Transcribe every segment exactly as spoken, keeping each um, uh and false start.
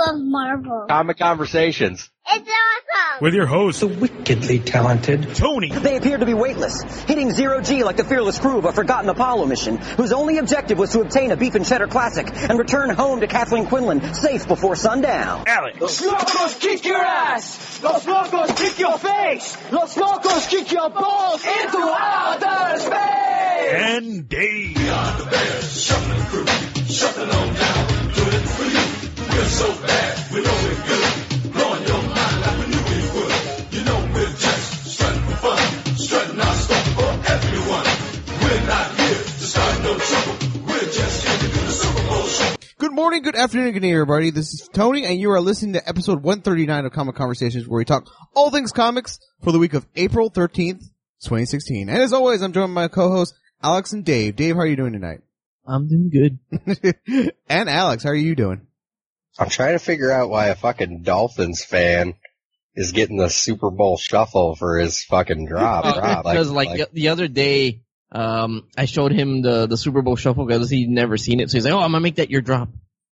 love Marvel. Comic Conversations. It's awesome. With your host, the wickedly talented Tony. They appeared to be weightless, hitting zero G like the fearless crew of a forgotten Apollo mission, whose only objective was to obtain a beef and cheddar classic and return home to Kathleen Quinlan safe before sundown. Alex. Los locos kick your ass! Los locos kick your face! Los locos kick your balls into outer space! And Dave. We are the Bears, shuffling crew, shuffling on down, doing it for you. We're so bad, we know we're good, blowing your mind like we knew we would. You know we're just strutting for fun, strutting our stuff for everyone. We're not here to start no trouble, we're just here to do the Super Bowl show. Good morning, good afternoon, good evening, everybody. This is Tony, and you are listening to episode one thirty-nine of Comic Conversations, where we talk all things comics for the week of April thirteenth, twenty sixteen. And as always, I'm joined by my co-hosts, Alex and Dave. Dave, how are you doing tonight? I'm doing good. And Alex, how are you doing? I'm trying to figure out why a fucking Dolphins fan is getting the Super Bowl shuffle for his fucking drop. Uh, drop. Because like, like, like the other day, um, I showed him the, the Super Bowl shuffle because he'd never seen it. So he's like, oh, I'm gonna make that your drop.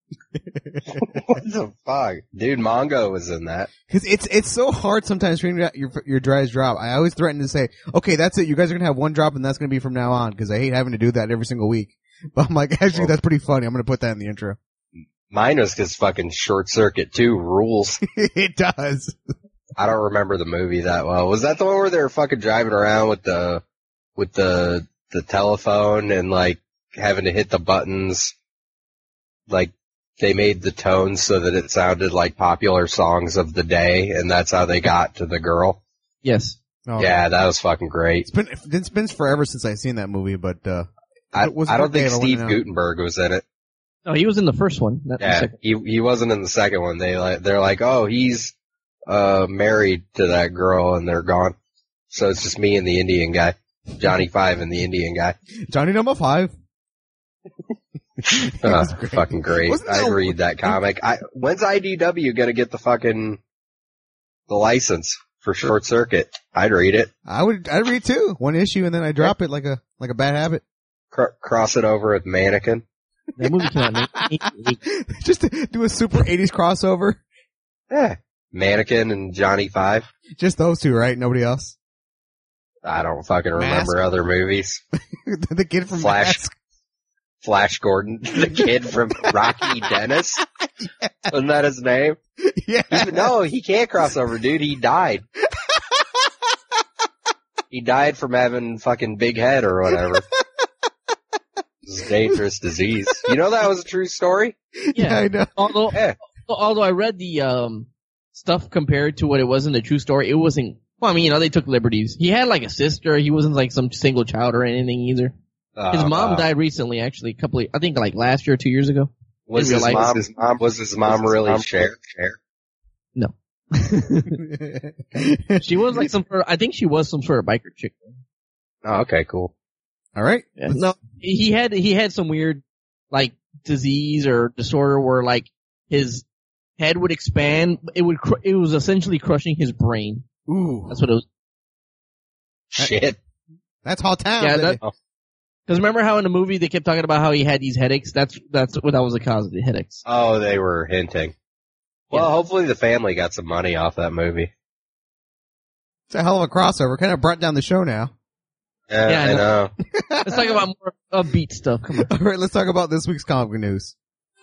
what the fuck? Dude, Mongo was in that. Cause it's, it's so hard sometimes figuring out your, your dry's drop. I always threaten to say, okay, that's it. You guys are gonna have one drop and that's gonna be from now on. Cause I hate having to do that every single week. But I'm like, actually, Well, that's pretty funny. I'm gonna put that in the intro. Mine was cause fucking Short Circuit two rules. It does. I don't remember the movie that well. Was that the one where they were fucking driving around with the, with the, the telephone and like having to hit the buttons? Like, they made the tones so that it sounded like popular songs of the day, and that's how they got to the girl. Yes. Oh, yeah, that was fucking great. It's been, it's been forever since I've seen that movie, but, uh, I, it was I don't think okay, Steve I Guttenberg was in it. Oh, he was in the first one. Not the Yeah, second. he he wasn't in the second one. They like they're like, oh, he's uh married to that girl, and they're gone. So it's just me and the Indian guy, Johnny Five and the Indian guy. Johnny number five. uh, fucking great. Wasn't I'd that- read that comic. I when's I D W gonna get the fucking the license for Short Circuit? I'd read it. I would, I'd read two. One issue and then I drop it like a, like a bad habit. Cr- cross it over with Mannequin. That movie came out in eighty-eight. Just to do a super eighties crossover. Yeah, Mannequin and Johnny Five. Just those two, right? Nobody else? I don't fucking remember Mask. other movies. The kid from Flash. Mask. Flash Gordon, the kid from Rocky Dennis. Yeah. Wasn't that his name? Yeah. He, no, he can't cross over, dude. He died. He died from having fucking big head or whatever. It's a dangerous disease. You know that was a true story? Yeah, I know. Although, Yeah. although I read the, um, stuff compared to what it was in the true story, it wasn't, well, I mean, you know, they took liberties. He had like a sister. He wasn't like some single child or anything either. His Uh, mom uh, died recently, actually, a couple of, I think like last year or two years ago. Was in his real life. mom, his mom, was his mom really Cher? Cher? No. She was like some sort of, I think she was some sort of biker chick. Oh, okay, cool. All right. Yeah, no, he had, he had some weird, like, disease or disorder where like his head would expand. It would, cr- it was essentially crushing his brain. Ooh. That's what it was. Shit. That's hot town. Yeah, baby. that, cause remember how in the movie they kept talking about how he had these headaches? That's, that's what that was the cause of the headaches. Oh, they were hinting. Well, Yeah. hopefully the family got some money off that movie. It's a hell of a crossover. Kind of brought down the show now. Yeah, Yeah, I I know. Let's talk about more upbeat stuff. Come on. All right, let's talk about this week's comic news.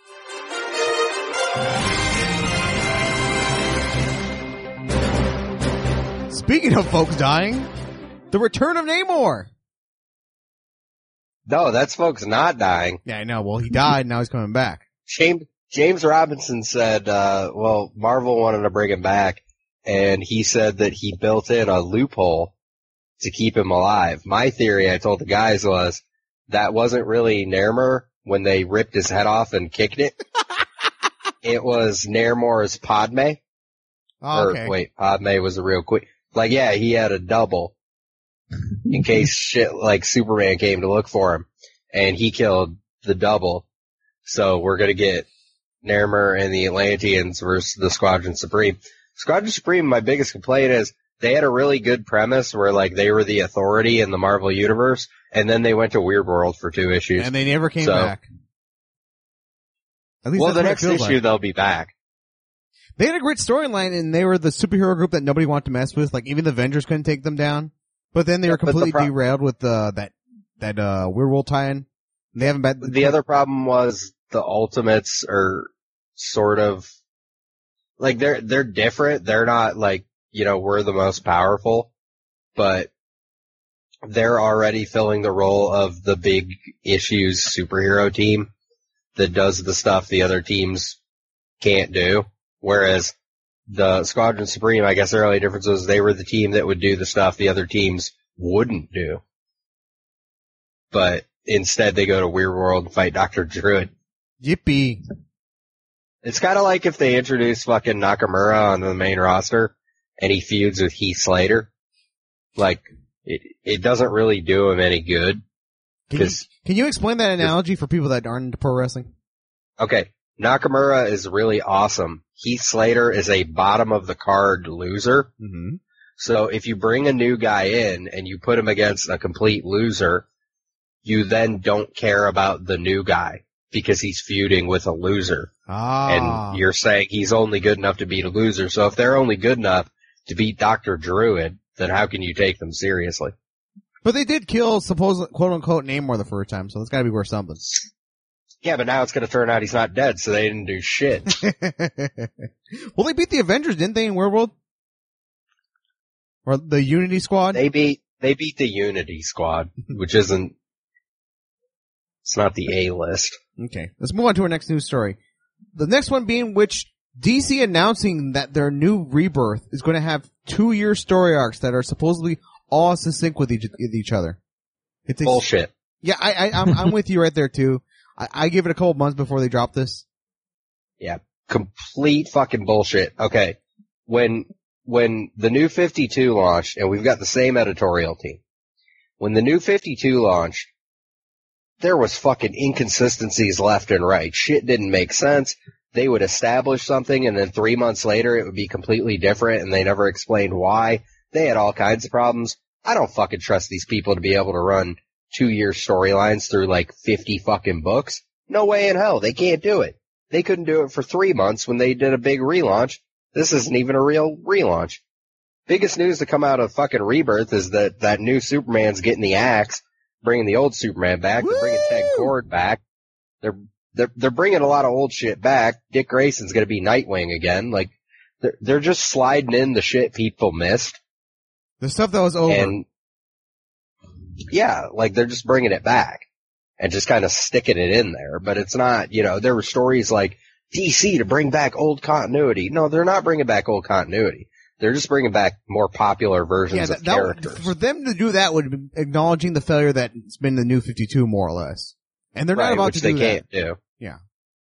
Speaking of folks dying, the return of Namor. No, that's folks not dying. Yeah, I know. Well, he died, now he's coming back. James, James Robinson said, uh, well, Marvel wanted to bring him back, and he said that he built in a loophole to keep him alive. My theory, I told the guys, was that wasn't really Namor when they ripped his head off and kicked it. It was Namor's Padme. Oh, okay. Or, wait, Padme was a real quick. Like, yeah, he had a double in case shit like Superman came to look for him, and he killed the double. So we're gonna get Namor and the Atlanteans versus the Squadron Supreme. Squadron Supreme, my biggest complaint is they had a really good premise where like they were the authority in the Marvel universe, and then they went to Weird World for two issues. And they never came So- back. At least Well, that's the what it next feels issue like. they'll be back. They had a great storyline, and they were the superhero group that nobody wanted to mess with. Like, even the Avengers couldn't take them down. But then they Yeah, were but the completely pro- derailed with uh, that that uh, werewolf tie-in. They haven't been. The other problem was the Ultimates are sort of like they're they're different. They're not like, you know, we're the most powerful, but they're already filling the role of the big issues superhero team that does the stuff the other teams can't do. Whereas the Squadron Supreme, I guess their only difference was they were the team that would do the stuff the other teams wouldn't do. But instead they go to Weird World and fight Doctor Druid. Yippee. It's kind of like if they introduce fucking Nakamura onto the main roster and he feuds with Heath Slater. Like, it, it doesn't really do him any good. Can you, 'Cause- can you explain that analogy for people that aren't into pro wrestling? Okay, Nakamura is really awesome. Heath Slater is a bottom of the card loser. Mm-hmm. So if you bring a new guy in and you put him against a complete loser, you then don't care about the new guy because he's feuding with a loser. Ah. And you're saying he's only good enough to beat a loser. So if they're only good enough to beat Doctor Druid, then how can you take them seriously? But they did kill, supposed quote unquote, Namor the first time, so that's gotta be worth something. Yeah, but now it's going to turn out he's not dead, so they didn't do shit. Well, they beat the Avengers, didn't they, in Werewolf? Or the Unity Squad? They beat they beat the Unity Squad, which isn't. It's not the A list. Okay, let's move on to our next news story. The next one being which D C announcing that their new Rebirth is going to have two-year story arcs that are supposedly all in sync with each, with each other. It's a, Bullshit. Yeah, I, I, I'm, I'm with you right there too. I, I give it a couple months before they drop this. Yeah, complete fucking bullshit. Okay, when when the new fifty-two launched, and we've got the same editorial team. When the new fifty-two launched, there was fucking inconsistencies left and right. Shit didn't make sense. They would establish something, and then three months later it would be completely different, and they never explained why. They had all kinds of problems. I don't fucking trust these people to be able to run two-year storylines through like fifty fucking books. No way in hell. They can't do it. They couldn't do it for three months when they did a big relaunch. This isn't even a real relaunch. Biggest news to come out of fucking Rebirth is that that new Superman's getting the axe, bringing the old Superman back. They're bringing Ted Kord back. They're they're they're bringing a lot of old shit back. Dick Grayson's gonna be Nightwing again. Like they're they're just sliding in the shit people missed. The stuff that was over. And yeah, like they're just bringing it back and just kind of sticking it in there. But it's not, you know, there were stories like D C to bring back old continuity. No, they're not bringing back old continuity. They're just bringing back more popular versions yeah, of that, that, characters. for them to do that would be acknowledging the failure that it's been the new fifty-two more or less. And they're right, not about which to they do can't that. do. Yeah.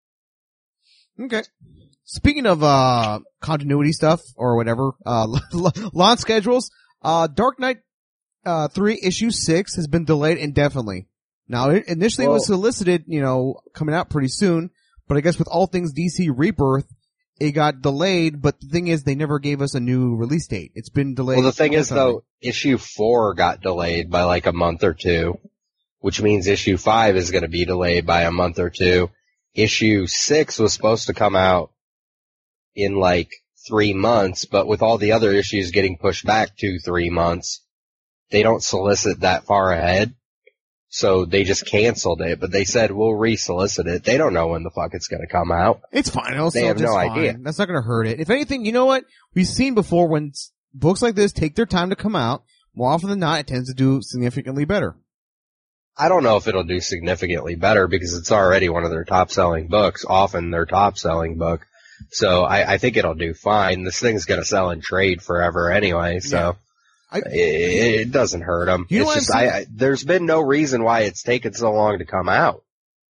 Okay. Speaking of, uh, continuity stuff or whatever, uh, launch schedules, uh, Dark Knight, uh, three issue six has been delayed indefinitely. Now, it initially Well, was solicited, you know, coming out pretty soon, but I guess with all things D C Rebirth, it got delayed, but the thing is they never gave us a new release date. It's been delayed. Well, the thing is indefinitely. though, issue four got delayed by like a month or two, which means issue five is going to be delayed by a month or two. Issue six was supposed to come out in like three months, but with all the other issues getting pushed back two, three months, they don't solicit that far ahead. So they just canceled it, but they said we'll re-solicit it. They don't know when the fuck it's going to come out. It's fine. It'll They still have just no fine. idea. That's not going to hurt it. If anything, you know what? We've seen before when s- books like this take their time to come out, more often than not, it tends to do significantly better. I don't know if it'll do significantly better because it's already one of their top selling books, often their top selling book. So I, I think it'll do fine. This thing's going to sell in trade forever anyway, so Yeah. I- it, it doesn't hurt them. You know it's what just, I'm saying? I, I, there's been no reason why it's taken so long to come out.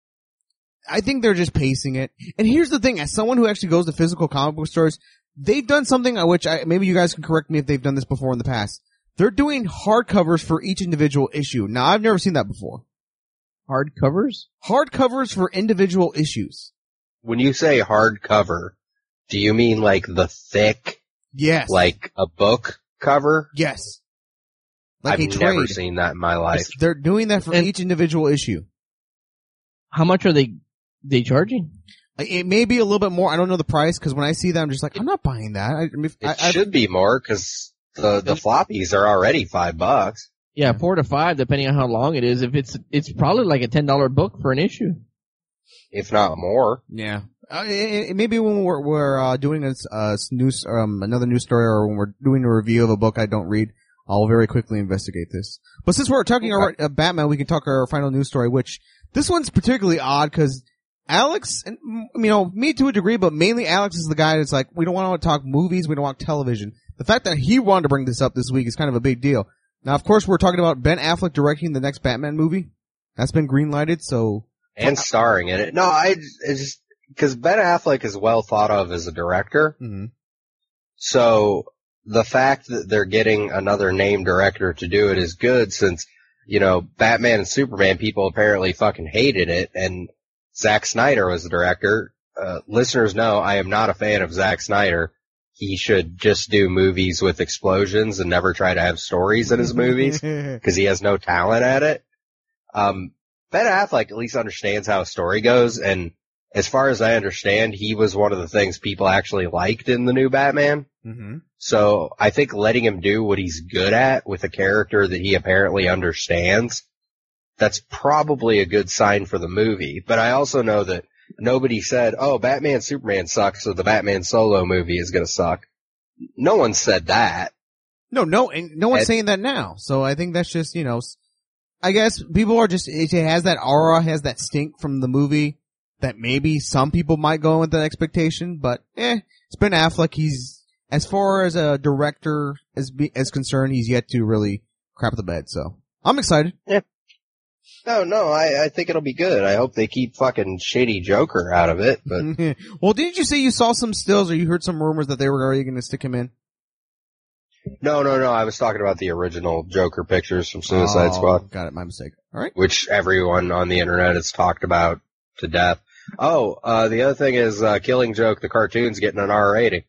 I think they're just pacing it. And here's the thing, as someone who actually goes to physical comic book stores, they've done something uh, which I, maybe you guys can correct me if they've done this before in the past. They're doing hardcovers for each individual issue. Now, I've never seen that before. Hardcovers? Hardcovers for individual issues. When you say hardcover, do you mean like the thick, Yes. like a book cover? Yes. Like I've a trade. never seen that in my life. They're doing that for And- each individual issue. How much are they they charging? It may be a little bit more. I don't know the price because when I see that, I'm just like, I'm not buying that. I, I mean, It I, should be more because the the floppies are already five bucks. Yeah, four to five, depending on how long it is. If it's, it's probably like a ten dollar book for an issue. If not more. Yeah. Uh, it, it, maybe when we're, we're uh, doing a, a news, um, another news story, or when we're doing a review of a book I don't read, I'll very quickly investigate this. But since we're talking Okay. about uh, Batman, we can talk our final news story, which this one's particularly odd because Alex, and you know, me to a degree, but mainly Alex is the guy that's like, we don't want to talk movies, we don't want television. The fact that he wanted to bring this up this week is kind of a big deal. Now, of course, we're talking about Ben Affleck directing the next Batman movie. That's been greenlighted, so. And starring in it. No, I it's just, cause Ben Affleck is well thought of as a director. Mm-hmm. So the fact that they're getting another named director to do it is good since, you know, Batman and Superman people apparently fucking hated it and Zack Snyder was the director. Uh, listeners know I am not a fan of Zack Snyder. He should just do movies with explosions and never try to have stories in his movies because he has no talent at it. Um, Ben Affleck at least understands how a story goes, and as far as I understand, he was one of the things people actually liked in the new Batman. Mm-hmm. So I think letting him do what he's good at with a character that he apparently understands, that's probably a good sign for the movie. But I also know that nobody said, oh, Batman Superman sucks, so the Batman Solo movie is going to suck. No one said that. No, no, and no one's Ed- saying that now. So I think that's just, you know, I guess people are just, it has that aura, has that stink from the movie that maybe some people might go in with that expectation, but eh, it's Ben Affleck. He's, as far as a director is, be, is concerned, he's yet to really crap the bed, so I'm excited. Yeah. No, no, I, I think it'll be good. I hope they keep fucking shady Joker out of it, but. Well, didn't you say you saw some stills or you heard some rumors that they were already going to stick him in? No, no, no, I was talking about the original Joker pictures from Suicide Oh, Squad, got it, my mistake. Alright. which everyone on the internet has talked about to death. Oh, uh, the other thing is, uh, Killing Joke, the cartoon's getting an R rating.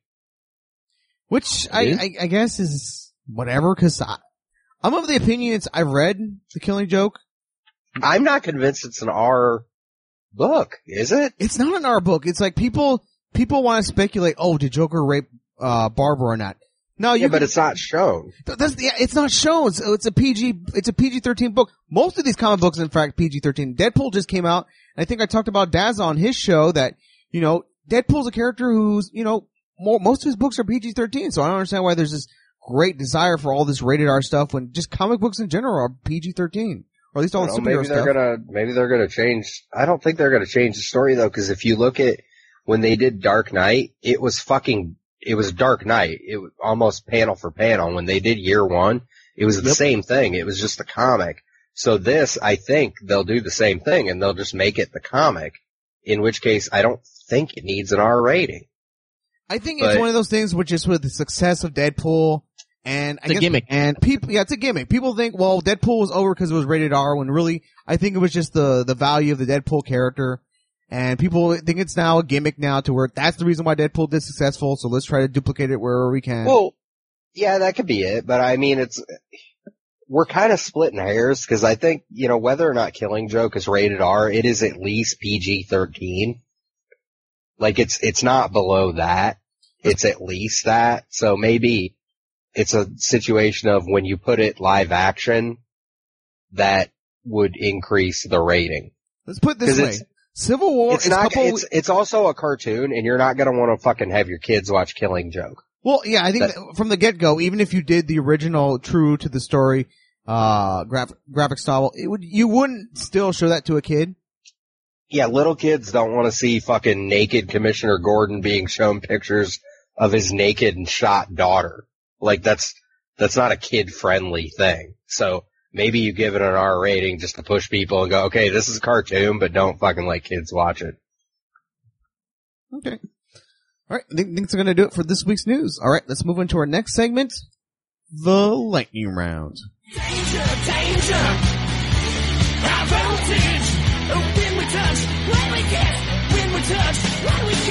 Which I, is? I, I guess is whatever, cause I, I'm of the opinion it's, I read The Killing Joke. I'm not convinced it's an R book, is it? It's not an R book. It's like people, people want to speculate, oh, did Joker rape, uh, Barbara or not? No, you Yeah, but can- it's not shown. Th- That's yeah, it's not shown. So it's a P G. It's a P G thirteen book. Most of these comic books, in fact, P G thirteen. Deadpool just came out, and I think I talked about Daz on his show that you know Deadpool's a character who's you know more, most of his books are P G thirteen. So I don't understand why there's this great desire for all this rated R stuff when just comic books in general are P G thirteen, or at least all the Well, superhero maybe they're stuff. gonna, maybe they're gonna change. I don't think they're gonna change the story though, because if you look at when they did Dark Knight, it was fucking. It was Dark Knight. It was almost panel for panel. When they did Year One, it was the Yep. same thing. It was just the comic. So this, I think they'll do the same thing and they'll just make it the comic. In which case, I don't think it needs an R rating. I think it's But- one of those things which is with the success of Deadpool and I It's a guess, gimmick. and people, yeah, it's a gimmick. People think, well, Deadpool was over because it was rated R when really, I think it was just the, the value of the Deadpool character. And people think it's now a gimmick now to where that's the reason why Deadpool did successful. So let's try to duplicate it wherever we can. Well, yeah, that could be it. But I mean, it's, we're kind of splitting hairs because I think, you know, whether or not Killing Joke is rated R, it is at least P G thirteen. Like it's, it's not below that. It's at least that. So maybe it's a situation of when you put it live action, that would increase the rating. let's put it this 'cause way. it's- Civil War It's is not, couple, it's, it's also a cartoon and you're not gonna want to fucking have your kids watch Killing Joke. well, yeah, I think that- that from the get-go, even if you did the original true to the story, uh, graph, graphics novel, it would, you wouldn't still show that to a kid. Yeah, little kids don't want to see fucking naked Commissioner Gordon being shown pictures of his naked and shot daughter. Like that's, that's not a kid-friendly thing. So maybe you give it an R rating just to push people and go, okay, this is a cartoon, but don't fucking let kids watch it. Okay. All right. I think, think it's going to do it for this week's news. All right. Let's move into our next segment, the lightning round. Danger, danger. High voltage. When we touch, what we get. When we touch, what we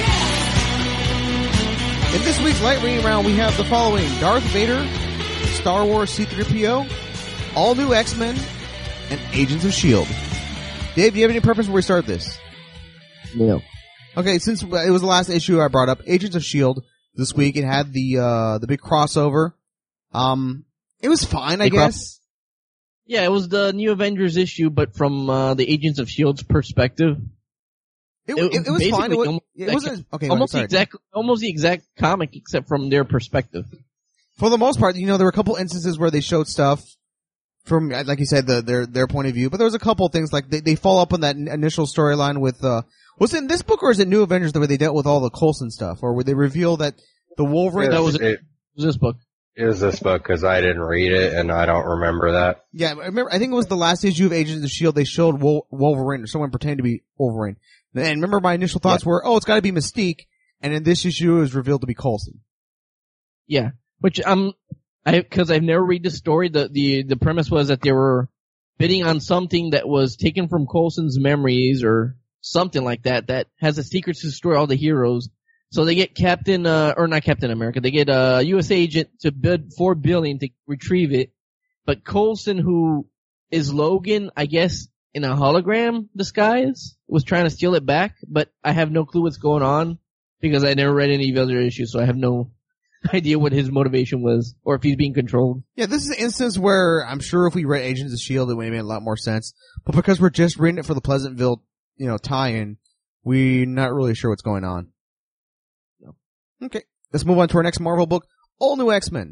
get. In this week's lightning round, we have the following: Darth Vader, Star Wars C three P O, all new X-Men, and Agents of S H I E L D. Dave, do you have any preference before we start this? No. Okay, since it was the last issue I brought up, Agents of S H I E L D this week, it had the, uh, the big crossover. Um, it was fine, I Big cross- guess. Yeah, it was the New Avengers issue, but from uh, the Agents of S H I E L D's perspective. It, It- it, it was fine. It, was, almost- it wasn't, okay, almost sorry. the exact, almost the exact comic, except from their perspective. For the most part, you know, there were a couple instances where they showed stuff from, like you said, the, their their point of view. But there was a couple things like they they follow up on that initial storyline with. Uh, was it in this book or is it New Avengers the way they dealt with all the Coulson stuff, or would they reveal that the Wolverine? That was it, it. Was this book? it was this book because I didn't read it and I don't remember that. Yeah, I remember. I think it was the last issue of Agents of S H I E L D. They showed Wol- Wolverine or someone pretending to be Wolverine. And remember, my initial thoughts Yeah. were, "Oh, it's got to be Mystique," and in this issue, it was revealed to be Coulson. Yeah, which um, I because I've never read the story. The the the premise was that they were bidding on something that was taken from Coulson's memories or something like that. That has a secret to destroy all the heroes. So they get Captain, uh, or not Captain America. They get a U S agent to bid four billion to retrieve it. But Coulson, who is Logan, I guess, in a hologram disguise, was trying to steal it back. But I have no clue what's going on because I never read any of the other issues, so I have no idea what his motivation was or if he's being controlled. Yeah, this is an instance where I'm sure if we read Agents of S H I E L D, it would have made a lot more sense. But because we're just reading it for the Pleasantville, you know, tie-in, we're not really sure what's going on. No. Okay, let's move on to our next Marvel book, All New X-Men.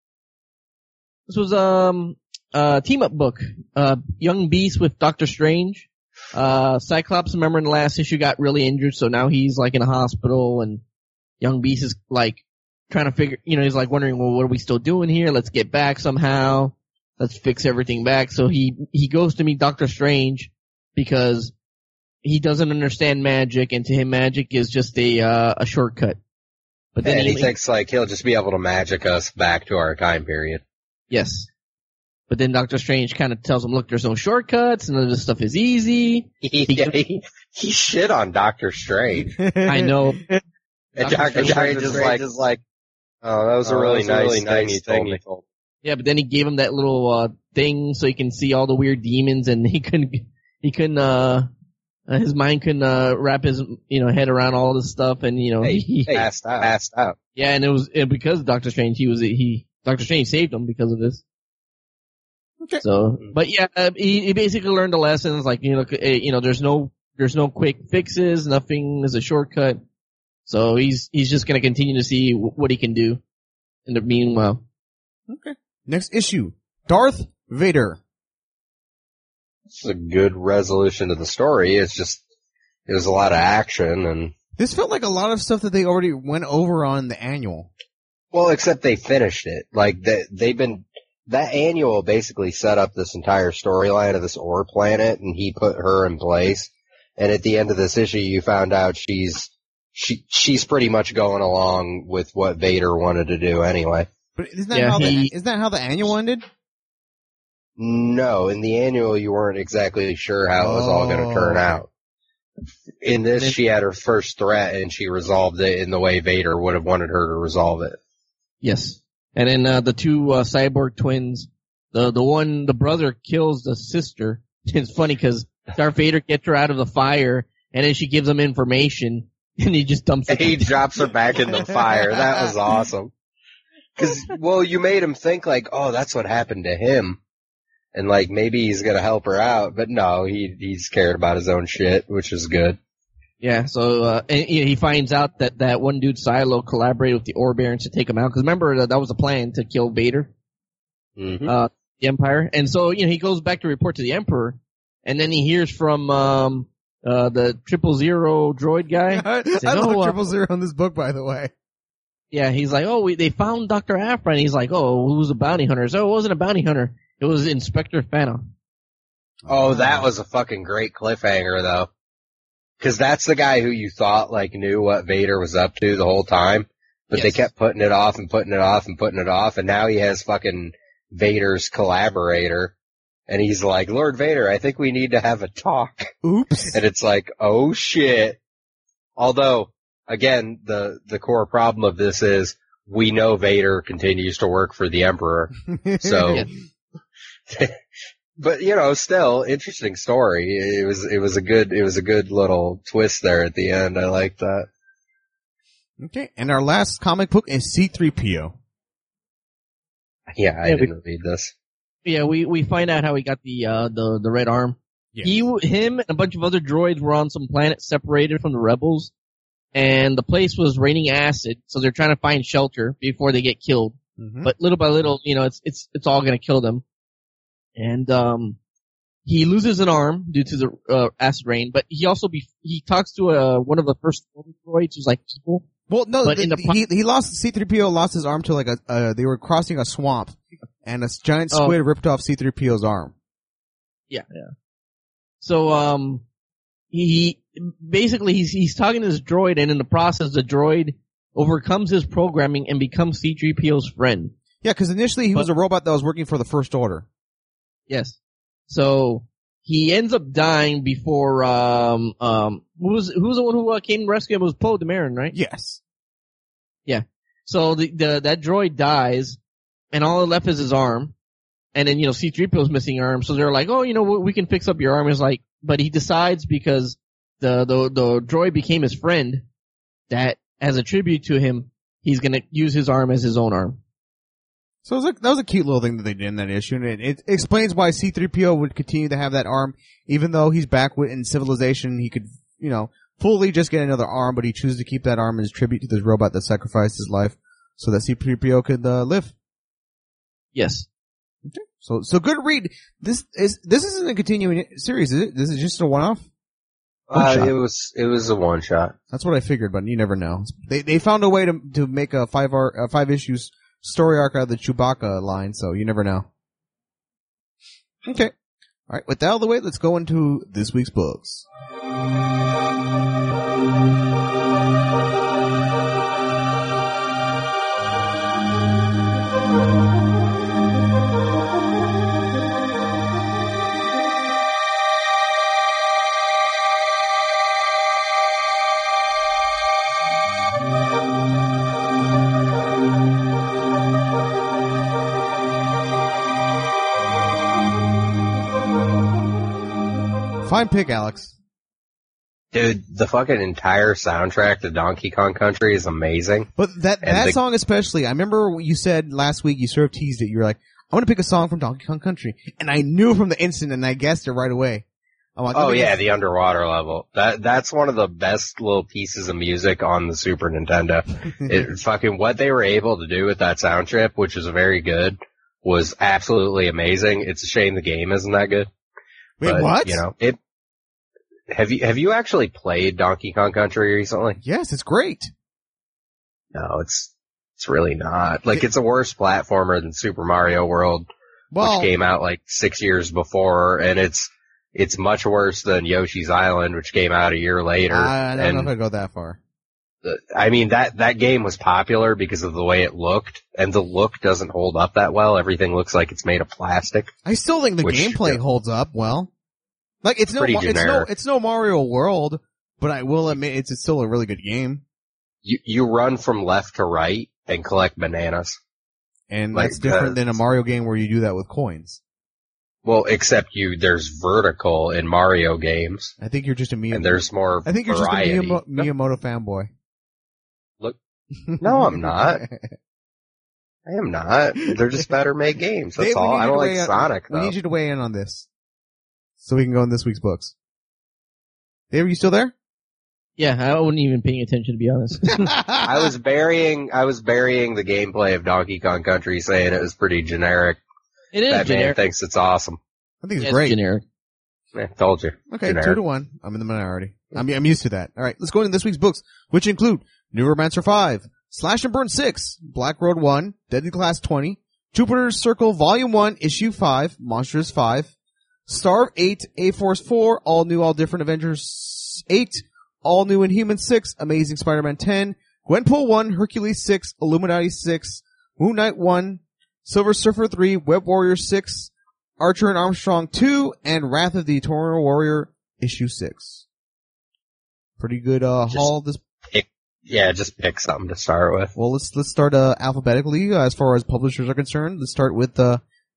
This was um a team up book. Uh, Young Beast with Doctor Strange. Uh, Cyclops, remember in the last issue, got really injured, so now he's like in a hospital, and Young Beast is like trying to figure, you know, he's like wondering, well, what are we still doing here? Let's get back somehow. Let's fix everything back. So he he goes to meet Doctor Strange because he doesn't understand magic, and to him, magic is just a uh, a shortcut. But then And he, he thinks like he'll just be able to magic us back to our time period. yes. But then Doctor Strange kind of tells him, look, there's no shortcuts, and this stuff is easy. He, he, he shit on Doctor Strange. I know. And Doctor Doctor Strange Strange is like, is like, oh, that was a really nice, really nice thing you told me. Yeah, but then he gave him that little uh thing so he can see all the weird demons, and he couldn't, he couldn't, uh, uh, his mind couldn't uh wrap his, you know, head around all this stuff, and you know, Hey, he, hey, passed out. Passed out. yeah, and it was and because of Doctor Strange, he was he Doctor Strange saved him because of this. Okay. So, but yeah, uh, he, he basically learned the lessons, like you know, uh, you know, there's no there's no quick fixes, nothing is a shortcut. So he's he's just gonna continue to see w- what he can do in the meanwhile. Okay. Next issue, Darth Vader. It's a good resolution to the story. It's just, it was a lot of action and, This felt like a lot of stuff that they already went over on the annual. well, except they finished it. Like, they, they've been, that annual basically set up this entire storyline of this ore planet, and he put her in place. And at the end of this issue, you found out she's, she, she's pretty much going along with what Vader wanted to do anyway. But isn't that Yeah, how he- the, isn't that how the annual ended? No, in the annual, you weren't exactly sure how it was all going Oh, to turn okay. out. In this, Then- she had her first threat, and she resolved it in the way Vader would have wanted her to resolve it. Yes. And then uh, the two uh, cyborg twins, the the one, the brother kills the sister. It's funny because Darth Vader gets her out of the fire, and then she gives him information, and he just dumps And it. he drops her back in the fire. That was awesome. Cause, well, you made him think like, oh, that's what happened to him. And like, maybe he's gonna help her out, but no, he, he's cared about his own shit, which is good. Yeah, so uh, and, you know, he finds out that that one dude, Silo, collaborated with the Ore Barons to take him out. Because remember, that, that was the plan to kill Vader, Mm-hmm. uh, the Empire. And so, you know, he goes back to report to the Emperor, and then he hears from um, uh, the Triple Zero droid guy. I, Says, I love "Oh, uh, Triple Zero in this book, by the way. Yeah, he's like, oh, we, they found Doctor Aphra, and he's like, oh, who's a bounty hunter? So it wasn't a bounty hunter. It was Inspector Fana. Oh, that was a fucking great cliffhanger though. Cause that's the guy who you thought like knew what Vader was up to the whole time, but they Yes. kept putting it off and putting it off and putting it off, and now he has fucking Vader's collaborator, and he's like, Lord Vader, I think we need to have a talk. Oops. And it's like, oh shit. Although, again, the, the core problem of this is we know Vader continues to work for the Emperor. So, Yeah. but you know, still interesting story. It was it was a good it was a good little twist there at the end. I liked that. Okay, and our last comic book is C three P O. Yeah, I Yeah, didn't read this. Yeah, we, we find out how he got the, uh, the, the red arm. Yeah. He, him and a bunch of other droids were on some planet separated from the rebels, and the place was raining acid, so they're trying to find shelter before they get killed. Mm-hmm. But little by little, you know, it's, it's, it's all gonna kill them. And, um, he loses an arm due to the, uh, acid rain, but he also be, he talks to, uh, one of the first droids who's like people. Well, no, But the, in the pro- he he lost C three P O lost his arm to like a uh, they were crossing a swamp, and a giant Oh. squid ripped off C three P O's arm. Yeah, yeah. So, um, he, basically he's, he's talking to this droid, and in the process, the droid overcomes his programming and becomes C three P O's friend. Yeah, because initially he But- was a robot that was working for the First Order. Yes. So, he ends up dying before, um, um, who was, who was the one who uh, came to rescue him? It was Poe Dameron, right? Yes. Yeah. So the, the, that droid dies, and all left is his arm. And then, you know, C three P O's missing arm, so they're like, oh, you know, we we can fix up your arm. It's like, but he decides because the, the, the droid became his friend, that as a tribute to him, he's gonna use his arm as his own arm. So it was like, that was a cute little thing that they did in that issue, and it, it explains why C three P O would continue to have that arm, even though he's back with, in civilization. He could, you know, fully just get another arm, but he chooses to keep that arm as tribute to this robot that sacrificed his life so that C three P O could uh, live. Yes. So, so good read. This is this isn't a continuing series, is it? This is just a one-off. Uh, shot. it was it was a one shot. That's what I figured, but you never know. They they found a way to to make a five ar- a five issues story arc out of the Chewbacca line, so you never know. Okay. All right, with that out of the way, let's go into this week's books. Fine pick, Alex. Dude, the fucking entire soundtrack to Donkey Kong Country is amazing. But that And that the- song especially, I remember you said last week, you sort of teased it, you were like, I want to pick a song from Donkey Kong Country. And I knew from the instant, and I guessed it right away. I'm like, Oh let me yeah, guess. the underwater level. That that's one of the best little pieces of music on the Super Nintendo. It fucking what they were able to do with that sound trip, which is very good, was absolutely amazing. It's a shame the game isn't that good. Wait, But, what? You know, it. Have you have you actually played Donkey Kong Country recently? Yes, it's great. No, it's it's really not. Like it's a worse platformer than Super Mario World, Well, which came out like six years before, and it's it's much worse than Yoshi's Island, which came out a year later. I don't and know if I go that far. the- I mean that that game was popular because of the way it looked, and the look doesn't hold up that well. Everything looks like it's made of plastic. I still think the Which- gameplay yeah. holds up well. Like it's no, Pretty Ma- it's no, generic. it's no Mario World, but I will admit it's, it's still a really good game. You you run from left to right and collect bananas. And Like, that's different uh, than a Mario game where you do that with coins. Well, except you, there's vertical in Mario games, I think you're just a Miyamoto. and there's more I think you're variety. just a Miyamo- Miyamoto fanboy. Look, no, I'm not. I am not. They're just better made games. That's Dave, we all. need I you don't to like weigh in- Sonic We though. need you to weigh in on this. So we can go in this week's books. Dave, are you still there? Yeah, I wasn't even paying attention, to be honest. I was burying, I was burying the gameplay of Donkey Kong Country, saying it was pretty generic. It is That man generic. thinks it's awesome. I think it's It's great. generic. Eh, told you. Okay, Generic. two to one. I'm in the minority. I'm, I'm used to that. All right, let's go into this week's books, which include Neuromancer five, Slash and Burn six, Black Road one, Deadly Class twenty, Jupiter's Circle Volume one, Issue five, Monsters five, Starve eight, A-Force four, All New, All Different Avengers eight, All New Inhuman six, Amazing Spider-Man ten, Gwenpool one, Hercules six, Illuminati six, Moon Knight one, Silver Surfer three, Web Warrior six, Archer and Armstrong two, and Wrath of the Eternal Warrior Issue six. Pretty good uh Just- haul this. Yeah, just pick something to start with. Well, let's let's start uh alphabetically uh, as far as publishers are concerned. Let's start with uh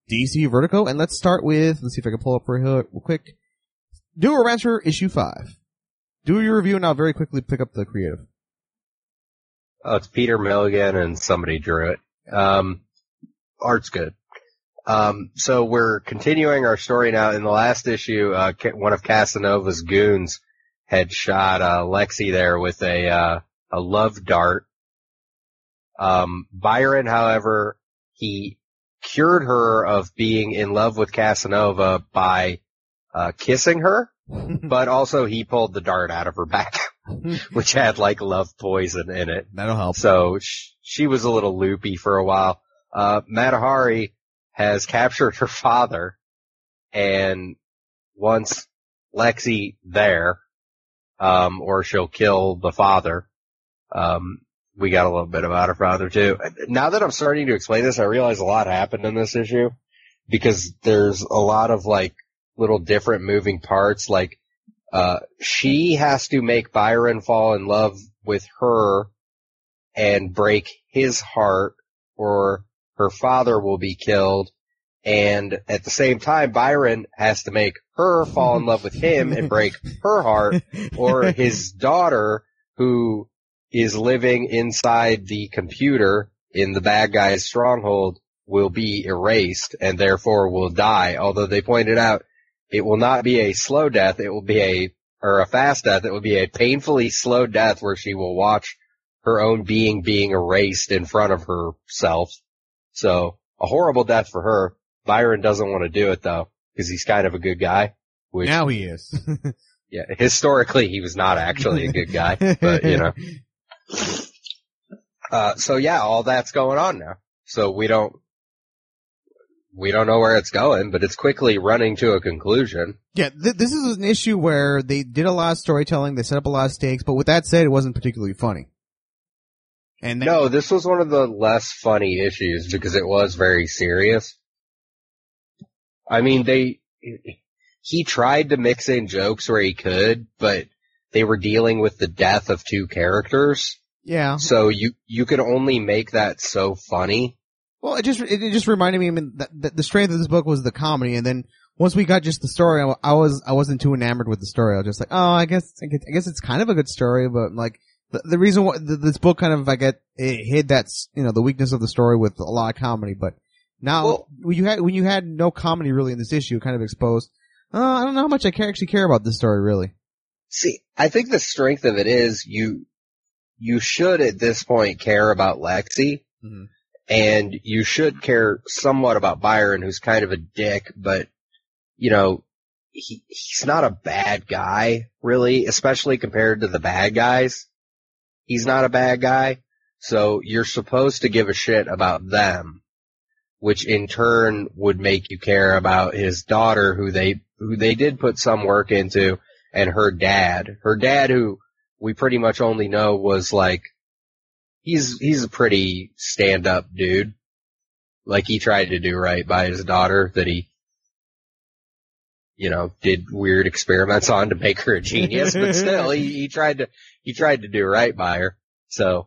D C Vertigo, and let's start with, let's see if I can pull up real, real quick. Do a Rancher issue five. Do your review and I'll very quickly pick up the creative. Oh, it's Peter Milligan and somebody drew it. Um, art's good. Um, so we're continuing our story now. In the last issue, uh, one of Casanova's goons had shot, uh, Lexi there with a, uh, a love dart. Um, Byron, however, he cured her of being in love with Casanova by, uh, kissing her, but also he pulled the dart out of her back, which had like love poison in it. That'll help. So sh- she was a little loopy for a while. Uh, Matahari has captured her father and wants Lexi there, um, or she'll kill the father. Um, we got a little bit about her father too. Now that I'm starting to explain this, I realize a lot happened in this issue because there's a lot of like little different moving parts. Like, uh, she has to make Byron fall in love with her and break his heart or her father will be killed. And at the same time, Byron has to make her fall in love with him and break her heart, or his daughter, who is living inside the computer in the bad guy's stronghold, will be erased and therefore will die. Although they pointed out it will not be a slow death, it will be a, or a fast death, it will be a painfully slow death where she will watch her own being being erased in front of herself. So, a horrible death for her. Byron doesn't want to do it though, because he's kind of a good guy. Which, now he is. yeah, historically he was not actually a good guy, but you know. Uh, so yeah, all that's going on now. So we don't, we don't know where it's going, but it's quickly running to a conclusion. Yeah, th- this is an issue where they did a lot of storytelling, they set up a lot of stakes, but with that said, it wasn't particularly funny. And then, No, this was one of the less funny issues because it was very serious. I mean, they, he tried to mix in jokes where he could, but they were dealing with the death of two characters. yeah. So you, you could only make that so funny. Well, it just it, it just reminded me. I mean, that, that the strength of this book was the comedy, and then once we got just the story, I, I was I wasn't too enamored with the story. I was just like, oh, I guess I guess, I guess it's kind of a good story, but like the, the reason why the, this book kind of I get it hid that you know the weakness of the story with a lot of comedy, but now Well- when you had when you had no comedy really in this issue, it kind of exposed. Oh, I don't know how much I can actually care about this story really. See, I think the strength of it is you, you should at this point care about Lexi. Mm-hmm. And you should care somewhat about Byron, who's kind of a dick, but, you know, he, he's not a bad guy, really, especially compared to the bad guys. He's not a bad guy. So you're supposed to give a shit about them, which in turn would make you care about his daughter, who they, who they did put some work into, and her dad. Her dad, who we pretty much only know was like, He's, he's a pretty stand-up dude. Like, he tried to do right by his daughter that he, you know, did weird experiments on to make her a genius, but still, he, he tried to, he tried to do right by her. So,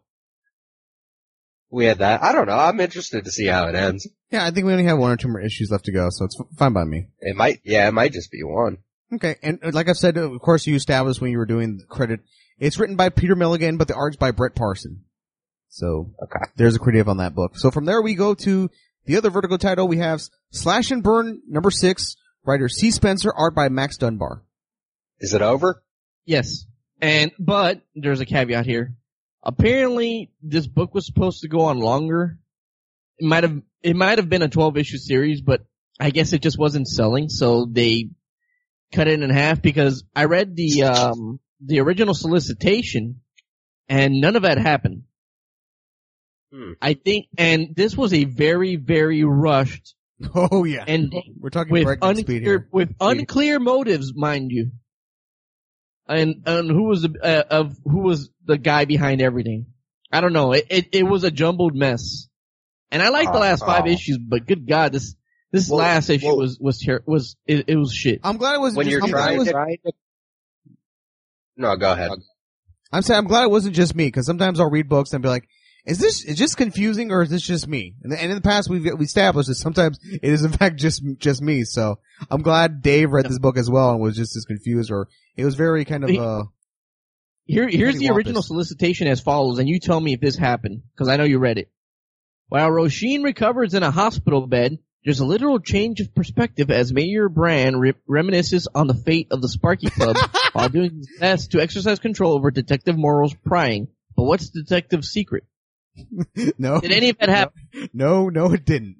we had that. I don't know. I'm interested to see how it ends. Yeah, I think we only have one or two more issues left to go, so it's f- fine by me. It might, yeah, it might just be one. Okay, and uh, like I've said, of course, you established when you were doing the credit, it's written by Peter Milligan, but the art's by Brett Parson. So, Okay. there's a creative on that book. So from there we go to the other Vertigo title. We have Slash and Burn, number six, writer C. Spencer, art by Max Dunbar. Is it over? Yes. And, but, there's a caveat here. Apparently, this book was supposed to go on longer. It might have, it might have been a twelve issue series, but I guess it just wasn't selling, so they cut it in half because I read the, um, the original solicitation, and none of that happened. Hmm. I think, and this was a very, very rushed Oh yeah. ending We're talking with breakneck speed unclear, here. with unclear motives, mind you. And, and who was the, uh, of, who was the guy behind everything? I don't know. It, it, it was a jumbled mess. And I like the last Oh, five oh. issues, but good God, this, this Well, last issue well- was, was, ter- was, it, it was shit. I'm glad it wasn't When just you're I'm glad it trying was- to, trying to, no, go ahead. I'm saying I'm glad it wasn't just me, because sometimes I'll read books and be like, is this is this confusing or is this just me? And, and in the past we've we established that sometimes it is in fact just just me. So I'm glad Dave read this book as well and was just as confused, or it was very kind of uh. Here, here's the Wampus. original solicitation as follows, and you tell me if this happened, because I know you read it. While Roisin recovers in a hospital bed, there's a literal change of perspective as Mayor Brand re- reminisces on the fate of the Sparky Club while doing his best to exercise control over Detective Morrow's prying. But what's the detective's secret? No. Did any of that happen? No, no, it didn't.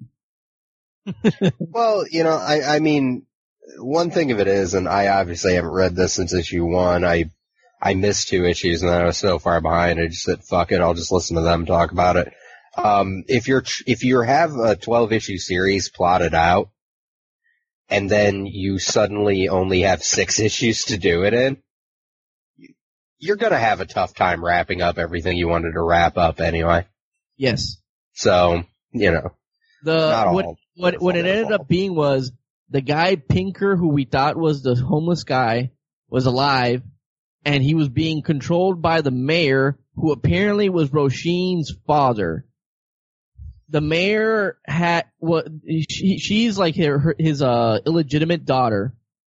Well, you know, I, I mean, one thing of it is, and I obviously haven't read this since issue one. I, I missed two issues and then I was so far behind. I just said, fuck it, I'll just listen to them talk about it. Um, if you're, if you have a twelve issue series plotted out and then you suddenly only have six issues to do it in, you're gonna have a tough time wrapping up everything you wanted to wrap up anyway. Yes. So, you know. The, Not what, all what, what it ended up being was the guy Pinker, who we thought was the homeless guy, was alive, and he was being controlled by the mayor, who apparently was Roisin's father. The mayor had what she, she's like her, her, his uh illegitimate daughter,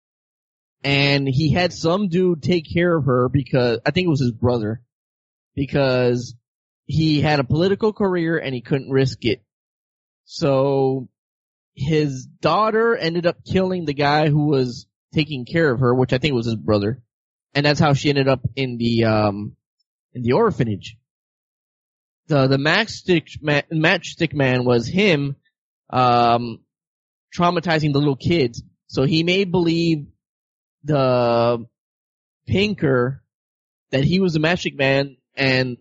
and he had some dude take care of her because I think it was his brother, because he had a political career and he couldn't risk it. So his daughter ended up killing the guy who was taking care of her, which I think was his brother, and that's how she ended up in the um in the orphanage. The the matchstick man, matchstick man was him, um, traumatizing the little kids. So he made believe the Pinker that he was a matchstick man and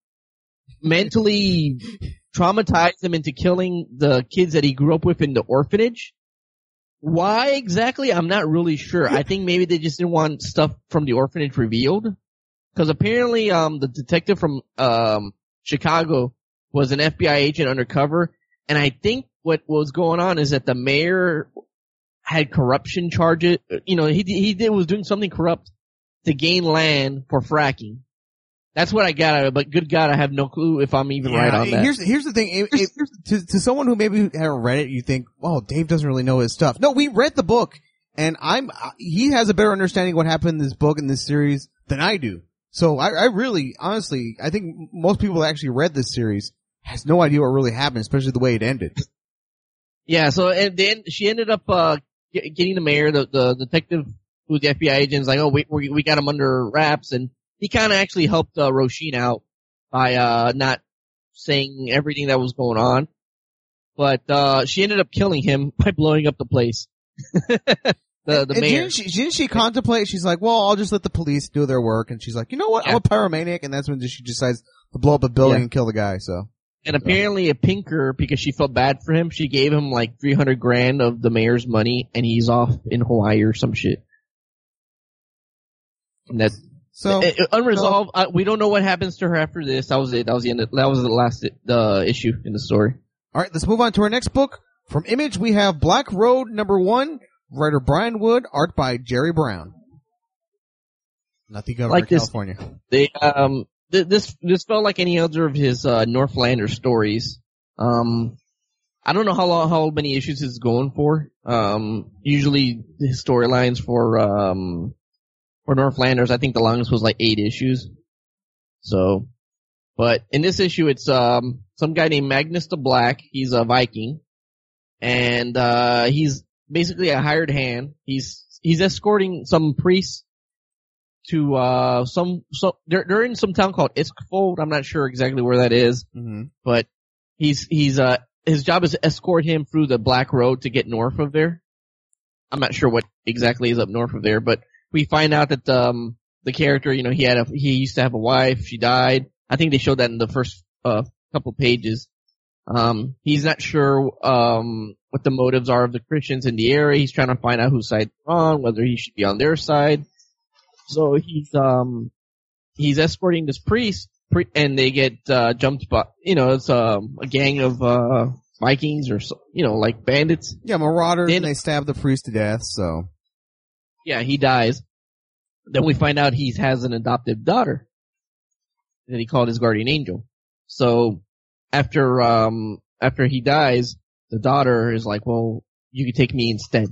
mentally traumatized him into killing the kids that he grew up with in the orphanage. Why exactly? I'm not really sure. I think maybe they just didn't want stuff from the orphanage revealed. Because apparently, um, the detective from, um, Chicago was an F B I agent undercover, and I think what was going on is that the mayor had corruption charges. You know, he he did was doing something corrupt to gain land for fracking. That's what I got out of it. But good God, I have no clue if I'm even Yeah, right on that. Here's here's the thing. It, it, to to someone who maybe haven't read it, you think, "Oh, Dave doesn't really know his stuff." No, we read the book, and I'm he has a better understanding of what happened in this book in this series than I do. So I, I really, honestly, I think most people that actually read this series has no idea what really happened, especially the way it ended. Yeah, so and then she ended up uh get, getting the mayor, the, the detective who's the F B I agent, is like, oh, we we, we got him under wraps, and he kind of actually helped uh, Roisin out by uh not saying everything that was going on. But uh she ended up killing him by blowing up the place. The, the and mayor. Didn't she, didn't she contemplate? She's like, well, I'll just let the police do their work. And she's like, you know what? Yeah. I'm a pyromaniac. And that's when she decides to blow up a building Yeah. and kill the guy. So. And apparently a Pinker, because she felt bad for him, she gave him like three hundred grand of the mayor's money, and he's off in Hawaii or some shit. And that, So. it, it- unresolved. Uh, we don't know what happens to her after this. That was it. That was the end. Of, that was the last uh, issue in the story. All right, let's move on to our next book. From Image, we have Black Road number one, writer Brian Wood, art by Jerry Brown. Nothing Governor, Like this- California. They um th- this this felt like any other of his uh, Northlander stories. Um, I don't know how long, how many issues it's going for. Um, usually the storylines for um for Northlanders, I think the longest was like eight issues. So, but in this issue, it's um some guy named Magnus the Black. He's a Viking, and uh he's basically a hired hand. He's he's escorting some priests to uh some so they're they're in some town called Iskfold. I'm not sure exactly where that is, Mm-hmm. but he's he's uh his job is to escort him through the Black Road to get north of there. I'm not sure what exactly is up north of there, but we find out that um the character, you know, he had a he used to have a wife, she died. I think they showed that in the first uh couple pages. Um he's not sure um what the motives are of the Christians in the area. He's trying to find out whose side they're on, whether he should be on their side. So he's um he's escorting this priest, pre- and they get uh jumped by, you know, it's um a gang of uh Vikings or so, you know, like bandits. Yeah, marauders, Then- and they stab the priest to death, so. Yeah, he dies. Then we find out he has an adoptive daughter that he called his guardian angel. So after um after he dies, the daughter is like, well, you could take me instead.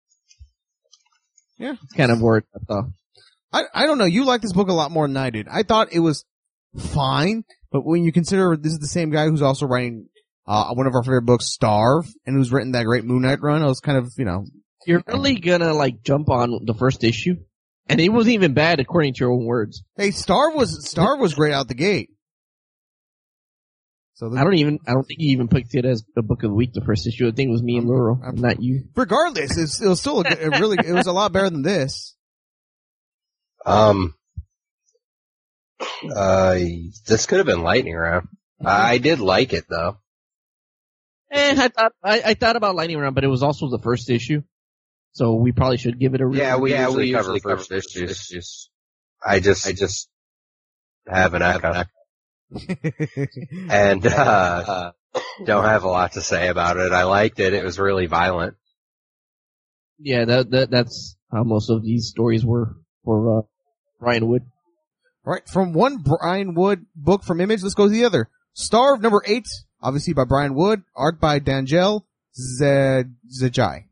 Yeah. It's kind of word. Uh, I, I don't know. You like this book a lot more than I did. I thought it was fine, but when you consider this is the same guy who's also writing uh one of our favorite books, Starve, and who's written that great Moon Knight run, I was kind of, you know. You're really gonna like jump on the first issue? And it wasn't even bad according to your own words. Hey, Starve was, Starve was great out the gate. So the, I don't even, I don't think you even picked it as the book of the week, the first issue. I think it was me and Laurel, I'm, not you. Regardless, it's, it was still a, good- it really, it was a lot better than this. Um, uh, this could have been lightning round. I did like it though. Eh, I thought, I, I thought about Lightning Round, but it was also the first issue. So we probably should give it a read. Yeah, we yeah, usually, we cover usually first cover issues. It's just, I just, I just have an echo. and, uh, don't have a lot to say about it. I liked it. It was really violent. Yeah, that, that, that's how most of these stories were for, uh, Brian Wood. All right, from one Brian Wood book from Image, let's go to the other. Starve, number eight, obviously by Brian Wood, art by Dangel Zajai.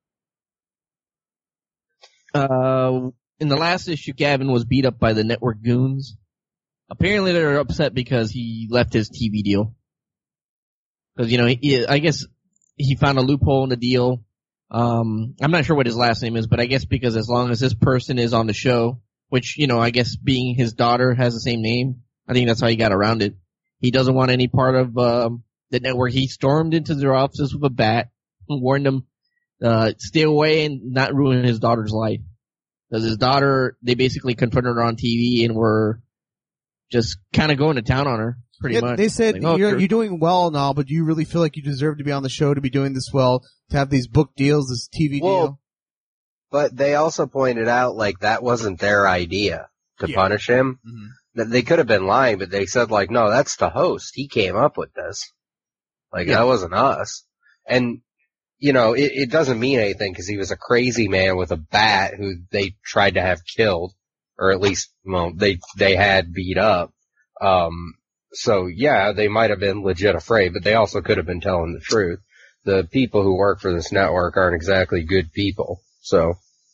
Uh, in the last issue, Gavin was beat up by the network goons. Apparently they're upset because he left his T V deal. Cause, you know, he, I guess he found a loophole in the deal. Um, I'm not sure what his last name is, but I guess because as long as this person is on the show, which, you know, I guess being his daughter has the same name, I think that's how he got around it. He doesn't want any part of, um, the network. He stormed into their offices with a bat and warned them, uh, stay away and not ruin his daughter's life. Cause his daughter, they basically confronted her on T V and were just kind of going to town on her, pretty Yeah, much. they said, Like, oh, you're, you're- you're doing well and all, but do you really feel like you deserve to be on the show, to be doing this well, to have these book deals, this T V Well, deal? But they also pointed out, like, that wasn't their idea to Yeah. punish him. Mm-hmm. That They could have been lying, but they said, like, no, that's the host. He came up with this. Like, Yeah. that wasn't us. And, you know, it, it doesn't mean anything because he was a crazy man with a bat who they tried to have killed. Or at least, well, they, they had beat up. Um, so yeah, they might have been legit afraid, but they also could have been telling the truth. The people who work for this network aren't exactly good people. So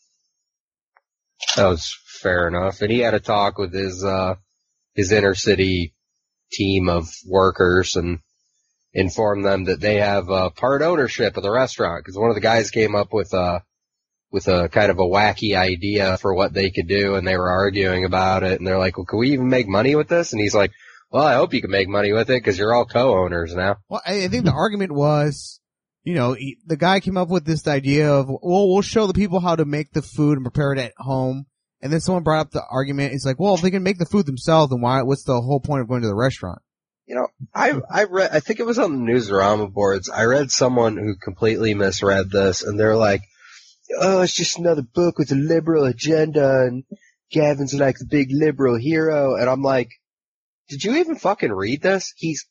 that was fair enough. And he had a talk with his, uh, his inner city team of workers and informed them that they have, uh, part ownership of the restaurant. Cause one of the guys came up with, uh, with a kind of a wacky idea for what they could do, and they were arguing about it, and they're like, well, can we even make money with this? And he's like, well, I hope you can make money with it, because you're all co-owners now. Well, I, I think the argument was, you know, he, the guy came up with this idea of, well, we'll show the people how to make the food and prepare it at home. And then someone brought up the argument. It's like, well, if they can make the food themselves, then why, what's the whole point of going to the restaurant? You know, I, I read, I think it was on the Newsarama boards, I read someone who completely misread this, and they're like, oh, it's just another book with a liberal agenda, and Gavin's like the big liberal hero, and I'm like, did you even fucking read this? He's,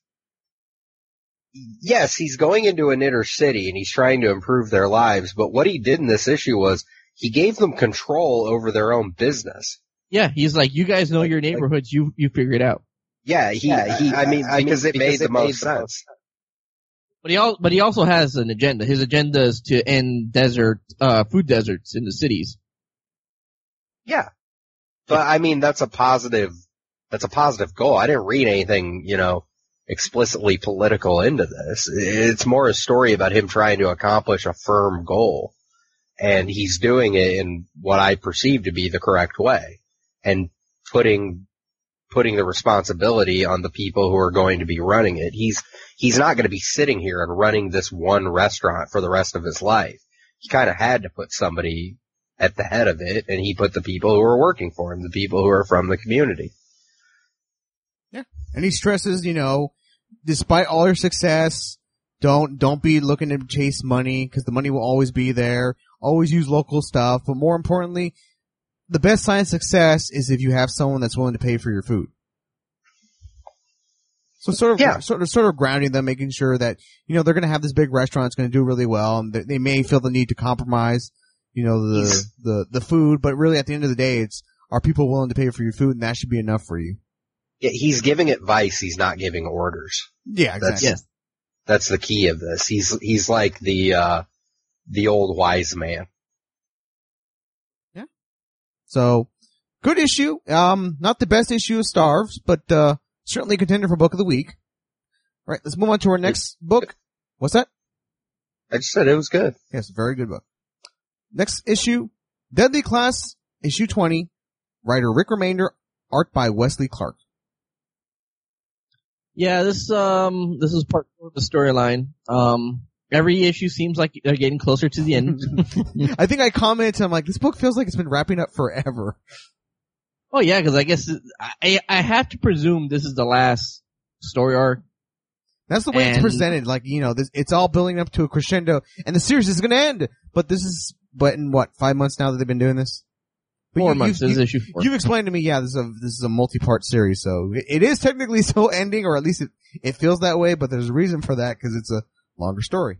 yes, he's going into an inner city, and he's trying to improve their lives, but what he did in this issue was, he gave them control over their own business. Yeah, he's like, you guys know your neighborhoods, you, you figure it out. Yeah, he, Yeah, he I- I mean, I mean, because it because made it the made most the most sense. But he al- but he also has an agenda. His agenda is to end desert, uh, food deserts in the cities. Yeah. But I mean, that's a positive, that's a positive goal. I didn't read anything, you know, explicitly political into this. It's more a story about him trying to accomplish a firm goal. And he's doing it in what I perceive to be the correct way. And putting, putting the responsibility on the people who are going to be running it. He's, he's not going to be sitting here and running this one restaurant for the rest of his life. He kind of had to put somebody at the head of it, and he put the people who are working for him, the people who are from the community. Yeah. And he stresses, you know, despite all your success, don't, don't be looking to chase money, because the money will always be there. Always use local stuff. But more importantly, the best sign of success is if you have someone that's willing to pay for your food. So sort of, Yeah. sort of, sort of grounding them, making sure that, you know, they're going to have this big restaurant, it's going to do really well, and they, they may feel the need to compromise, you know, the, He's- the, the food, but really at the end of the day, it's, are people willing to pay for your food, and that should be enough for you. Yeah, he's giving advice. He's not giving orders. Yeah, exactly. That's, Yes. that's the key of this. He's, he's like the, uh, the old wise man. So, good issue. Um, not the best issue of Starves, but, uh, certainly a contender for book of the week. All right, let's move on to our next book. What's that? I just said it was good. Yes, very good book. Next issue, Deadly Class, issue twenty, writer Rick Remainder, art by Wesley Clark. Yeah, this um this is part four of the storyline. Um, every issue seems like they're getting closer to the end. I think I commented, I'm like, this book feels like it's been wrapping up forever. Oh yeah, because I guess I I have to presume this is the last story arc. That's the way it's And- presented. Like, you know, this, it's all building up to a crescendo, and the series is going to end. But this is, but in what, five months now that they've been doing this? But Four you- months you- this is you- issue four. You've explained to me, yeah, this is a this is a multi-part series, so it, it is technically still ending, or at least it it feels that way. But there's a reason for that because it's a longer story.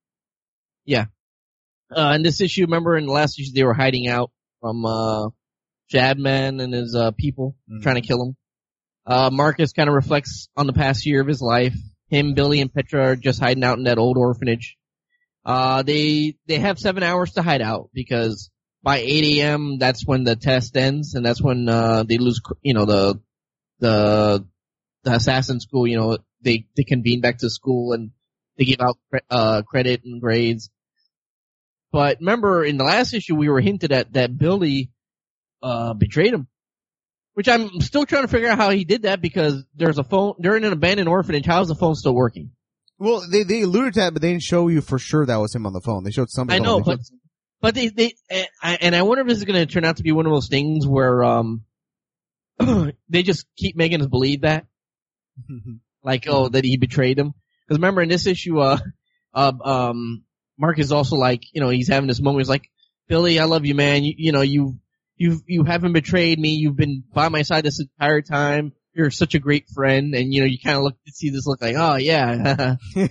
Uh, in this issue, remember in the last issue they were hiding out from uh Shabman and his uh people Mhm. trying to kill him. Uh Marcus kind of reflects on the past year of his life. Him, Billy, and Petra are just hiding out in that old orphanage. Uh they they have seven hours to hide out because by eight a.m. that's when the test ends and that's when uh they lose you know the the the assassin school, you know, they they convene back to school and they give out cre- uh credit and grades. But remember, in the last issue, we were hinted at that Billy uh betrayed him, which I'm still trying to figure out how he did that because there's a phone. They're in an abandoned orphanage. How is the phone still working? Well, they they alluded to that, but they didn't show you for sure that was him on the phone. They showed somebody. I know, They but but they they and I, and I wonder if this is going to turn out to be one of those things where um they just keep making us believe that, showed- like oh that he betrayed them. Because remember in this issue, uh, uh um Mark is also like you know he's having this moment. He's like, Billy, I love you, man. You you know you. You you haven't betrayed me. You've been by my side this entire time. You're such a great friend, and you know you kind of look see this look like, oh yeah.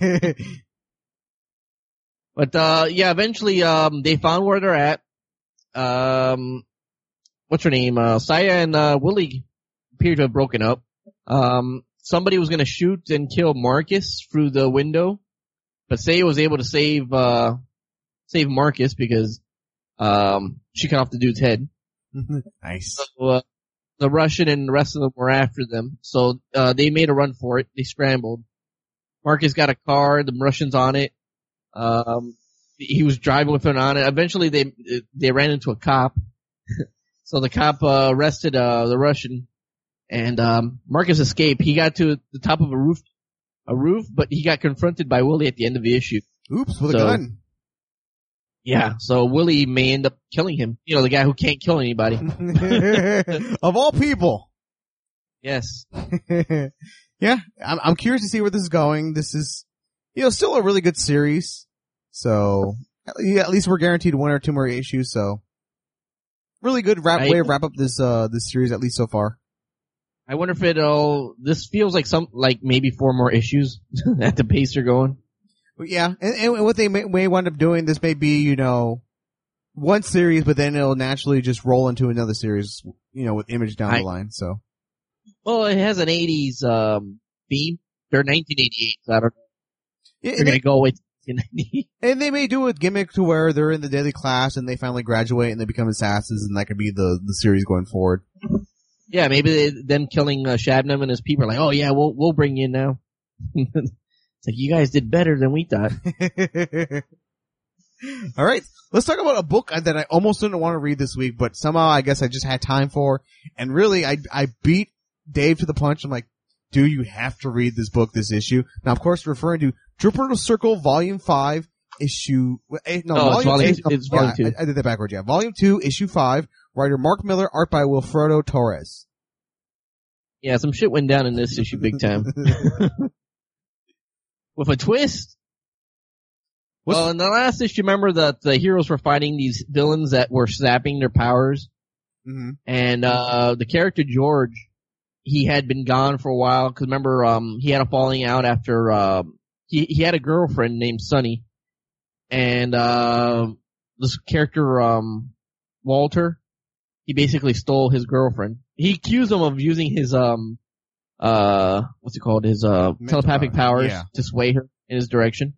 But uh yeah, eventually um they found where they're at. Um, what's her name? Uh, Saya and uh Willie appear to have broken up. Um, somebody was gonna shoot and kill Marcus through the window, but Saya was able to save uh save Marcus because um she cut off the dude's head. Nice. So, uh, the Russian and the rest of them were after them. So, uh, they made a run for it. They scrambled. Marcus got a car. The Russians on it. Um, he was driving with them on it. Eventually they, they ran into a cop. So the cop, uh, arrested, uh, the Russian and, um, Marcus escaped. He got to the top of a roof, a roof, but he got confronted by Willie at the end of the issue. Oops, with So- a gun. Yeah. So Willie may end up killing him. You know, the guy who can't kill anybody. Of all people. Yes. Yeah, I'm, I'm curious to see where this is going. This is, you know, still a really good series. So, yeah, at least we're guaranteed one or two more issues. So, really good wrap I- way to wrap up this uh this series at least so far. I wonder if it'll, this feels like some, like maybe four more issues at the pace they're going. But yeah, and, and what they may, may wind up doing, this may be, you know, one series, but then it'll naturally just roll into another series, you know, with Image down I- the line. So, Well, it has an eighties, um, theme. They're nineteen eighty-eight, so I don't know. Yeah, They're and, gonna they, go with nineteen ninety. and they may do a gimmick to where they're in the deadly class and they finally graduate and they become assassins, and that could be the the series going forward. Yeah, maybe they, them killing, uh, Shabnam and his people are like, oh yeah, we'll, we'll bring you in now. It's like, you guys did better than we thought. All right, let's talk about a book that I almost didn't want to read this week, but somehow I guess I just had time for. And really, I I beat Dave to the punch. I'm like, do you have to read this book, this issue? Now, of course, referring to Jupiter Circle Volume Five, Issue. eh, No, Oh, it's volume, volume- eight, it's yeah, volume two. I, I did that backwards. Yeah, Volume Two, Issue Five. Writer Mark Miller, art by Wilfredo Torres. Yeah, some shit went down in this issue big time. With a twist. What's- Well, in the last issue, remember that the heroes were fighting these villains that were zapping their powers? hmm And, uh, the character George, he had been gone for a while, cause remember, um, he had a falling out after, um, he, he had a girlfriend named Sunny. And, uh, this character, um, Walter, he basically stole his girlfriend. He accused him of using his, um, uh, what's it called? His, uh, Mental telepathic power, powers yeah. to sway her in his direction.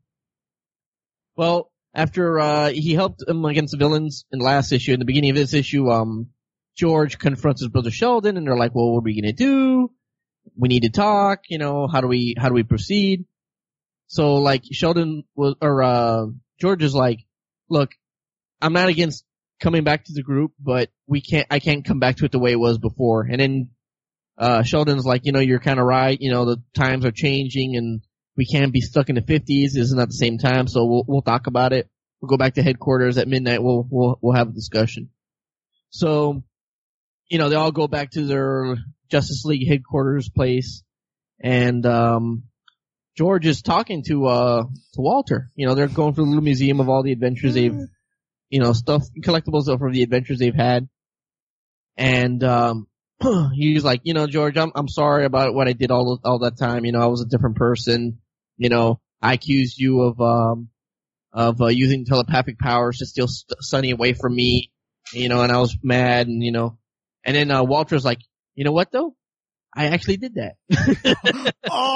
Well, after, uh, he helped him against the villains in the last issue, in the beginning of this issue, um, George confronts his brother Sheldon, and they're like, well, what are we gonna do? We need to talk, you know, how do we, how do we proceed? So, like, Sheldon was, or, uh, George is like, look, I'm not against coming back to the group, but we can't, I can't come back to it the way it was before. And then, uh, Sheldon's like, you know, you're kinda right, you know, the times are changing and we can't be stuck in the fifties, it's not the same time, so we'll, we'll talk about it. We'll go back to headquarters at midnight, we'll, we'll, we'll have a discussion. So, you know, they all go back to their Justice League headquarters place, and, um, George is talking to, uh, to Walter. You know, they're going through the little museum of all the adventures they've, you know, stuff, collectibles of the adventures they've had. And, um, he's like, you know, George, I'm, I'm sorry about what I did all, all that time. You know, I was a different person. You know, I accused you of, um, of, uh, using telepathic powers to steal St- Sonny away from me. You know, and I was mad and, you know, and then, uh, Walter's like, you know what though? I actually did that.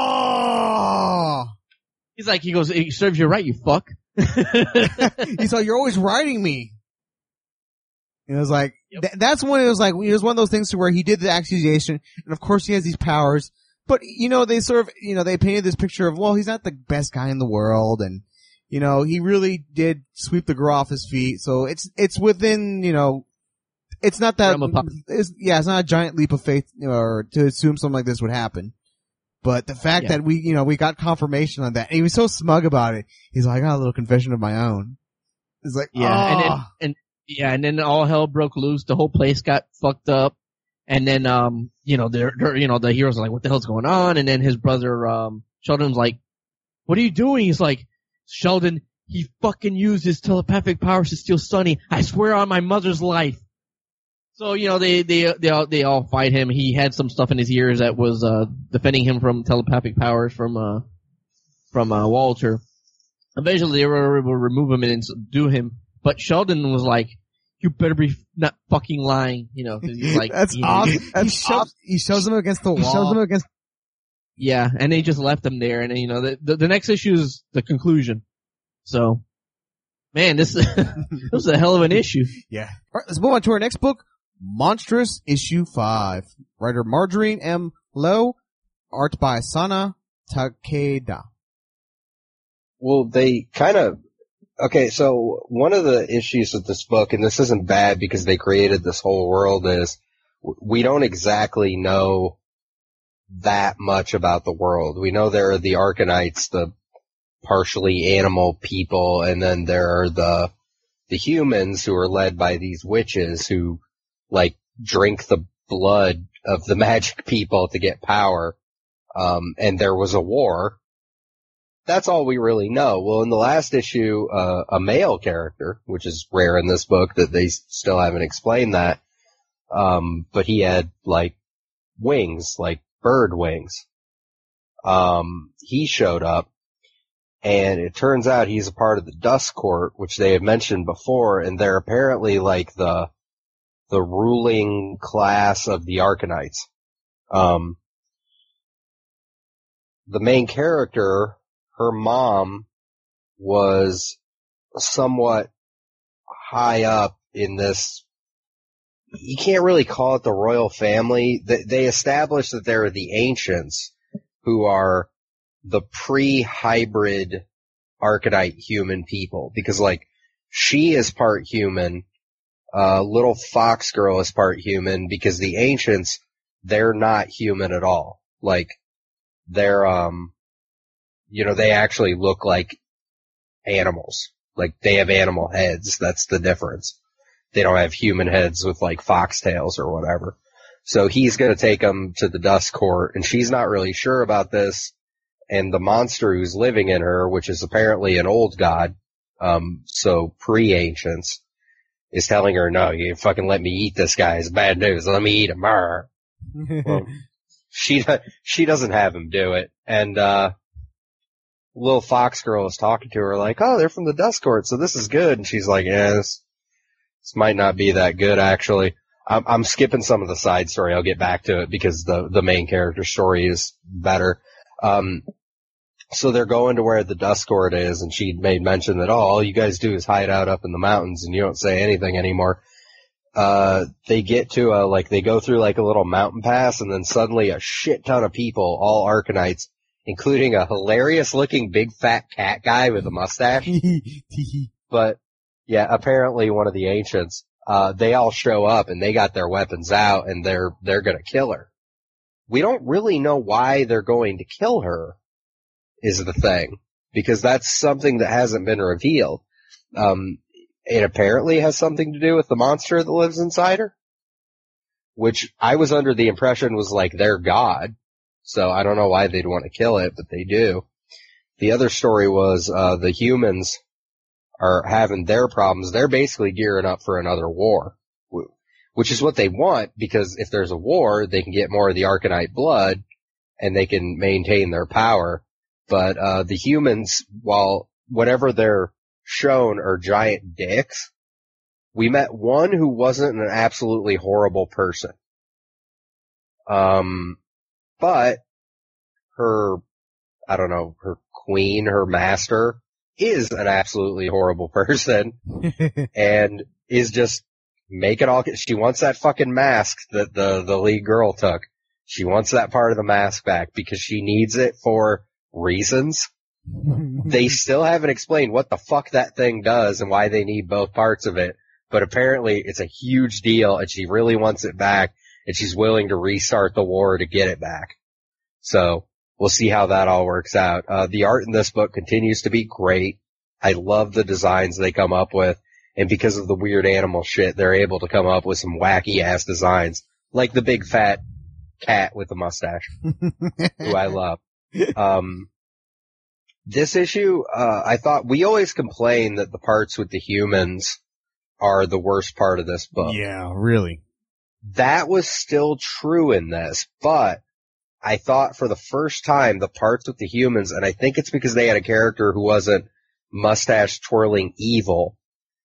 Oh! He's like, he goes, it serves you right, you fuck. He's like, you're always writing me. And it was like, Yep. th- that's when it was like, it was one of those things to where he did the accusation, and of course he has these powers, but, you know, they sort of, you know, they painted this picture of, well, he's not the best guy in the world, and, you know, he really did sweep the girl off his feet, so it's, it's within, you know, it's not that, Realm of pop- it's, yeah, it's not a giant leap of faith, you know, or to assume something like this would happen. But the fact Yeah. that we, you know, we got confirmation on that, and he was so smug about it, he's like, I got a little confession of my own. It's like, Yeah, and then, "Ah." and, yeah, and then all hell broke loose, the whole place got fucked up, and then, um, you know, they're, they're, you know, the heroes are like, what the hell's going on? And then his brother, um, Sheldon's like, what are you doing? He's like, Sheldon, he fucking used his telepathic powers to steal Sonny. I swear on my mother's life. So, you know, they, they, they all, they all fight him. He had some stuff in his ears that was, uh, defending him from telepathic powers from, uh, from, uh, Walter. Eventually they were able to remove him and subdue him, but Sheldon was like, you better be not fucking lying, you know, 'cause he's like, That's he, awesome. he That's shoves, awesome. He shows him against the wall. He shows him against. yeah, and they just left him there, and then, you know, the, the, the next issue is the conclusion. So, man, this, this was a hell of an issue. Yeah. All right, let's move on to our next book, Monstrous Issue Five. Writer Margarine M. Lowe, art by Sana Takeda. Well, they kind of, okay, so one of the issues with this book, and this isn't bad because they created this whole world, is we don't exactly know that much about the world. We know there are the Arcanites, the partially animal people, and then there are the, the humans who are led by these witches who, like, drink the blood of the magic people to get power. Um, and there was a war. That's all we really know. Well, in the last issue, uh, a male character, which is rare in this book that they still haven't explained that, um, but he had, like, wings, like bird wings. Um, he showed up, and it turns out he's a part of the Dust Court, which they had mentioned before, and they're apparently like the, the ruling class of the Arcanites. Um, the main character, her mom, was somewhat high up in this. You can't really call it the royal family. They, they established that there are the ancients, who are the pre-hybrid Arcanite human people. Because, like, she is part human, uh, little fox girl is part human, because the ancients, they're not human at all. Like, they're, um, you know, they actually look like animals. Like, they have animal heads. That's the difference. They don't have human heads with, like, foxtails or whatever. So he's gonna take them to the Dust Court, and she's not really sure about this. And the monster who's living in her, which is apparently an old god, um, so pre-ancients, is telling her, no, you fucking let me eat this guy. It's bad news. Let me eat him. Arr. Well, she, she doesn't have him do it. And, uh, little fox girl is talking to her like, oh, they're from the Dust Court, so this is good. And she's like, yeah, this, this might not be that good, actually. I'm, I'm skipping some of the side story. I'll get back to it because the, the main character story is better. Um, so they're going to where the Dust Court is, and she made mention that, oh, all you guys do is hide out up in the mountains and you don't say anything anymore. Uh, they get to a, like, they go through like a little mountain pass, and then suddenly a shit ton of people, all Arkanites, including a hilarious looking big fat cat guy with a mustache. But, yeah, apparently one of the ancients, uh, they all show up and they got their weapons out and they're, they're gonna kill her. We don't really know why they're going to kill her, is the thing, because that's something that hasn't been revealed. Um, it apparently has something to do with the monster that lives inside her, which I was under the impression was like their god. So I don't know why they'd want to kill it, but they do. The other story was, uh, the humans are having their problems. They're basically gearing up for another war, which is what they want, because if there's a war, they can get more of the Arcanite blood and they can maintain their power. But, uh, the humans, while whatever they're shown are giant dicks, we met one who wasn't an absolutely horrible person. Um, but her, I don't know, her queen, her master, is an absolutely horrible person and is just making all, she wants that fucking mask that the, the lead girl took. She wants that part of the mask back because she needs it for reasons. They still haven't explained what the fuck that thing does and why they need both parts of it, but apparently it's a huge deal and she really wants it back and she's willing to restart the war to get it back. So we'll see how that all works out. Uh, the art in this book continues to be great. I love the designs they come up with, and because of the weird animal shit, they're able to come up with some wacky ass designs, like the big fat cat with the mustache, who I love. Um, this issue, uh, I thought we always complain that the parts with the humans are the worst part of this book. Yeah, really. That was still true in this, but I thought for the first time the parts with the humans, and I think it's because they had a character who wasn't mustache twirling evil,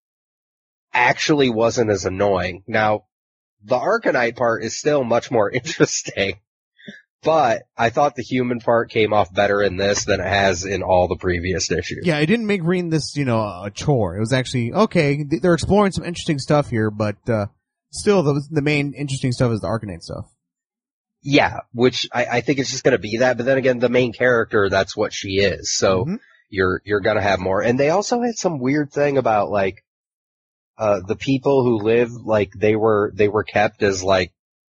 actually wasn't as annoying. Now, the Arcanite part is still much more interesting, but I thought the human part came off better in this than it has in all the previous issues. Yeah, it didn't make reading this, you know, a chore. It was actually, okay, they're exploring some interesting stuff here, but, uh, still the, the main interesting stuff is the Arcanite stuff. Yeah, which I, I think it's just gonna be that, but then again, the main character, that's what she is, so mm-hmm. you're, you're gonna have more. And they also had some weird thing about, like, uh, the people who live, like, they were, they were kept as, like,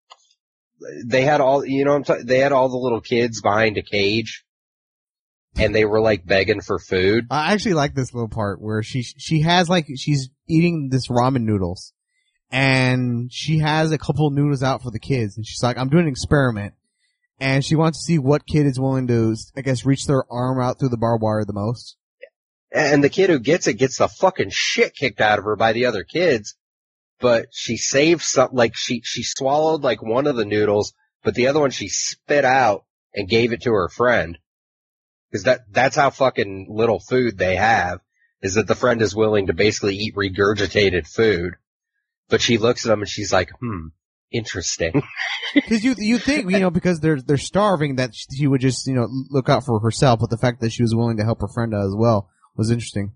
they had all, you know what I'm talking, they had all the little kids behind a cage, and they were, like, begging for food. I actually like this little part where she, she has, like, she's eating this ramen noodles, and she has a couple of noodles out for the kids, and she's like, I'm doing an experiment, and she wants to see what kid is willing to, I guess, reach their arm out through the barbed wire the most. And the kid who gets it gets the fucking shit kicked out of her by the other kids, but she saved some, like, she, she swallowed, like, one of the noodles, but the other one she spit out and gave it to her friend. Cause that, that's how fucking little food they have, is that the friend is willing to basically eat regurgitated food. But she looks at them and she's like, hmm, interesting. Cause you, you think, you know, because they're, they're starving that she would just, you know, look out for herself, but the fact that she was willing to help her friend out as well was interesting.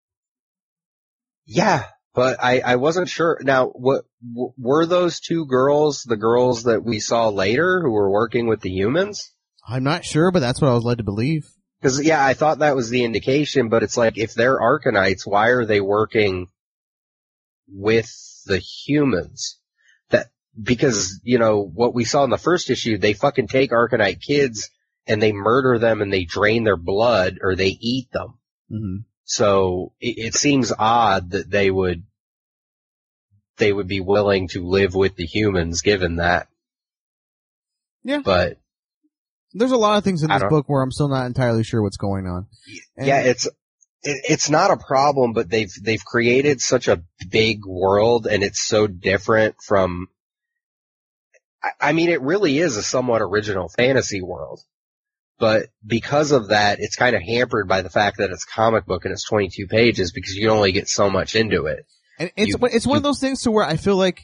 Yeah, but I, I wasn't sure. Now, what, w- were those two girls the girls that we saw later who were working with the humans? I'm not sure, but that's what I was led to believe. Cause yeah, I thought that was the indication, but it's like, if they're Arkanites, why are they working with the humans? That, because, you know, what we saw in the first issue, they fucking take Arcanite kids and they murder them and they drain their blood or they eat them. Mm-hmm. So it, it seems odd that they would, they would be willing to live with the humans given that. Yeah. But there's a lot of things in this book where I'm still not entirely sure what's going on. And yeah, it's, it, it's not a problem, but they've, they've created such a big world and it's so different from, I, I mean, it really is a somewhat original fantasy world. But because of that, it's kind of hampered by the fact that it's a comic book and it's twenty-two pages because you only get so much into it. And it's you, it's one you, of those things to where I feel like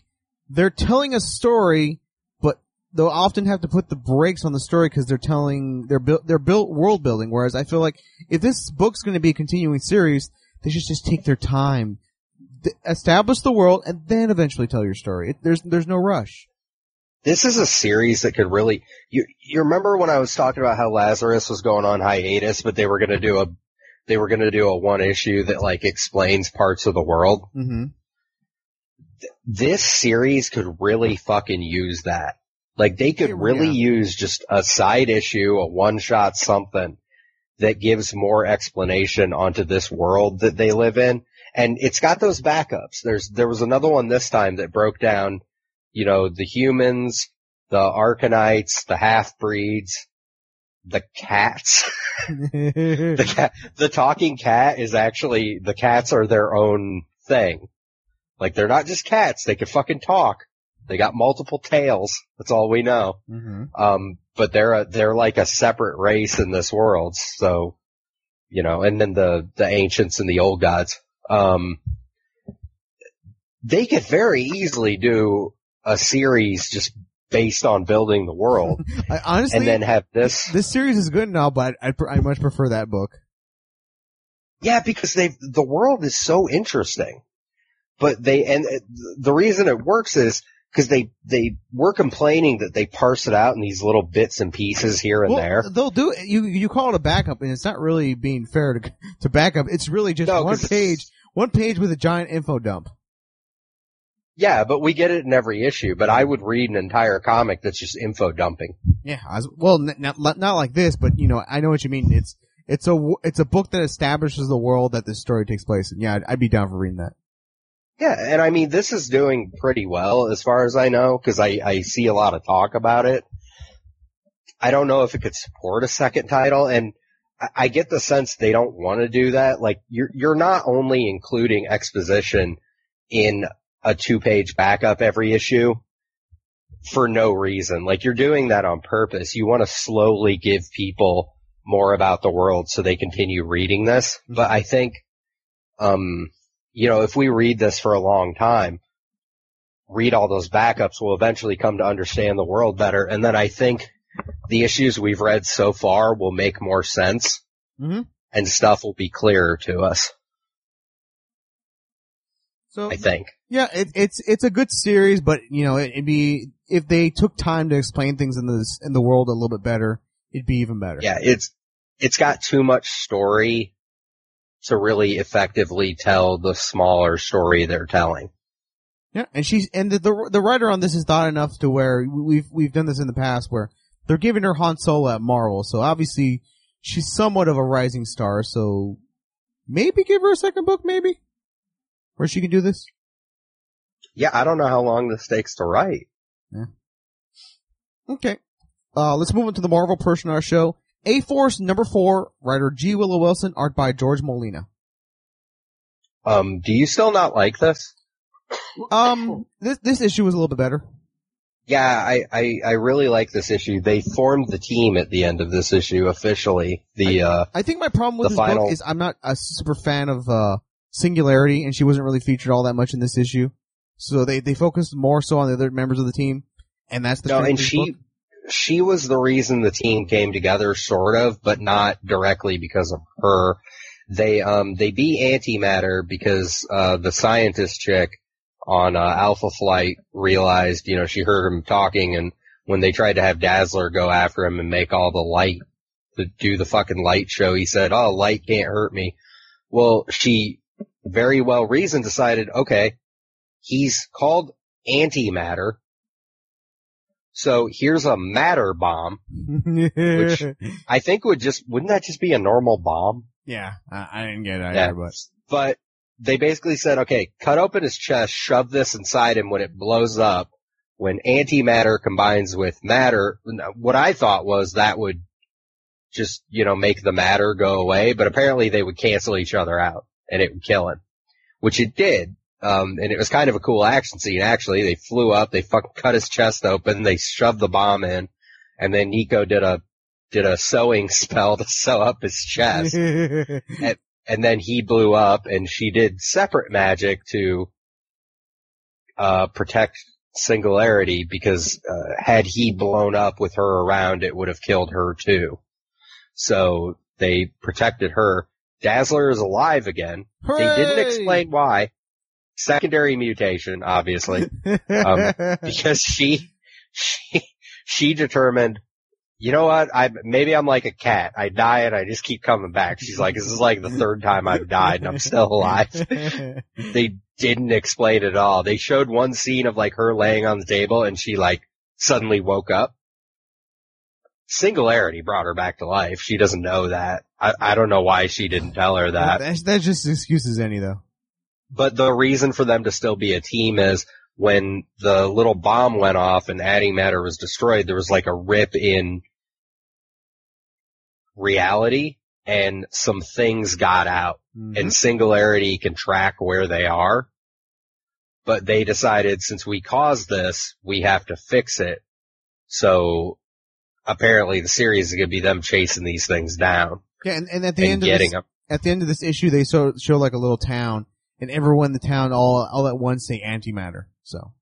they're telling a story, but they'll often have to put the brakes on the story because they're telling, they're built, they're built world building. Whereas I feel like if this book's going to be a continuing series, they should just take their time, th- establish the world, and then eventually tell your story. It, there's, there's no rush. This is a series that could really, you, you remember when I was talking about how Lazarus was going on hiatus, but they were going to do a, they were going to do a one issue that like explains parts of the world. Mm-hmm. This series could really fucking use that. Like they could really Yeah. use just a side issue, a one shot something that gives more explanation onto this world that they live in. And it's got those backups. There's, there was another one this time that broke down, you know, the humans, the Arcanites, the half-breeds, the cats. the cat, the talking cat is actually, the cats are their own thing. Like they're not just cats, they can fucking talk. They got multiple tails. That's all we know. Mm-hmm. Um, but they're a, they're like a separate race in this world. So, you know, and then the, the ancients and the old gods. Um, they could very easily do a series just based on building the world. I, honestly, and then have this. this series is good now, but I, I much prefer that book. Yeah, because they the world is so interesting. But they, and the reason it works is because they, they were complaining that they parse it out in these little bits and pieces here and Well, there. they'll do it. You, you call it a backup, and it's not really being fair to, to backup. It's really just No, one 'cause page, one page with a giant info dump. Yeah, but we get it in every issue, but I would read an entire comic that's just info dumping. Yeah, I was, well, n- not, not like this, but you know, I know what you mean. It's, it's a, w- it's a book that establishes the world that this story takes place in. Yeah, I'd, I'd be down for reading that. Yeah, and I mean, this is doing pretty well as far as I know, because I, I see a lot of talk about it. I don't know if it could support a second title, and I, I get the sense they don't want to do that. Like, you're, you're not only including exposition in a two-page backup every issue for no reason. Like, you're doing that on purpose. You want to slowly give people more about the world so they continue reading this. But I think, um, you know, if we read this for a long time, read all those backups, we'll eventually come to understand the world better. And then I think the issues we've read so far will make more sense, Mm-hmm. and stuff will be clearer to us, So, I think. yeah, it, it's, it's a good series, but you know, it, it'd be, if they took time to explain things in this, in the world a little bit better, it'd be even better. Yeah, it's, it's got too much story to really effectively tell the smaller story they're telling. Yeah, and she's, and the, the, the writer on this is thought enough to where we've, we've done this in the past where they're giving her Han Solo at Marvel, so obviously she's somewhat of a rising star, so maybe give her a second book, maybe? Where she can do this? Yeah, I don't know how long this takes to write. Yeah. Okay. Uh, let's move on to the Marvel portion of our show. A-Force number four, writer G. Willow Wilson, art by George Molina. Um, do you still not like this? Um, this, this issue was a little bit better. Yeah, I, I, I really like this issue. They formed the team at the end of this issue officially. The, uh, I think my problem with the this final- book is I'm not a super fan of, uh, Singularity, and she wasn't really featured all that much in this issue. So they, they focused more so on the other members of the team, and that's the no, strength and of this she, book. she was the reason the team came together, sort of, but not directly because of her. They, um, they beat Antimatter because, uh, the scientist chick on, uh, Alpha Flight realized, you know, she heard him talking, and when they tried to have Dazzler go after him and make all the light, to do the fucking light show, he said, oh, light can't hurt me. Well, she very well reasoned decided, okay, he's called Antimatter, so here's a matter bomb, which I think would just, wouldn't that just be a normal bomb? yeah, I, I didn't get it Yeah. either, but But they basically said, okay, cut open his chest, shove this inside him when it blows up. When antimatter combines with matter, what I thought was that would just, you know, make the matter go away, but apparently they would cancel each other out and it would kill him, which it did. Um, and it was kind of a cool action scene, actually. They flew up, they fucking cut his chest open, they shoved the bomb in, and then Nico did a, did a sewing spell to sew up his chest. and, and then he blew up, and she did separate magic to, uh, protect Singularity because uh, had he blown up with her around, it would have killed her too. So they protected her. Dazzler is alive again. Hooray! They didn't explain why. Secondary mutation, obviously, um, because she she she determined, you know what? I maybe I'm like a cat. I die and I just keep coming back. She's like, this is like the third time I've died and I'm still alive. They didn't explain it at all. They showed one scene of like her laying on the table and she like suddenly woke up. Singularity brought her back to life. She doesn't know that. I, I don't know why she didn't tell her that. That's, that's just excuses any though. But the reason for them to still be a team is when the little bomb went off and antimatter was destroyed, there was like a rip in reality and some things got out. Mm-hmm. And Singularity can track where they are. But they decided since we caused this, we have to fix it. So apparently the series is going to be them chasing these things down. Yeah, and, and at the and end getting of this, them. At the end of this issue, they show, show like a little town, and everyone in the town all all at once say antimatter. So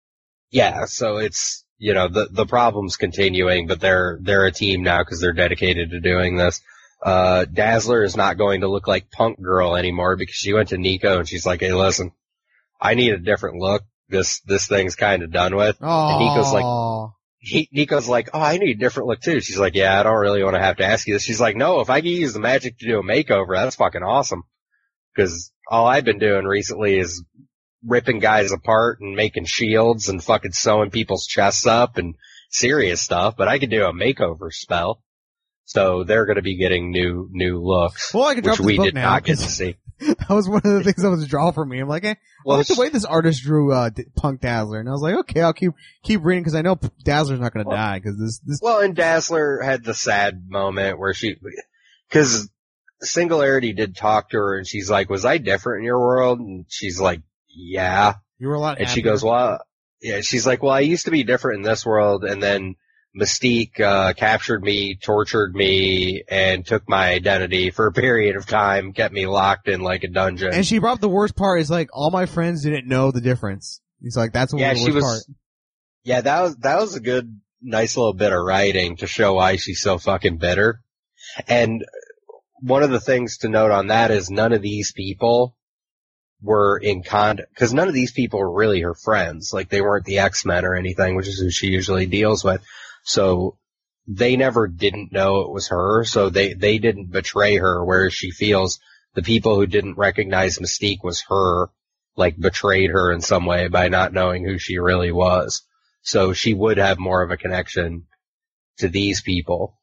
yeah, so it's you know the the problem's continuing, but they're they're a team now because they're dedicated to doing this. Uh, Dazzler is not going to look like Punk Girl anymore because she went to Nico and she's like, "Hey, listen, I need a different look. This this thing's kind of done with." Aww. And Nico's like. He, Nico's like, oh, I need a different look too. She's like, yeah, I don't really want to have to ask you this. She's like, no, if I can use the magic to do a makeover, that's fucking awesome. Cause all I've been doing recently is ripping guys apart and making shields and fucking sewing people's chests up and serious stuff, but I could do a makeover spell. So they're gonna be getting new, new looks. Well, I can drop which this we book did now, not get to see. That was one of the things that was a draw for me. I'm like, eh, Well, I like the way this artist drew, uh, D- Punk Dazzler. And I was like, okay, I'll keep, keep reading because I know P- Dazzler's not gonna Well- die because this, this, Well, and Dazzler had the sad moment where she, cause Singularity did talk to her and she's like, was I different in your world? And she's like, yeah. you were a lot And she happier. goes, well, yeah, she's like, well, I used to be different in this world and then Mystique, uh, captured me, tortured me, and took my identity for a period of time, kept me locked in like a dungeon. And she brought up the worst part is like, all my friends didn't know the difference. He's like, that's what yeah, the she worst was, part. yeah, that was, that was a good, nice little bit of writing to show why she's so fucking bitter. And one of the things to note on that is none of these people were in con, cause none of these people were really her friends. Like they weren't the X-Men or anything, which is who she usually deals with. So they never didn't know it was her, so they, they didn't betray her, whereas she feels the people who didn't recognize Mystique was her, like betrayed her in some way by not knowing who she really was. So she would have more of a connection to these people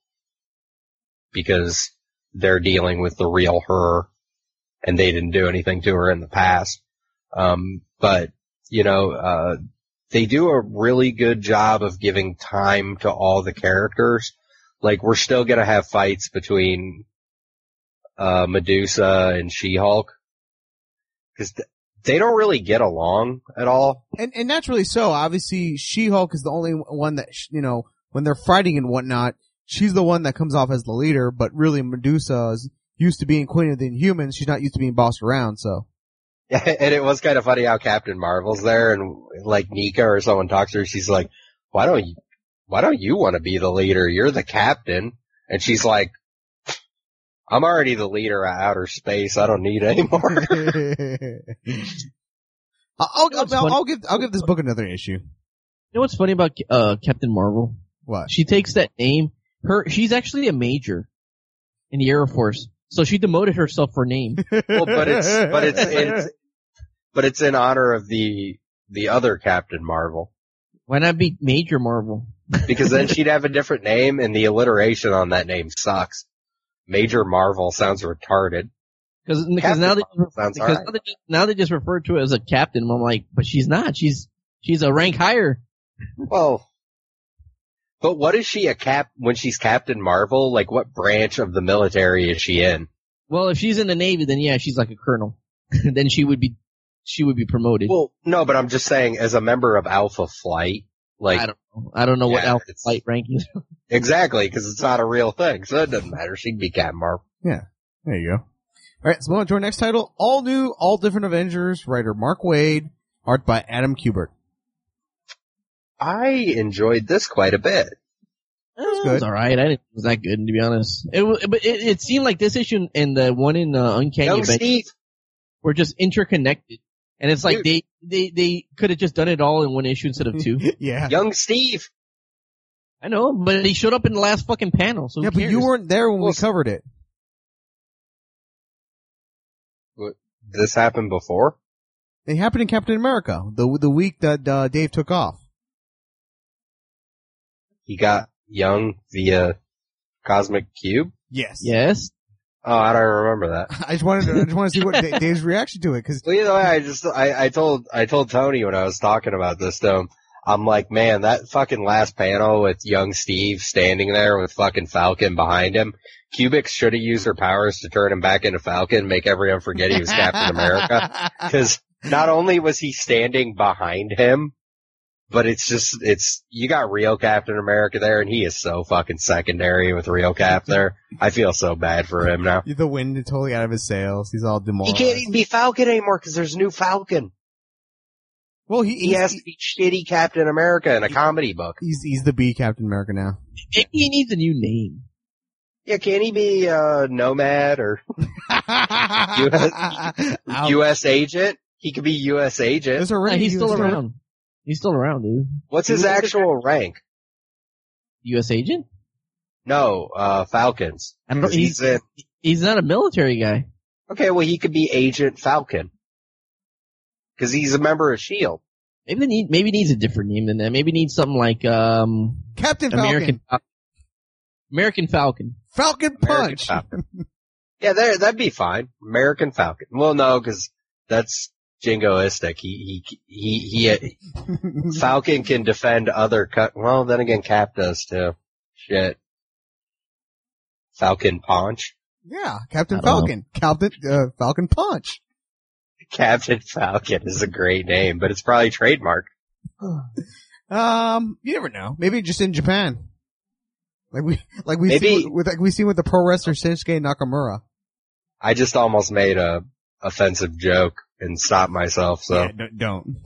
because they're dealing with the real her and they didn't do anything to her in the past. Um, but, you know, uh, they do a really good job of giving time to all the characters. Like, we're still gonna have fights between, uh, Medusa and She-Hulk. Cause th- they don't really get along at all. And, and naturally so. Obviously, She-Hulk is the only one that, sh- you know, when they're fighting and whatnot, she's the one that comes off as the leader, but really Medusa is used to being Queen of the Inhumans. She's not used to being bossed around, so. Yeah, and it was kind of funny how Captain Marvel's there and like Nika or someone talks to her, she's like, why don't you, why don't you want to be the leader? You're the captain. And she's like, I'm already the leader of outer space. I don't need it anymore. I'll, I'll, You know what's I'll, funny? I'll give, I'll give this book another issue. You know what's funny about uh Captain Marvel? What? She takes that name. Her she's actually a major in the Air Force, so she demoted herself for name. Well, but it's, but it's, it's, but it's in honor of the, the other Captain Marvel. Why not be Major Marvel? Because then she'd have a different name and the alliteration on that name sucks. Major Marvel sounds retarded. Because because Captain now they Marvel sounds because alright. now, they just, now they just refer to her as a captain. I'm like, but she's not. She's she's a rank higher. Well, but what is she a cap, when she's Captain Marvel, like what branch of the military is she in? Well, if she's in the Navy, then yeah, she's like a colonel. Then she would be she would be promoted. Well, no, but I'm just saying as a member of Alpha Flight, like, I don't know. I don't know what Yeah, Alpha it's- Flight ranking is. exactly, because it's not a real thing, so it doesn't matter. She'd be Captain Marvel. Yeah. There you go. Alright, so we'll on to our next title. All new, all different Avengers, writer Mark Waid, art by Adam Kubert. I enjoyed this quite a bit. It was alright. I didn't think it was that good, to be honest. It was, but it, it seemed like this issue and the one in uh, Uncanny Young Avengers Steve. were just interconnected. And it's like Dude. they, they, they could have just done it all in one issue instead of two. Yeah. Young Steve. I know, but he showed up in the last fucking panel, so who Yeah, but you cares? weren't there when Well, we covered it. What, this happened before? It happened in Captain America, the the week that uh, Dave took off. He got young via Cosmic Cube? Yes. Yes. Oh, I don't remember that. I just wanted to, I just want to see what Da- Dave's reaction to it, because Well, either way, I just, I, I told, I told Tony when I was talking about this to him, I'm like, man, that fucking last panel with young Steve standing there with fucking Falcon behind him, Cubic should have used her powers to turn him back into Falcon, make everyone forget he was Captain America. Cause not only was he standing behind him, but it's just, it's, you got real Captain America there, and he is so fucking secondary with real Cap there. I feel so bad for him now. the wind is totally out of his sails. He's all He demoralized. can't even be Falcon anymore because there's new Falcon. Well, he, He he's, has to be shitty Captain America in a comedy book. he's he's the B Captain America now. Maybe he needs a new name. Yeah, can he be, uh, Nomad or Ouch. U S agent? He could be U S agent. There's Yeah, already he's still U S around. He's still around, dude. What's his actual rank? U S agent? No, uh, Falcons. I don't 'Cause know. He's, He's in, he's not a military guy. okay, well he could be Agent Falcon. Cause he's a member of SHIELD. Maybe they need, maybe he needs a different name than that. Maybe he needs something like, um, Captain Falcon. American, Fal- American Falcon. Falcon American Punch. Falcon. Yeah, there, that'd be fine. American Falcon. Well, no, cause that's jingoistic. He, he, he, he, Falcon can defend other cut. Well, then again, Cap does too. Shit. Falcon Punch. Yeah, Captain I don't Falcon. Captain uh, Falcon Punch. Captain Falcon is a great name, but it's probably trademarked. Um, you never know. Maybe just in Japan. Like we, like we Maybe- see with, like we see with the pro wrestler Shinsuke Nakamura. I just almost made a offensive joke and stopped myself, so. Yeah, don't. don't.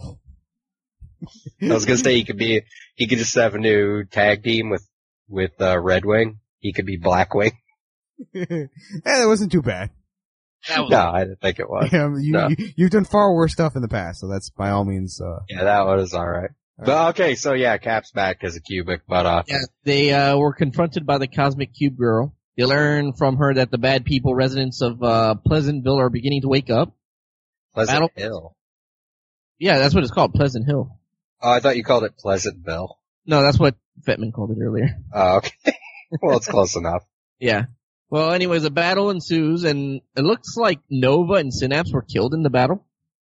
I was gonna say he could be, he could just have a new tag team with, with, uh, Red Wing. He could be Blackwing. Yeah, that wasn't too bad. That was, No, I didn't think it was. Yeah, you, No. you you've done far worse stuff in the past, so that's by all means. Uh, Yeah, that one is alright. But okay, so yeah, Cap's back as a cubic, but uh, yeah, they, uh, were confronted by the Cosmic Cube girl. They learn from her that the bad people, residents of, uh, Pleasantville are beginning to wake up. Pleasant Battle- Hill. Yeah, that's what it's called, Pleasant Hill. Oh, I thought you called it Pleasantville. No, that's what Fetman called it earlier. Oh, okay. Well, it's close enough. Yeah. Well, anyways, a battle ensues, and it looks like Nova and Synapse were killed in the battle.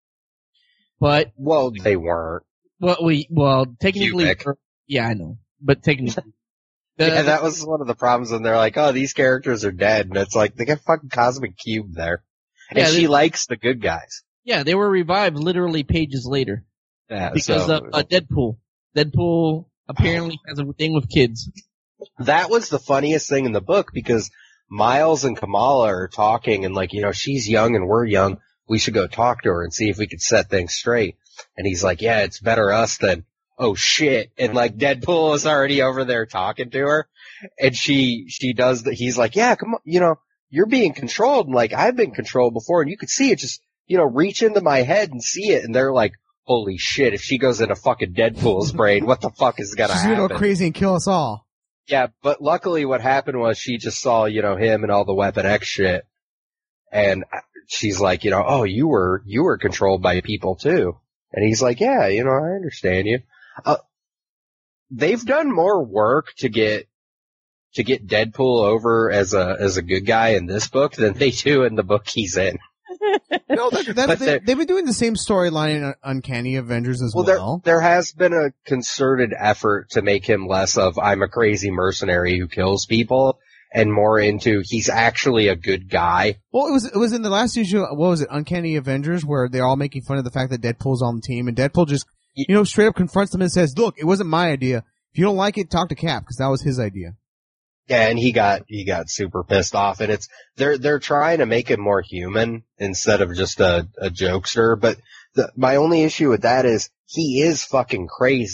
But, Well, they weren't. well, we, well, technically, Cubic. or- yeah, I know, but technically, the, Yeah, that was one of the problems when they're like, oh, these characters are dead, and it's like, they got fucking Cosmic Cube there. And Yeah, she they- likes the good guys. yeah, they were revived literally pages later Yeah, because so, of uh, Deadpool. Deadpool apparently has a thing with kids. that was the funniest thing in the book because Miles and Kamala are talking and like, you know, she's young and we're young. We should go talk to her and see if we could set things straight. And he's like, yeah, it's better us than, oh shit. And like Deadpool is already over there talking to her and she, she does that. He's like, yeah, come on, you know, you're being controlled. And like, I've been controlled before and you could see it. Just, you know, reach into my head and see it. And they're like, holy shit, if she goes into fucking Deadpool's brain, what the fuck is gonna she's happen? gonna go crazy and kill us all. Yeah, but luckily what happened was she just saw, you know, him and all the Weapon X shit. And she's like, you know, oh, you were, you were controlled by people too. And he's like, yeah, you know, I understand you. Uh, they've done more work to get, to get Deadpool over as a, as a good guy in this book than they do in the book he's in. No, that, that, But they, they're- they've been doing the same storyline in Uncanny Avengers as Well, well. there, there has been a concerted effort to make him less of, I'm a crazy mercenary who kills people, and more into, he's actually a good guy. Well, it was it was in the last issue. What was it? Uncanny Avengers, where they're all making fun of the fact that Deadpool's on the team, and Deadpool just, you know, straight up confronts them and says, "Look, it wasn't my idea. If you don't like it, talk to Cap, because that was his idea." Yeah, and he got, he got super pissed off, and it's, they're, they're trying to make him more human instead of just a, a jokester, but the, my only issue with that is, he is fucking crazy.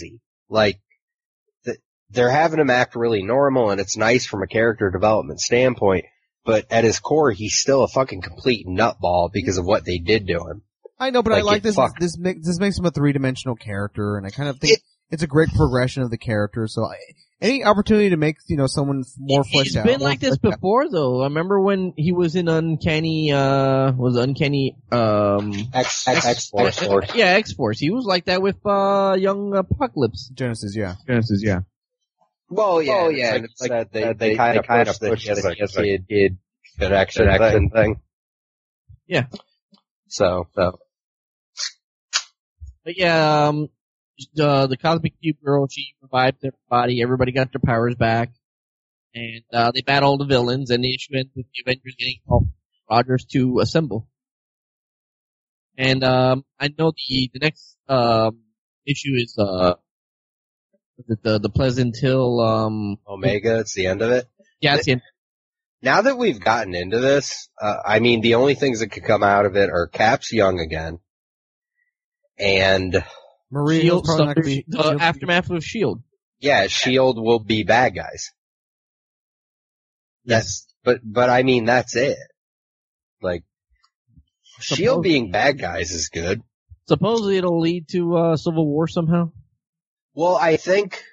Like, th- they're having him act really normal, and it's nice from a character development standpoint, but at his core, he's still a fucking complete nutball because of what they did to him. I know, but I Like, like it this. fucked- This makes this makes him a three dimensional character, and I kind of think It- it's a great progression of the character. So, I, any opportunity to make you know someone more fleshed He's out. been more like this fleshed out. before, though. I remember when he was in Uncanny, uh, was it Uncanny, um, X, X, X Force. yeah, X-Force. He was like that with, uh, Young Apocalypse. Genesis, yeah. Genesis, yeah. Well, yeah, Oh, it's yeah, like, it's like like they, that they, they kind of kinda pushed the pushed kid, the kid, kid kid connection, connection thing. Yeah. So, so. But yeah, um, the, the Cosmic Cube girl, she revived everybody. Everybody got their powers back. And, uh, they battled the villains, and the issue ends with the Avengers getting Paul Rogers to assemble. And, um, I know the, the next, um, issue is, uh, the, the, the Pleasant Hill, um, Omega, it's the end of it. yeah, it's the end. Now that we've gotten into this, uh, I mean, the only things that could come out of it are Cap's young again. And, Maria Shield, probably not gonna so- be. the Shield- aftermath of Shield. yeah, SHIELD will be bad guys. That's, but, but I mean, that's it. Like, SHIELD Suppose- being bad guys is good. Supposedly it'll lead to, uh, Civil War somehow. Well, I think,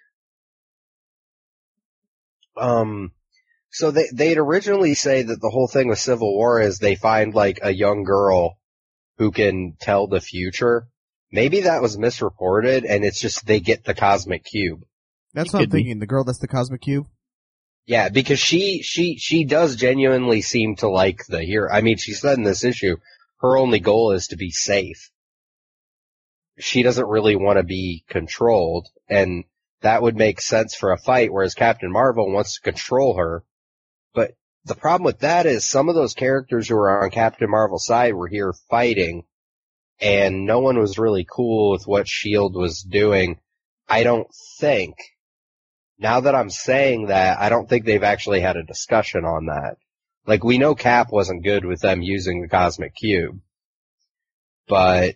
um, so they, they'd originally say that the whole thing with Civil War is they find like a young girl who can tell the future. Maybe that was misreported and it's just they get the cosmic cube. That's It what I'm could be. thinking. The girl that's the Cosmic Cube. Yeah, because she, she, she does genuinely seem to like the hero. I mean, she said in this issue, her only goal is to be safe. She doesn't really want to be controlled, and that would make sense for a fight, whereas Captain Marvel wants to control her. But the problem with that is some of those characters who are on Captain Marvel's side were here fighting, and no one was really cool with what SHIELD was doing. I don't think, now that I'm saying that, I don't think they've actually had a discussion on that. Like, we know Cap wasn't good with them using the Cosmic Cube. But,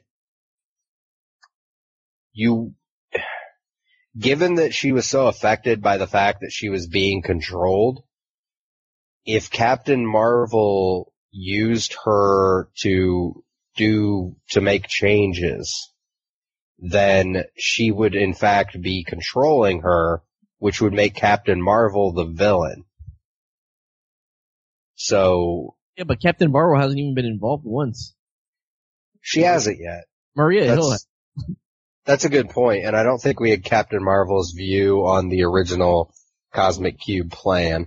you, given that she was so affected by the fact that she was being controlled, if Captain Marvel used her to do, to make changes, then she would in fact be controlling her, which would make Captain Marvel the villain. So, Yeah, but Captain Marvel hasn't even been involved once. she hasn't yet. Maria Hill. That's, that's a good point, and I don't think we had Captain Marvel's view on the original Cosmic Cube plan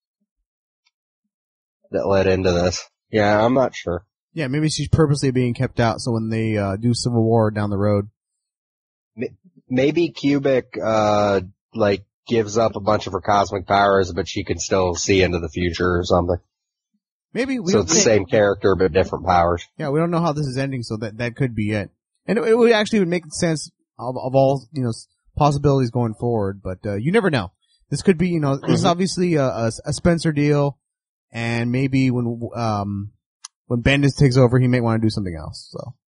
that led into this. Yeah, I'm not sure. Yeah, maybe she's purposely being kept out, so when they uh, do Civil War down the road. Maybe Cubic, uh, like, gives up a bunch of her cosmic powers, but she can still see into the future or something. Maybe we So don't it's the same character, but different powers. Yeah, we don't know how this is ending, so that that could be it. And it, it would actually would make sense of, of all you know possibilities going forward, but uh, you never know. This could be, you know, this is obviously a, a, a Spencer deal, and maybe when um when Bendis takes over, he may want to do something else. So, all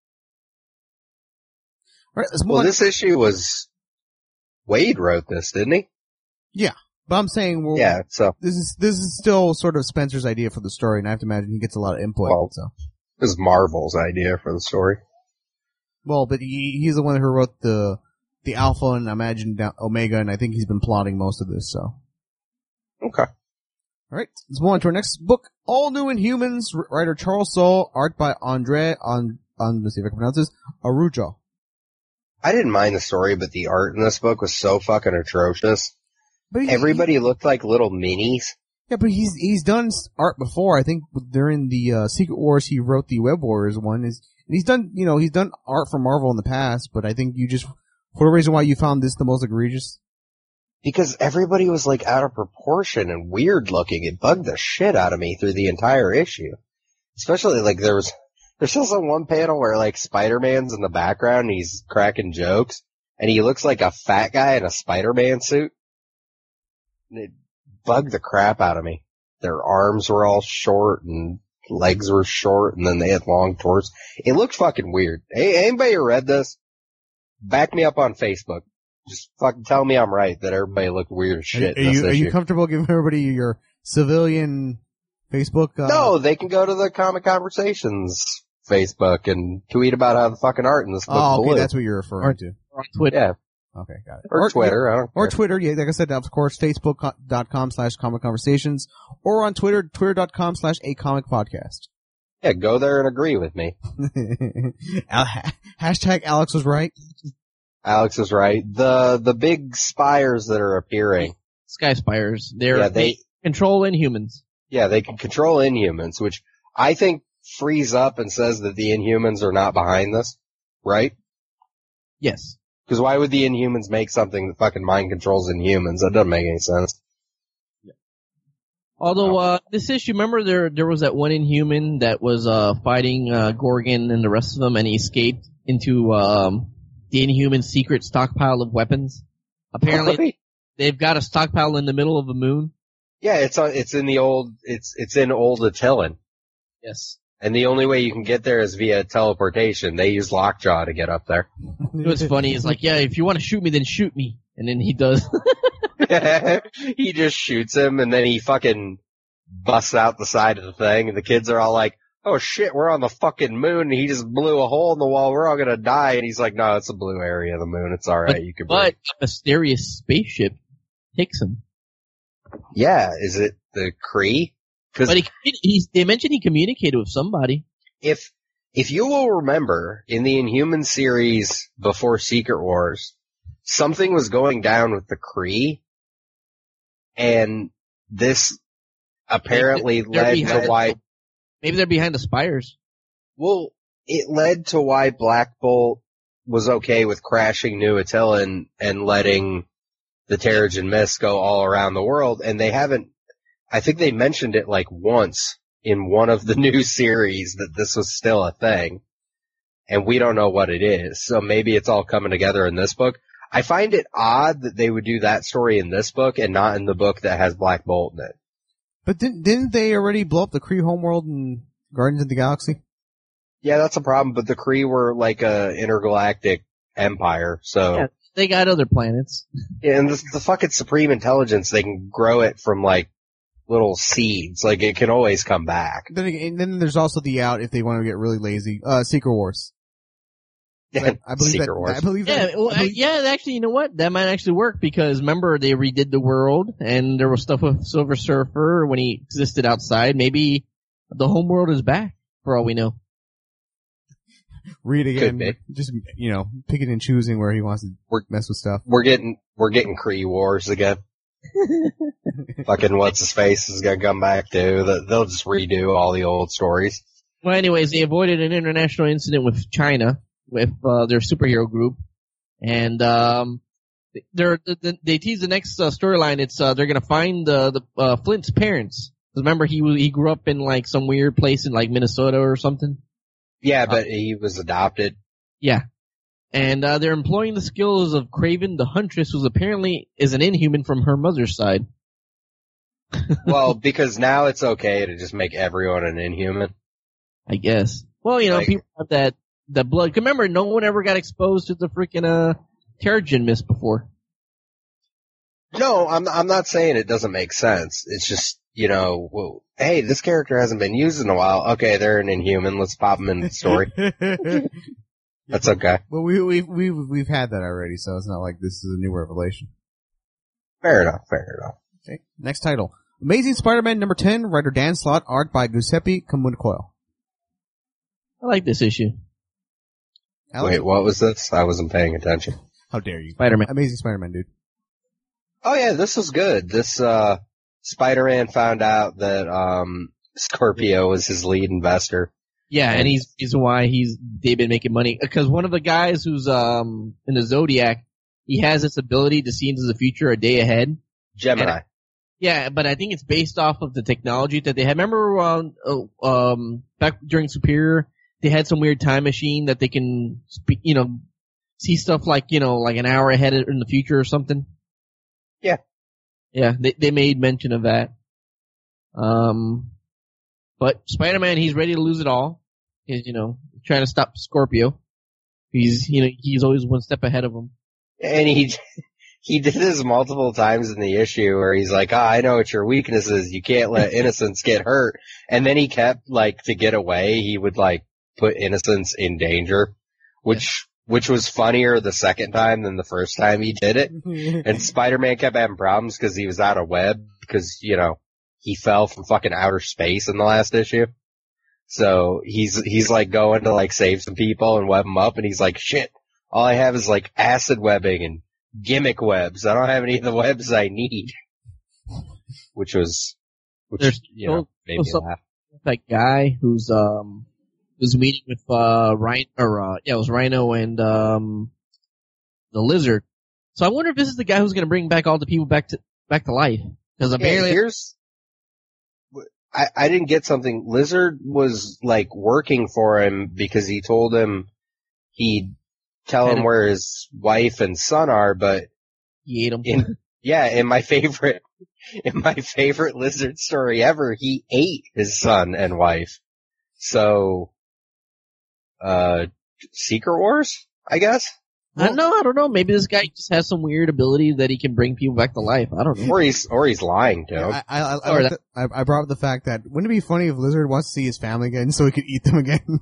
right, let's move Well, on. this issue was Wade wrote this, didn't he? Yeah, but I'm saying, we're, Yeah. So this is this is still sort of Spencer's idea for the story, and I have to imagine he gets a lot of input. Well- so, it was Marvel's idea for the story. well, but he he's the one who wrote the the Alpha and I imagine down Omega, and I think he's been plotting most of this. So. Okay. All right, let's move on to our next book. All New Inhumans, r- writer Charles Soule, art by Andre, on, on, let's see if I can pronounce this, Arujo. I didn't mind the story, but the art in this book was so fucking atrocious. But he, Everybody looked like little minis. yeah, but he's, he's done s- art before. I think during the, uh, Secret Wars, he wrote the Web Warriors one. Is, and he's done, you know, he's done art for Marvel in the past, but I think you just, for the reason why you found this the most egregious. Because everybody was like out of proportion and weird looking. It bugged the shit out of me through the entire issue. Especially like there was, there's also one panel where like Spider-Man's in the background and he's cracking jokes and he looks like a fat guy in a Spider-Man suit. And it bugged the crap out of me. Their arms were all short and legs were short and then they had long torsos. It looked fucking weird. Hey, anybody who read this? Back me up on Facebook. Just fucking tell me I'm right that everybody looked weird as shit Are, in are this you, are issue. you comfortable giving everybody your civilian Facebook? Uh, No, they can go to the Comic Conversations Facebook and tweet about how the fucking art in this book Oh, is okay, blue. that's what you're referring Or- to. Or on Twitter. Yeah, Okay, got it. or, Twitter. I don't Or care. Twitter, yeah, like I said, of course, facebook.com slash comic conversations, or on Twitter, twitter.com slash a comic podcast. Yeah, go there and agree with me. Al- Hashtag Alex was right. Alex is right. The the big spires that are appearing. Sky Spires. They're, Yeah, they they control Inhumans. yeah they can control Inhumans, which I think frees up and says that the Inhumans are not behind this, right? Yes. Because why would the Inhumans make something that fucking mind controls Inhumans? That doesn't make any sense. Although, uh, this issue, remember there, there was that one Inhuman that was, uh, fighting, uh, Gorgon and the rest of them, and he escaped into, um, the Inhuman secret stockpile of weapons? Apparently, they've got a stockpile in the middle of the moon. Yeah, it's on, it's in the old, it's, it's in old Attilan. Yes. And the only way you can get there is via teleportation. They use Lockjaw to get up there. What's funny is like, yeah, if you want to shoot me, then shoot me. And then he does. He just shoots him and then he fucking busts out the side of the thing and the kids are all like, oh shit, we're on the fucking moon and he just blew a hole in the wall, we're all gonna die. And he's like, no, it's a blue area of the moon, it's alright, you can breathe. But a mysterious spaceship takes him. Yeah, is it the Kree? Cause But he, he's, they mentioned he communicated with somebody. if, if you will remember, in the Inhuman series before Secret Wars, something was going down with the Kree, and this apparently They're led to behind- why, Maybe they're behind the spires. well, it led to why Black Bolt was okay with crashing New Attilan and letting the Terrigen Mist go all around the world, and they haven't, I think they mentioned it like once in one of the new series that this was still a thing, and we don't know what it is, so maybe it's all coming together in this book. I find it odd that they would do that story in this book and not in the book that has Black Bolt in it. But didn't, didn't they already blow up the Kree homeworld in Guardians of the Galaxy? Yeah, that's a problem, but the Kree were like a intergalactic empire, so. Yeah, they got other planets. Yeah, and the, the fucking Supreme Intelligence, they can grow it from like little seeds. Like it can always come back. Then again, then there's also the out if they want to get really lazy. Uh, Secret Wars. I, I believe Secret that. Wars. I believe Yeah, that. well, I believe- yeah, actually, you know what? That might actually work because remember they redid the world and there was stuff with Silver Surfer when he existed outside. Maybe the home world is back for all we know. read again. Could be. Just, you know, picking and choosing where he wants to work, mess with stuff. We're getting, we're getting Kree Wars again. Fucking what's his face is gonna come back too. That they'll just redo all the old stories. Well, anyways, they avoided an international incident with China with uh, their superhero group, and um, they're, they they tease the next uh, storyline. It's uh, they're gonna find uh, the uh, Flint's parents. 'Cause remember, he was- he grew up in like some weird place in like Minnesota or something. Yeah, but he was adopted. Yeah. And, uh, they're employing the skills of Craven the Huntress, who's apparently is an Inhuman from her mother's side. Well, because now it's okay to just make everyone an Inhuman. I guess. Well, you know, Like- people have that, that blood. Remember, no one ever got exposed to the freaking, uh, Terrigen Mist before. No, I'm I'm not saying it doesn't make sense. It's just, you know, well, hey, this character hasn't been used in a while. Okay, they're an Inhuman. Let's pop them in the story. That's okay. Well, we, we, we, we've had that already, so it's not like this is a new revelation. Fair enough. Fair enough. Okay. Next title. Amazing Spider-Man number ten, writer Dan Slott, art by Giuseppe Comuncoil. I like this issue. Alex? Wait, what was this? I wasn't paying attention. How dare you? Spider-Man. Amazing Spider-Man, dude. Oh yeah, this was good. This, uh, Spider-Man found out that, um, Scorpio was his lead investor. Yeah, and he's, he's why he's, they've been making money. Cause one of the guys who's, um, in the Zodiac, he has this ability to see into the future a day ahead. Gemini. Yeah, but I think it's based off of the technology that they had. Remember, um, uh, um, back during Superior, they had some weird time machine that they can speak, you know, see stuff like, you know, like an hour ahead in the future or something. Yeah. Yeah, they, they made mention of that. Um, but Spider-Man, he's ready to lose it all. He's, you know, trying to stop Scorpio. He's, you know, he's always one step ahead of him. And he he did this multiple times in the issue where he's like, ah, I know what your weakness is. You can't let innocents get hurt. And then he kept, like, to get away, he would, like, put innocents in danger, which which was funnier the second time than the first time he did it. And Spider-Man kept having problems because he was out of web because, you know, he fell from fucking outer space in the last issue. So he's he's, like, going to, like, save some people and web them up, and he's like, shit, all I have is, like, acid webbing and gimmick webs. I don't have any of the webs I need. Which was, which, There's you know, made me some- laugh. That guy who's um was meeting with uh Rhino or uh yeah it was Rhino and um the Lizard. So I wonder if this is the guy who's going to bring back all the people back to back to life because Yeah, apparently here's, I, I didn't get something. Lizard was, like, working for him because he told him he'd tell him where his wife and son are, but he ate him. in, yeah, in my favorite, in my favorite Lizard story ever, he ate his son and wife. So, uh, Secret Wars, I guess? I don't know. I don't know. Maybe this guy just has some weird ability that he can bring people back to life. I don't know. Or he's, or he's lying to him. I, I, I, Or like the, I, I brought up the fact that wouldn't it be funny if Lizard wants to see his family again so he could eat them again?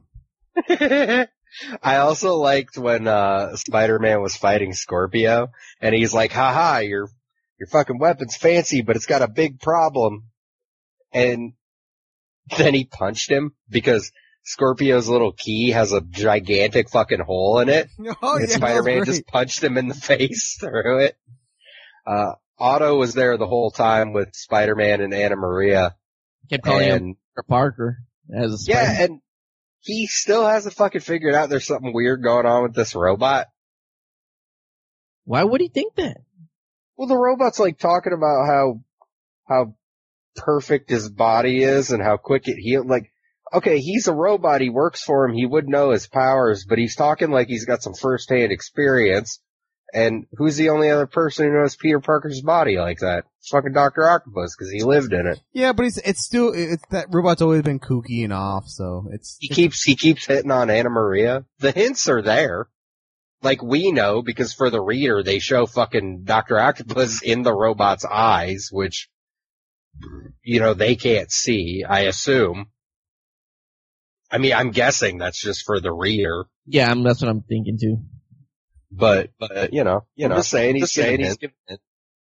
I also liked when, uh, Spider-Man was fighting Scorpio, and he's like, haha, your, your fucking weapon's fancy, but it's got a big problem. And then he punched him because Scorpio's little key has a gigantic fucking hole in it. Oh, and yeah, Spider-Man that was just great. punched him in the face through it. Uh, Otto was there the whole time with Spider-Man and Anna Maria. Kept calling him And, Peter Parker as a Spider- yeah, and he still hasn't fucking figured out there's something weird going on with this robot. Why would he think that? Well, the robot's like talking about how, how perfect his body is and how quick it heals. Like, okay, he's a robot, he works for him, he would know his powers, but he's talking like he's got some first-hand experience. And who's the only other person who knows Peter Parker's body like that? It's fucking Doctor Octopus, because he lived in it. Yeah, but it's it's still it's that robot's always been kooky and off, so it's He it's, keeps, he keeps hitting on Anna Maria. The hints are there. Like, we know, because for the reader, they show fucking Doctor Octopus in the robot's eyes, which, you know, they can't see, I assume. I mean, I'm guessing that's just for the reader. Yeah, I'm, that's what I'm thinking too. But, but, you know, you I'm know, just saying he's just saying giving he's hints. giving hints.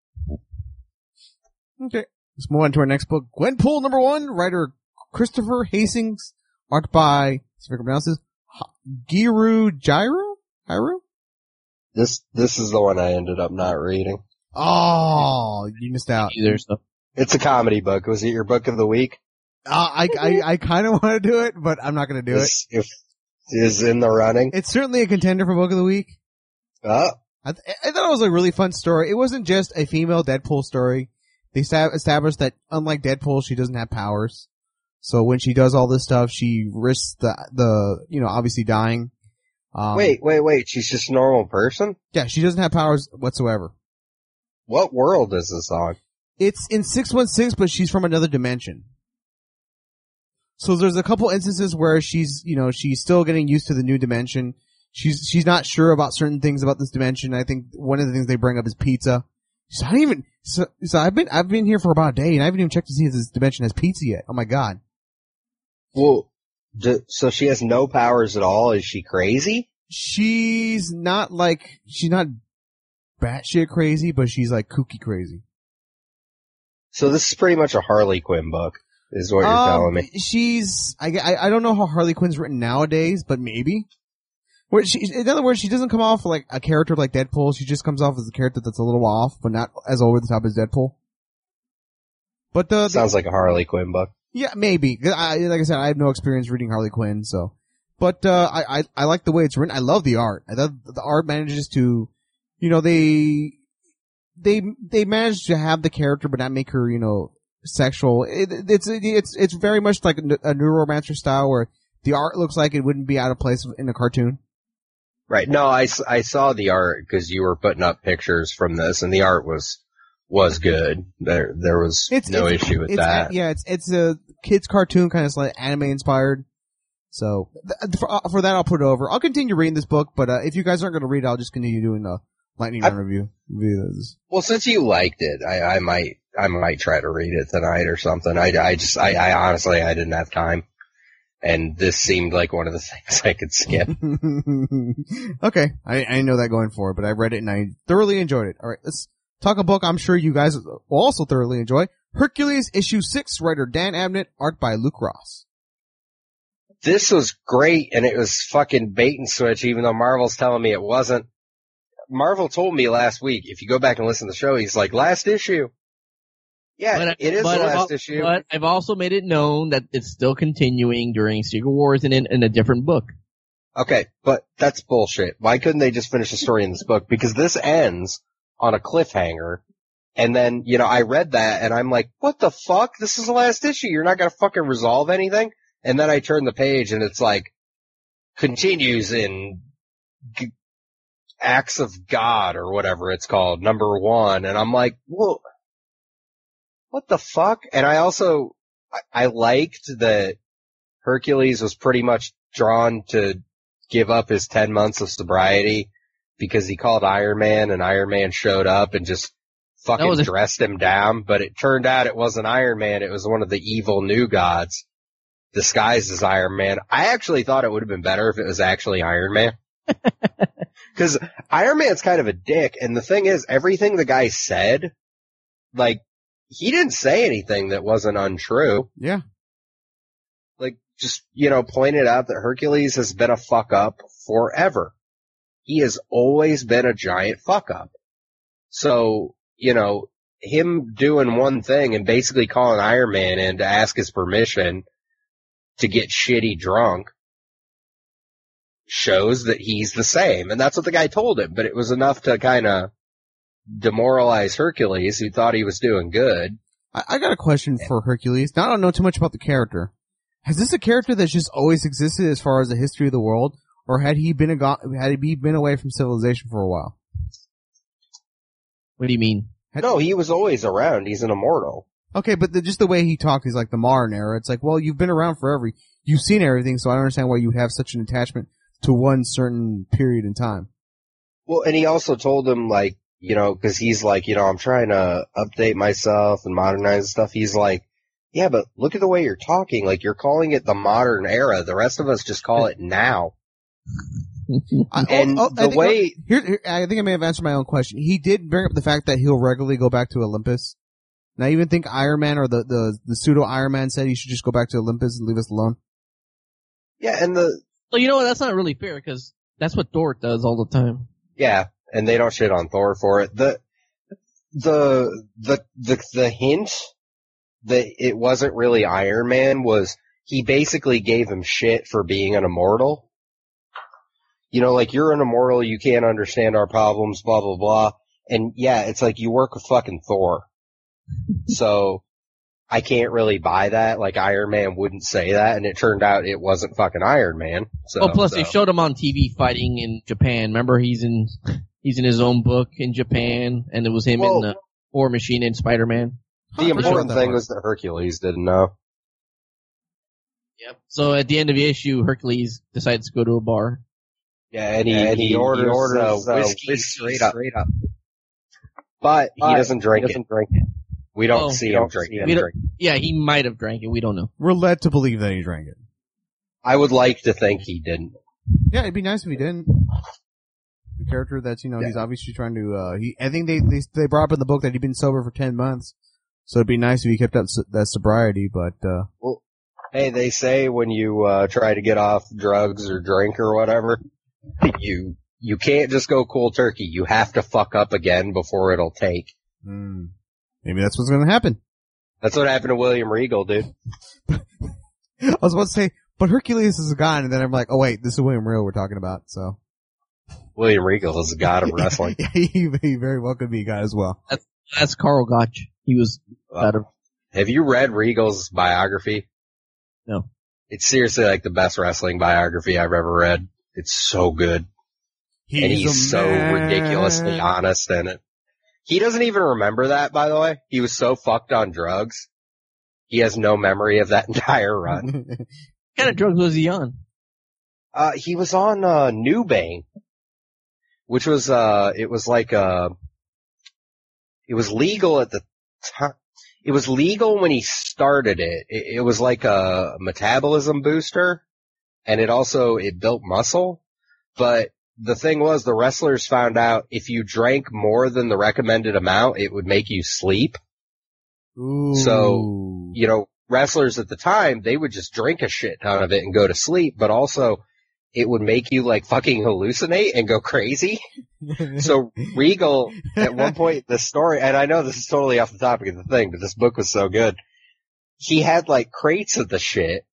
okay. Let's move on to our next book. Gwenpool number one, writer Christopher Hastings, art by, see if I can pronounce this, Giru Gyro? Gyro? This, this is the one I ended up not reading. Oh, you missed out. Either stuff. It's a comedy book. Was it your book of the week? Uh, I, I, I kind of want to do it, but I'm not going to do it. Is, if, is in the running. It's certainly a contender for book of the week. Oh, I, th- I thought it was a really fun story. It wasn't just a female Deadpool story. They sta- established that unlike Deadpool, she doesn't have powers. So when she does all this stuff, she risks the, the, you know, obviously dying. Um, wait, wait, wait. She's just a normal person? Yeah, she doesn't have powers whatsoever. What world is this on? It's in six one six, but she's from another dimension. So there's a couple instances where she's, you know, she's still getting used to the new dimension. She's, she's not sure about certain things about this dimension. I think one of the things they bring up is pizza. So I don't even, so, so I've been, I've been here for about a day and I haven't even checked to see if this dimension has pizza yet. Oh my god. Well, d- so she has no powers at all? Is she crazy? She's not like, she's not batshit crazy, but she's like kooky crazy. So this is pretty much a Harley Quinn book, is what you're Um, telling me. She's, I, I, I don't know how Harley Quinn's written nowadays, but maybe. Where she, in other words, she doesn't come off like a character like Deadpool. She just comes off as a character that's a little off, but not as over the top as Deadpool. But the, the Sounds like a Harley Quinn book. yeah, maybe. I, like I said, I have no experience reading Harley Quinn, so. But uh, I, I, I like the way it's written. I love the art. I love the art manages to, you know, they, they, they manage to have the character, but not make her, you know, sexual. It, it's, it's, it's very much like a, a Neuromancer style where the art looks like it wouldn't be out of place in a cartoon. Right. No, I, s- I saw the art because you were putting up pictures from this, and the art was was good. There there was It's no it's, issue with it's, that. Yeah, it's it's a kids cartoon kind of like anime inspired. So th- for, uh, for that, I'll put it over. I'll continue reading this book, but uh, if you guys aren't going to read it, I'll just continue doing the lightning I- round review. review this. Well, since you liked it, I, I might, I might try to read it tonight or something. I, I just, I, I honestly, I didn't have time. And this seemed like one of the things I could skip. Okay, I, I didn't know that going forward, but I read it and I thoroughly enjoyed it. All right, let's talk a book I'm sure you guys will also thoroughly enjoy. Hercules issue six, writer Dan Abnett, art by Luke Ross. This was great, and it was fucking bait and switch, even though Marvel's telling me it wasn't. Marvel told me last week, if you go back and listen to the show, he's like, last issue. Yeah, But, it is but the I've last al- issue. But I've also made it known that it's still continuing during Secret Wars and in, in a different book. Okay, but that's bullshit. Why couldn't they just finish the story in this book? Because this ends on a cliffhanger. And then, you know, I read that and I'm like, what the fuck? This is the last issue. You're not gonna fucking resolve anything? And then I turn the page and it's like, continues in G- Acts of God or whatever it's called, number one. And I'm like, well, what the fuck? And I also, I, I liked that Hercules was pretty much drawn to give up his ten months of sobriety because he called Iron Man and Iron Man showed up and just fucking was a- dressed him down. But it turned out it wasn't Iron Man. It was one of the evil new gods disguised as Iron Man. I actually thought it would have been better if it was actually Iron Man. Cause Iron Man's kind of a dick. And the thing is, everything the guy said, like, he didn't say anything that wasn't untrue. Yeah. Like, just, you know, pointed out that Hercules has been a fuck up forever. He has always been a giant fuck up. So, you know, him doing one thing and basically calling Iron Man in to ask his permission to get shitty drunk shows that he's the same. And that's what the guy told him, but it was enough to kind of demoralize Hercules, who thought he was doing good. I, I got a question for Hercules. Now, I don't know too much about the character. Has this a character that's just always existed as far as the history of the world, or had he been a go- had he been away from civilization for a while? What do you mean? No, he was always around. He's an immortal. Okay, but the, just the way he talked, he's like the modern era. It's like, well, you've been around forever. You've seen everything, so I don't understand why you have such an attachment to one certain period in time. Well, and he also told him, like, you know, cause he's like, you know, I'm trying to update myself and modernize stuff. He's like, yeah, but look at the way you're talking. Like, you're calling it the modern era. The rest of us just call it now. I, And oh, oh, the I think, way- here, here, I think I may have answered my own question. He did bring up the fact that he'll regularly go back to Olympus. And I even think Iron Man or the, the, the pseudo Iron Man said he should just go back to Olympus and leave us alone. Yeah, and the, Well, you know what? That's not really fair because that's what Thor does all the time. yeah, and they don't shit on Thor for it. The, the, the, the, the hint that it wasn't really Iron Man was he basically gave him shit for being an immortal. You know, like, you're an immortal, you can't understand our problems, blah, blah, blah. And yeah, it's like you work with fucking Thor. So, I can't really buy that. Like, Iron Man wouldn't say that, and it turned out it wasn't fucking Iron Man. So, Oh, plus so. they showed him on T V fighting in Japan. Remember, he's in he's in his own book in Japan, and it was him Well- in the War Machine and Spider-Man. The Huh, important that thing part. was that Hercules didn't know. Yep. So at the end of the issue, Hercules decides to go to a bar. Yeah, and he, and he, orders, uh, whiskey, straight up. But he But doesn't drink it. We don't Oh, see we him don't drink see it. him drink Yeah, he might have drank it. We don't know. We're led to believe that he drank it. I would like to think he didn't. Yeah, it'd be nice if he didn't. The character that's, you know, Yeah. he's obviously trying to, uh, he, I think they, they, they brought up in the book that he'd been sober for ten months. So it'd be nice if he kept up so- that sobriety, but, uh, Well, hey, they say when you, uh, try to get off drugs or drink or whatever, you, you can't just go cold turkey. You have to fuck up again before it'll take. mm, maybe that's what's gonna happen. That's what happened to William Regal, dude. I was about to say, but Hercules is a god, and then I'm like, oh wait, this is William Regal we're talking about, so. William Regal is a god of wrestling. Yeah, he, he very well could be a god as well. That's Carl Gotch. He was out of. Have you read Regal's biography? No. It's seriously like the best wrestling biography I've ever read. It's so good. And he's a so man. ridiculously honest in it. He doesn't even remember that, by the way. He was so fucked on drugs. He has no memory of that entire run. What kind of drugs was he on? Uh, he was on, uh, Nubane. which was, uh, it was like, uh, it was legal at the time. It was legal when he started it. It, it was like a metabolism booster, and it also, it built muscle. But the thing was, the wrestlers found out if you drank more than the recommended amount, it would make you sleep. Ooh. So, you know, wrestlers at the time, they would just drink a shit ton of it and go to sleep, but also it would make you like fucking hallucinate and go crazy. So Regal, at one point in the story, and I know this is totally off the topic of the thing, but this book was so good. He had like crates of the shit,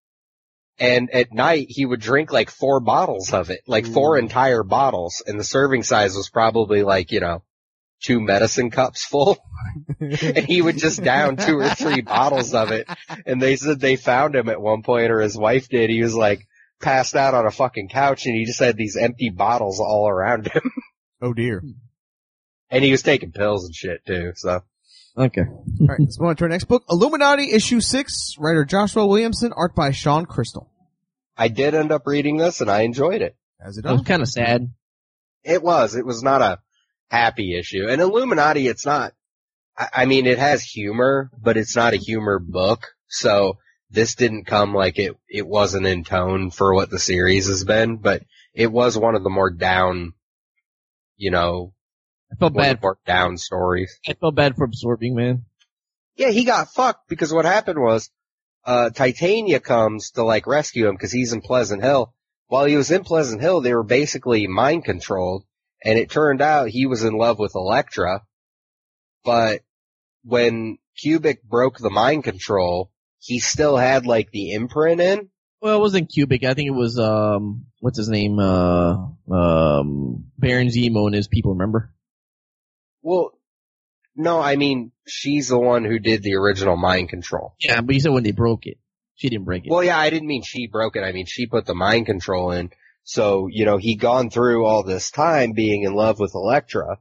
and at night he would drink like four bottles of it, like four entire bottles, and the serving size was probably like, you know, two medicine cups full. And he would just down two or three bottles of it. And they said they found him at one point, or his wife did. He was like passed out on a fucking couch, and he just had these empty bottles all around him. Oh dear. And he was taking pills and shit too, so. Okay. All right, let's move on to our next book. Illuminati issue six, writer Joshua Williamson, art by Sean Crystal. I did end up reading this and I enjoyed it. As it It was does. kind of sad. It was. It was not a happy issue. And Illuminati, it's not, I, I mean, it has humor, but it's not a humor book. So this didn't come like it, it wasn't in tone for what the series has been, but it was one of the more down, you know, I felt one of bad. the more down stories. I felt bad for absorbing, man. Yeah, he got fucked because what happened was, uh, Titania comes to like rescue him because he's in Pleasant Hill. While he was in Pleasant Hill, they were basically mind controlled, and it turned out he was in love with Elektra. But when Kubrick broke the mind control, he still had like the imprint in. Well, it wasn't Cubic. I think it was, um, what's his name? Uh, um, Baron Zemo and his people, remember? Well, no, I mean, she's the one who did the original mind control. Yeah, but you said when they broke it. She didn't break it. Well, yeah, I didn't mean she broke it. I mean, she put the mind control in. So, you know, he'd gone through all this time being in love with Elektra.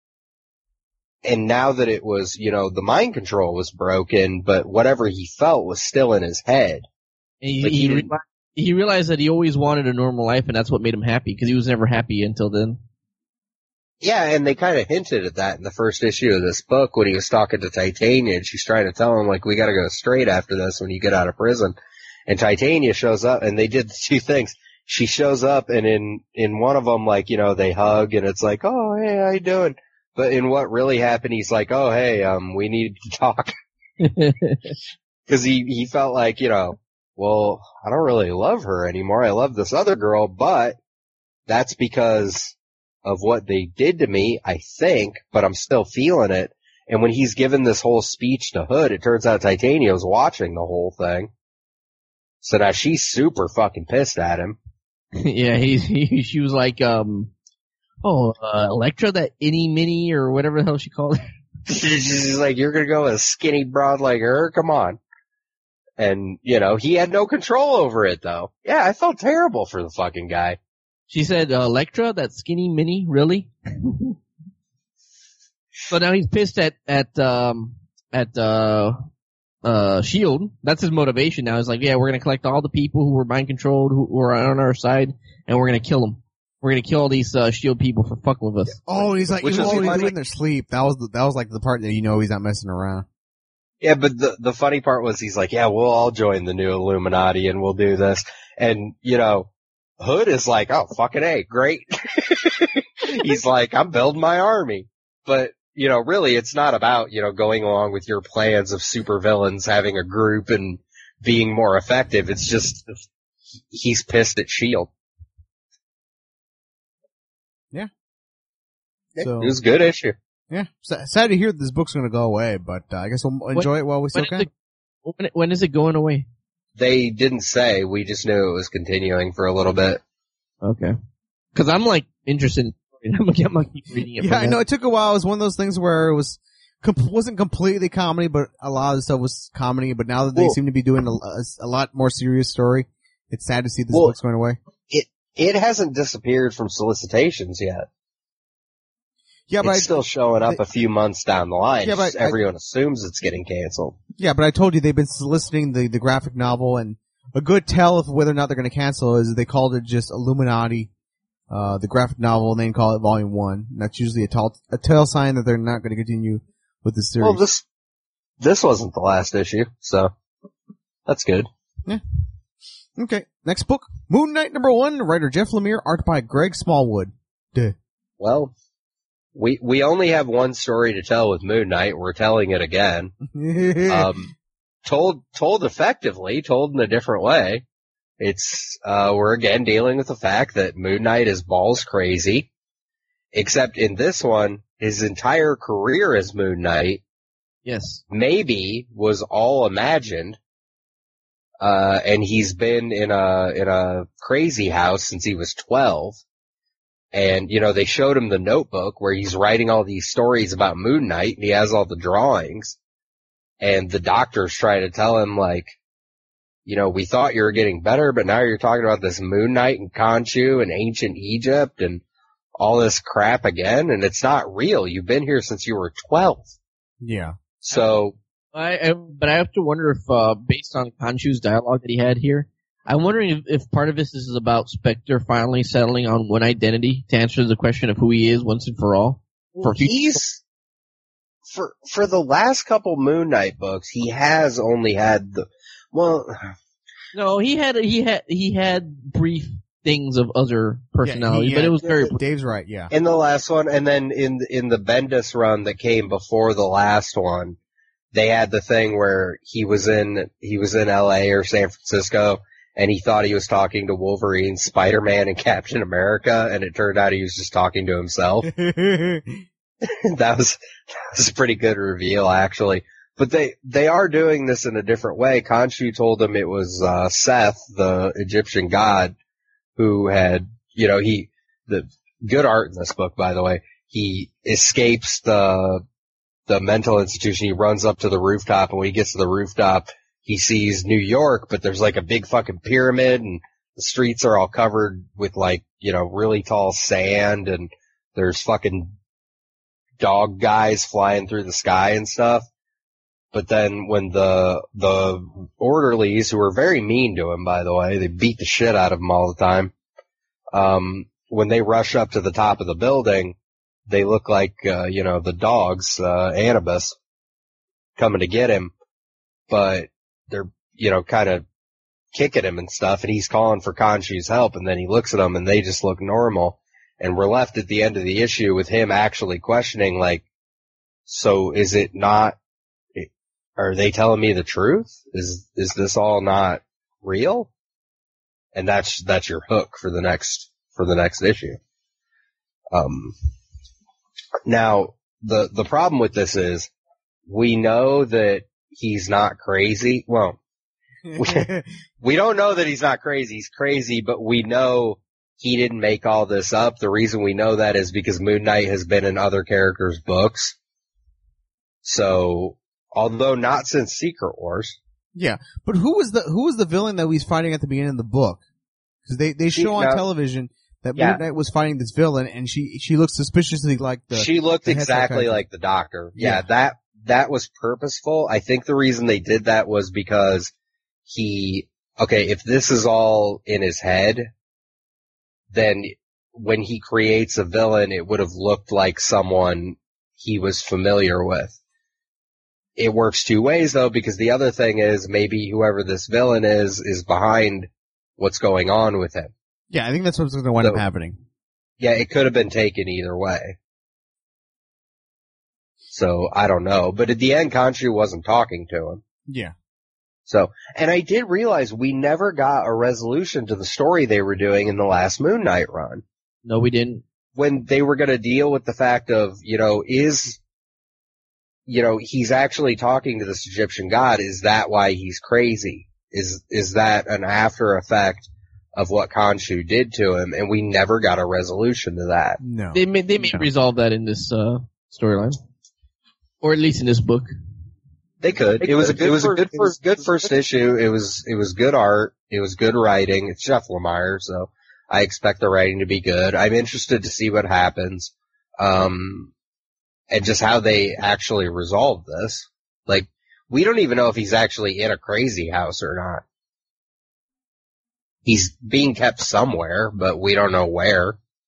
And now that it was, you know, the mind control was broken, but whatever he felt was still in his head. And he, Like, he he, didn't- reali- he realized that he always wanted a normal life, and that's what made him happy, because he was never happy until then. Yeah, and they kind of hinted at that in the first issue of this book when he was talking to Titania, and she's trying to tell him, like, we gotta go straight after this when you get out of prison. And Titania shows up, and they did the two things. She shows up, and in, in one of them, like, you know, they hug, and it's like, oh, hey, how you doing? But in what really happened, he's like, oh, hey, um, we need to talk. Cause he, he felt like, you know, well, I don't really love her anymore. I love this other girl, but that's because of what they did to me, I think, but I'm still feeling it. And when he's given this whole speech to Hood, it turns out Titania was watching the whole thing. So now she's super fucking pissed at him. Yeah, he, he, she was like, um, oh, uh, Elektra, that itty mini or whatever the hell she called her. She's like, you're gonna go with a skinny broad like her? Come on. And, you know, he had no control over it though. Yeah, I felt terrible for the fucking guy. She said, uh, Elektra, that skinny mini, really? So now he's pissed at, at, um, at, uh, uh, Shield. That's his motivation now. He's like, yeah, we're gonna collect all the people who were mind controlled, who were on our side, and we're gonna kill them. We're gonna kill all these, uh, Shield people for fucking with us. Oh, he's like, Which you is always funny. do in their sleep. That was the, that was like the part that you know he's not messing around. Yeah, but the, the funny part was he's like, yeah, we'll all join the new Illuminati and we'll do this. And, you know, Hood is like, oh, fucking A, great. He's like, I'm building my army. But, you know, really it's not about, you know, going along with your plans of supervillains having a group and being more effective. It's just, he's pissed at Shield. Yeah. It So, was a good issue. yeah. Sa- Sad to hear that this book's gonna go away, but uh, I guess we'll enjoy it while we still When can. is, it, when, when is it going away? They didn't say, we just knew it was continuing for a little bit. Okay. Cause I'm like interested in, I'm gonna, I'm gonna keep reading it. Yeah, from I that. know it took a while. It was one of those things where it was com- wasn't completely comedy, but a lot of the stuff was comedy. But now that they Well- seem to be doing a, a, a lot more serious story, it's sad to see this Well- book's going away. It, it hasn't disappeared from solicitations yet. Yeah, but I, It's still showing up a few months down the line. Yeah, but Just I- everyone assumes it's getting canceled. yeah, but I told you they've been soliciting the the graphic novel, and a good tell of whether or not they're going to cancel is they called it just Illuminati uh, the graphic novel, name call it Volume One. And that's usually a tall, a tell sign that they're not going to continue with the series. Well, this this wasn't the last issue, so that's good. Yeah. Okay. Next book, Moon Knight number one, writer Jeff Lemire, art by Greg Smallwood. Duh. Well, we we only have one story to tell with Moon Knight. We're telling it again. um, told told effectively, told in a different way. It's uh we're again dealing with the fact that Moon Knight is balls crazy. Except in this one, his entire career as Moon Knight Yes. maybe was all imagined. Uh, and he's been in a, in a crazy house since he was twelve. And, you know, they showed him the notebook where he's writing all these stories about Moon Knight and he has all the drawings. And the doctors try to tell him, like, you know, we thought you were getting better, but now you're talking about this Moon Knight and Khonshu and ancient Egypt and all this crap again. And it's not real. You've been here since you were twelve. Yeah. So, I, I but I have to wonder if, uh, based on Khonshu's dialogue that he had here, I'm wondering if, if part of this is about Spectre finally settling on one identity to answer the question of who he is once and for all. For he's, for, for the last couple Moon Knight books, he has only had the, well, No, he had he had he had brief things of other personalities, Yeah, he- but it was yeah, very Dave's right, yeah. in the last one, and then in, in the Bendis run that came before the last one, they had the thing where he was in, he was in L A or San Francisco, and he thought he was talking to Wolverine, Spider-Man, and Captain America, and it turned out he was just talking to himself. that was, that was a pretty good reveal, actually. But they, they are doing this in a different way. Khonshu told him it was, uh, Seth, the Egyptian god, who had, you know, he, the good art in this book, by the way, he escapes the, the mental institution. He runs up to the rooftop, and when he gets to the rooftop, he sees New York, but there's like a big fucking pyramid, and the streets are all covered with like, you know, really tall sand, and there's fucking dog guys flying through the sky and stuff. But then when the, the orderlies, who were very mean to him, by the way, they beat the shit out of him all the time, um, when they rush up to the top of the building, they look like, uh, you know, the dogs, uh, Anubis, coming to get him, but they're, you know, kind of kicking him and stuff, and he's calling for Khonshu's help, and then he looks at them, and they just look normal, and we're left at the end of the issue with him actually questioning, like, so is it not, are they telling me the truth? Is, is this all not real? And that's, that's your hook for the next, for the next issue. Um, now, the, the problem with this is, we know that he's not crazy. Well, we, we don't know that he's not crazy. He's crazy, but we know he didn't make all this up. The reason we know that is because Moon Knight has been in other characters' books. So, although not since Secret Wars. Yeah, but who was the who was the villain that he's fighting at the beginning of the book? Because they they show on no. television that Yeah. Moon Knight was fighting this villain, and she she looks suspiciously like the. She looked the headset exactly character. like the Doctor. Yeah, Yeah. that that was purposeful. I think the reason they did that was because he, okay, if this is all in his head, then when he creates a villain, it would have looked like someone he was familiar with. It works two ways though, because the other thing is maybe whoever this villain is, is behind what's going on with him. Yeah, I think that's what's going to wind So- up happening. Yeah, it could have been taken either way. So, I don't know. But at the end, Khonshu wasn't talking to him. Yeah. So, and I did realize we never got a resolution to the story they were doing in the last Moon Knight run. No, we didn't. When they were going to deal with the fact of, you know, is, you know, he's actually talking to this Egyptian god, is that why he's crazy? Is, is that an after effect of what Khonshu did to him? And we never got a resolution to that. No. They may they may No. resolve that in this uh storyline, or at least in this book. They could. It was a good, it was a good first, good first issue. It was, it was good art. It was good writing. It's Jeff Lemire, so I expect the writing to be good. I'm interested to see what happens, um, and just how they actually resolve this. Like, we don't even know if he's actually in a crazy house or not. He's being kept somewhere, but we don't know where.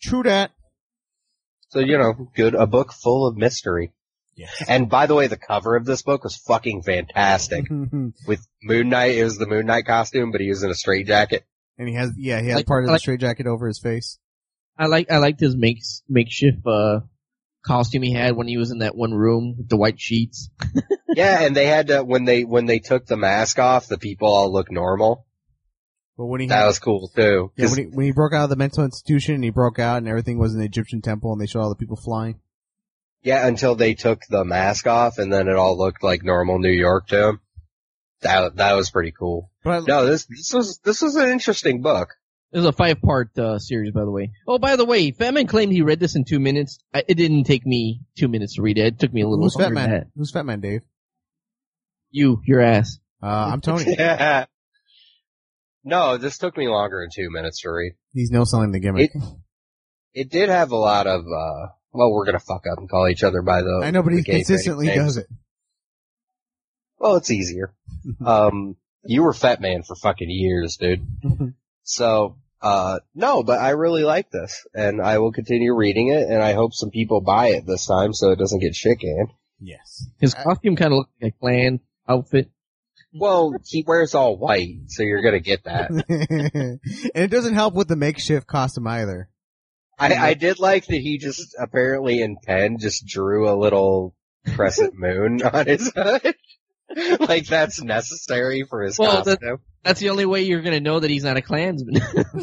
True that. So, you know, good, a book full of mystery. Yes. And by the way, the cover of this book was fucking fantastic. With Moon Knight, it was the Moon Knight costume, but he was in a straitjacket. And he has, yeah, he has Like- part of the like- straitjacket over his face. I like I liked his makes makeshift uh costume he had when he was in that one room with the white sheets. Yeah, and they had to, when they, when they took the mask off, the people all looked normal. But when he That had, was cool too. yeah, 'Cause- when he, when he broke out of the mental institution and he broke out and everything was in the Egyptian temple and they showed all the people flying. yeah, until they took the mask off and then it all looked like normal New York to him. That, that was pretty cool. But I, No, this, this was, this was an interesting book. It was a five part uh, series, by the way. Oh, by the way, Fatman claimed he read this in two minutes. I, it didn't take me two minutes to read it. It took me a little who's Fat longer than Man? that. Who's Fat Man, Dave? You, your ass. Uh, I'm Tony. Yeah. No, this took me longer than two minutes to read. He's no selling the gimmick. It, it did have a lot of, uh, well, we're gonna fuck up and call each other by the, I know, but he the gay consistently names. does it. Well, it's easier. Um, you were Fat Man for fucking years, dude. So, uh, no, but I really like this, and I will continue reading it, and I hope some people buy it this time so it doesn't get shit canned. Yes. His costume kind of looked like a clan outfit. Well, he wears all white, so you're gonna get that. And it doesn't help with the makeshift costume either. I, I did like that he just, apparently in pen, just drew a little crescent moon on his hood. Like that's necessary for his Well, that- costume. That's the only way you're gonna know that he's not a Klansman.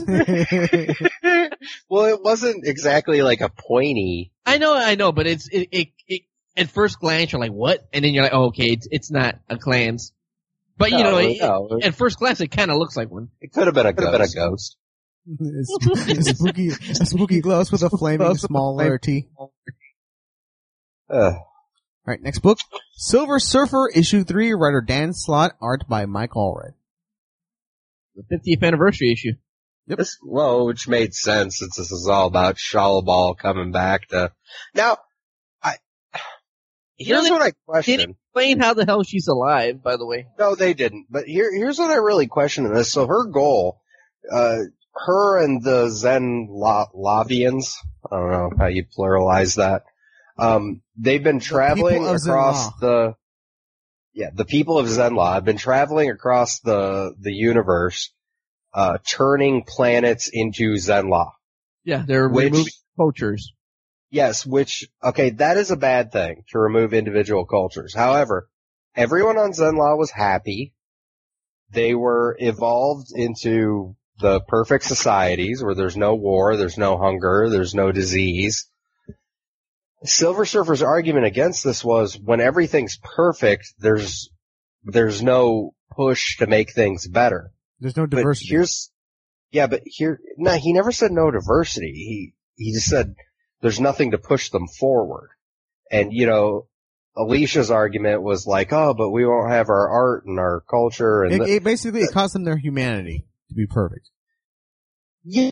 Well, it wasn't exactly like a pointy. I know, I know, but it's, it, it, it, at first glance you're like, what? And then you're like, oh, okay, it's, it's not a Klans. But you No, know, it, no. at first glance it kind of looks like one. It could have been a ghost. Been a ghost. a spooky, a spooky ghost with a flaming small letter T. Ugh. Alright, next book. Silver Surfer, issue three, writer Dan Slott, art by Mike Allred. The fiftieth anniversary issue. Yep. This, well, which made sense since this is all about Shalabal coming back to. Now, I here's Really? what I Didn't question. explain how the hell she's alive, by the way. No, they didn't. But here, here's what I really question in this. So her goal, uh, her and the Zen La- Lavians, I don't know how you pluralize that. Um, they've been traveling people of across Zenla. the, yeah, the people of Zenla have been traveling across the, the universe, uh, turning planets into Zenla. Yeah, they're Which- removing poachers. Yes, which, okay, that is a bad thing to remove individual cultures. However, everyone on Zenla was happy. They were evolved into the perfect societies where there's no war, there's no hunger, there's no disease. Silver Surfer's argument against this was when everything's perfect, there's, there's no push to make things better. There's no But diversity. here's, yeah, but here, no, he never said no diversity. He, he just said there's nothing to push them forward. And, you know, Alicia's argument was like, oh, but we won't have our art and our culture and It, the- it basically, it cost them their humanity to be perfect. yeah.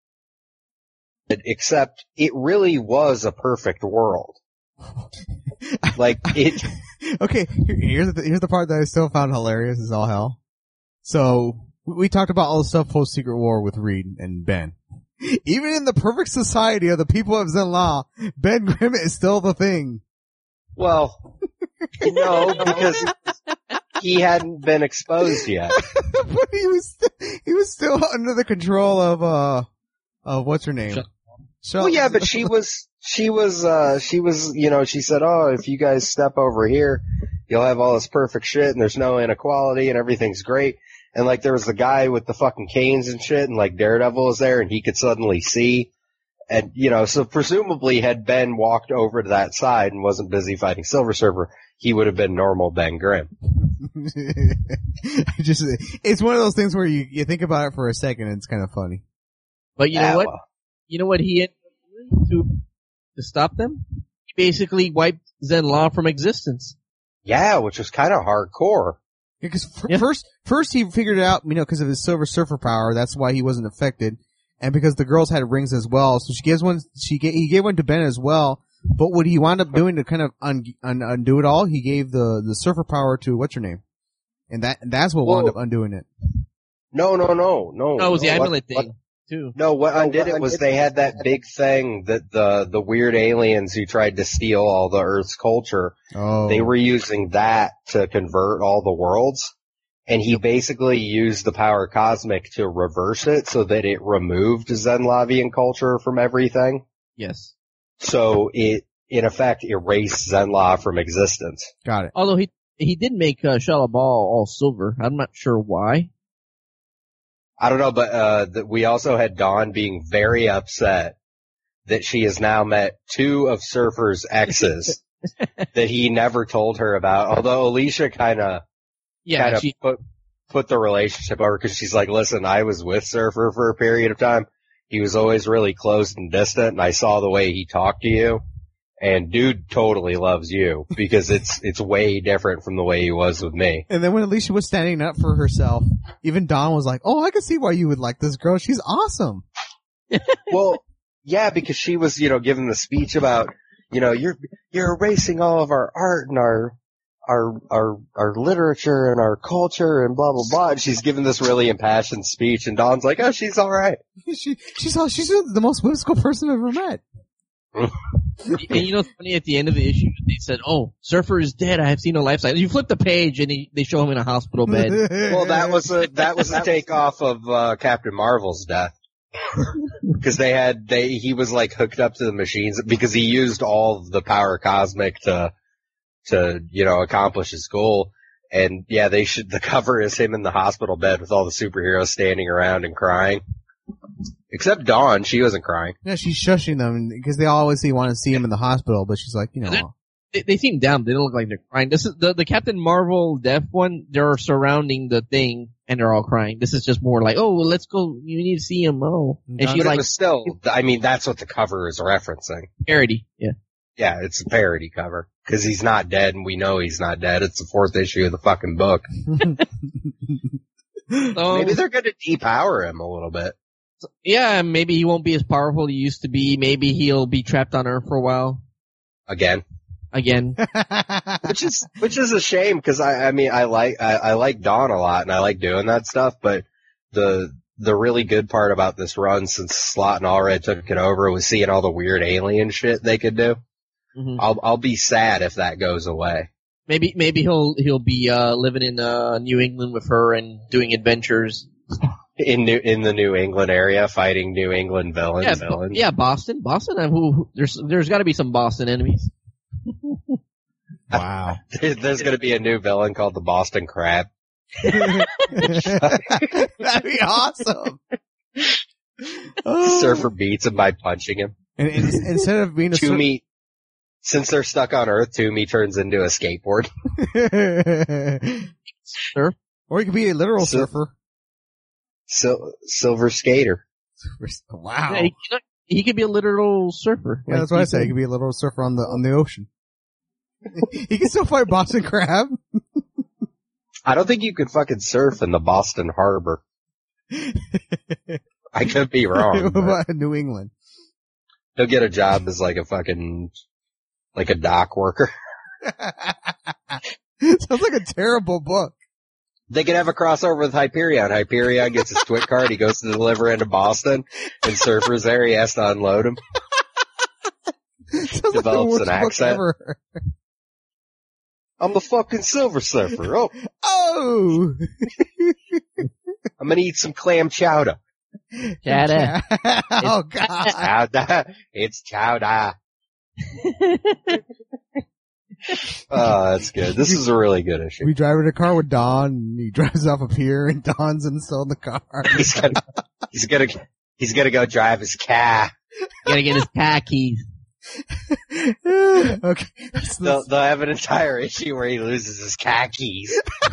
Except it really was a perfect world. Like it, Okay, here- here's the, here's the part that I still found hilarious as all hell. So, we we talked about all the stuff post Secret War with Reed and Ben. Even in the perfect society of the people of Zenla, Ben Grimm is still the thing. well, no, because he hadn't been exposed yet. But he was, st- he was still under the control of, uh, of what's her name? Shut- Shut- Well, yeah, but she was, she was, uh, she was, you know, she said, oh, if you guys step over here, you'll have all this perfect shit and there's no inequality and everything's great. And like there was the guy with the fucking canes and shit and like Daredevil was there and he could suddenly see. And, you know, so presumably had Ben walked over to that side and wasn't busy fighting Silver Surfer, he would have been normal Ben Grimm. I just, it's one of those things where you, you think about it for a second and it's kind of funny. But you know Ah, what? well. You know what he ended up doing to to stop them? He basically wiped Zenla from existence. Yeah, which was kind of hardcore. Because f- Yeah. first, first he figured it out, you know, because of his Silver Surfer power. That's why he wasn't affected, and because the girls had rings as well. So she gives one. She gave, he gave one to Ben as well. But what he wound up doing to kind of un, un, undo it all, he gave the the Surfer power to what's her name, and that that's what wound Whoa. up undoing it. No, no, no, no. No, it was the no, what- amulet what- thing. too. No, what undid it was they had that big thing that the the weird aliens who tried to steal all the Earth's culture, Oh. they were using that to convert all the worlds. And he basically used the power cosmic to reverse it so that it removed Zenlavian culture from everything. Yes. So it, in effect, erased Zenla from existence. Got it. Although he he did make uh, Shala Ball all silver. I'm not sure why. I don't know, but uh th- we also had Dawn being very upset that she has now met two of Surfer's exes that he never told her about. Although Alicia kind of Yeah, kind of she, put put the relationship over because she's like, listen, I was with Surfer for a period of time. He was always really close and distant, and I saw the way he talked to you. And dude totally loves you because it's it's way different from the way he was with me. And then when Alicia was standing up for herself, even Dawn was like, oh, I can see why you would like this girl. She's awesome. Well, yeah, because she was, you know, giving the speech about, you know, you're you're erasing all of our art and our our our our literature and our culture and blah blah blah. And she's giving this really impassioned speech, and Dawn's like, oh, she's all right. she, she's, all, she's the most whimsical person I've ever met. and you know, it's funny at the end of the issue, they said, "Oh, Surfer is dead. I have seen no life sign." You flip the page, and he, they show him in a hospital bed. Well, that was a that was the takeoff of uh, Captain Marvel's death. Because they had they he was like hooked up to the machines because he used all of the power cosmic to to you know accomplish his goal. And yeah, they should. The cover is him in the hospital bed with all the superheroes standing around and crying. Except Dawn, she wasn't crying. Yeah, she's shushing them because they always say want to see him in the hospital, but she's like, you know. They, they seem down. They don't look like they're crying. This is the the Captain Marvel death one. They're surrounding the thing and they're all crying. This is just more like, oh, well, let's go. You need to see him. Oh, and But she But it like was still, I mean, that's what the cover is referencing. parody. Yeah. Yeah, it's a parody cover. Because he's not dead, and we know he's not dead. It's the fourth issue of the fucking book. So, Maybe they're going to depower him a little bit. yeah, maybe he won't be as powerful as he used to be. Maybe he'll be trapped on Earth for a while Again. again. Which is, which is a shame, because I, I mean, I like, I, I like Dawn a lot, and I like doing that stuff, but the, the really good part about this run since Slott and Allred took it over was seeing all the weird alien shit they could do. Mhm. I'll, I'll be sad if that goes away. Maybe maybe he'll he'll be uh living in uh New England with her and doing adventures. In New, in the New England area, fighting New England villains. Yeah, villains. yeah, Boston, Boston. uh, Who, who there's there's got to be some Boston enemies. Wow. There's going to be a new villain called the Boston Crab. That'd be awesome. Oh. Surfer beats him by punching him. And, and instead of being a sur- Toomey, since they're stuck on Earth, Toomey turns into a skateboard. Sir, or he could be a literal Sil- surfer. Sil- Silver Skater. Wow. yeah, he, he could be a literal surfer. Yeah, that's what I say. He could be a literal surfer on the on the ocean. He can still fight Boston Crab. I don't think you could fucking surf in the Boston Harbor. I could be wrong. What but about New England? he'll get a job as like a fucking, like a dock worker. Sounds like a terrible book. They could have a crossover with Hyperion. Hyperion gets his twit card. He goes to deliver into Boston, and Surfer's there. He has to unload him. Sounds like the Develops worst an book accent. ever. I'm the fucking Silver Surfer. Oh, Oh! I'm gonna eat some clam chowder. Chowder. Oh god. Chowder. It's chowder. Oh, that's good. This is a really good issue. We drive in a car with Don, and he drives off a pier, and Don's in still in the car. He's gonna, he's gonna, he's gonna go drive his car. Gotta get his car keys. Okay. Let's- They'll, let's- they'll have an entire issue where he loses his car keys.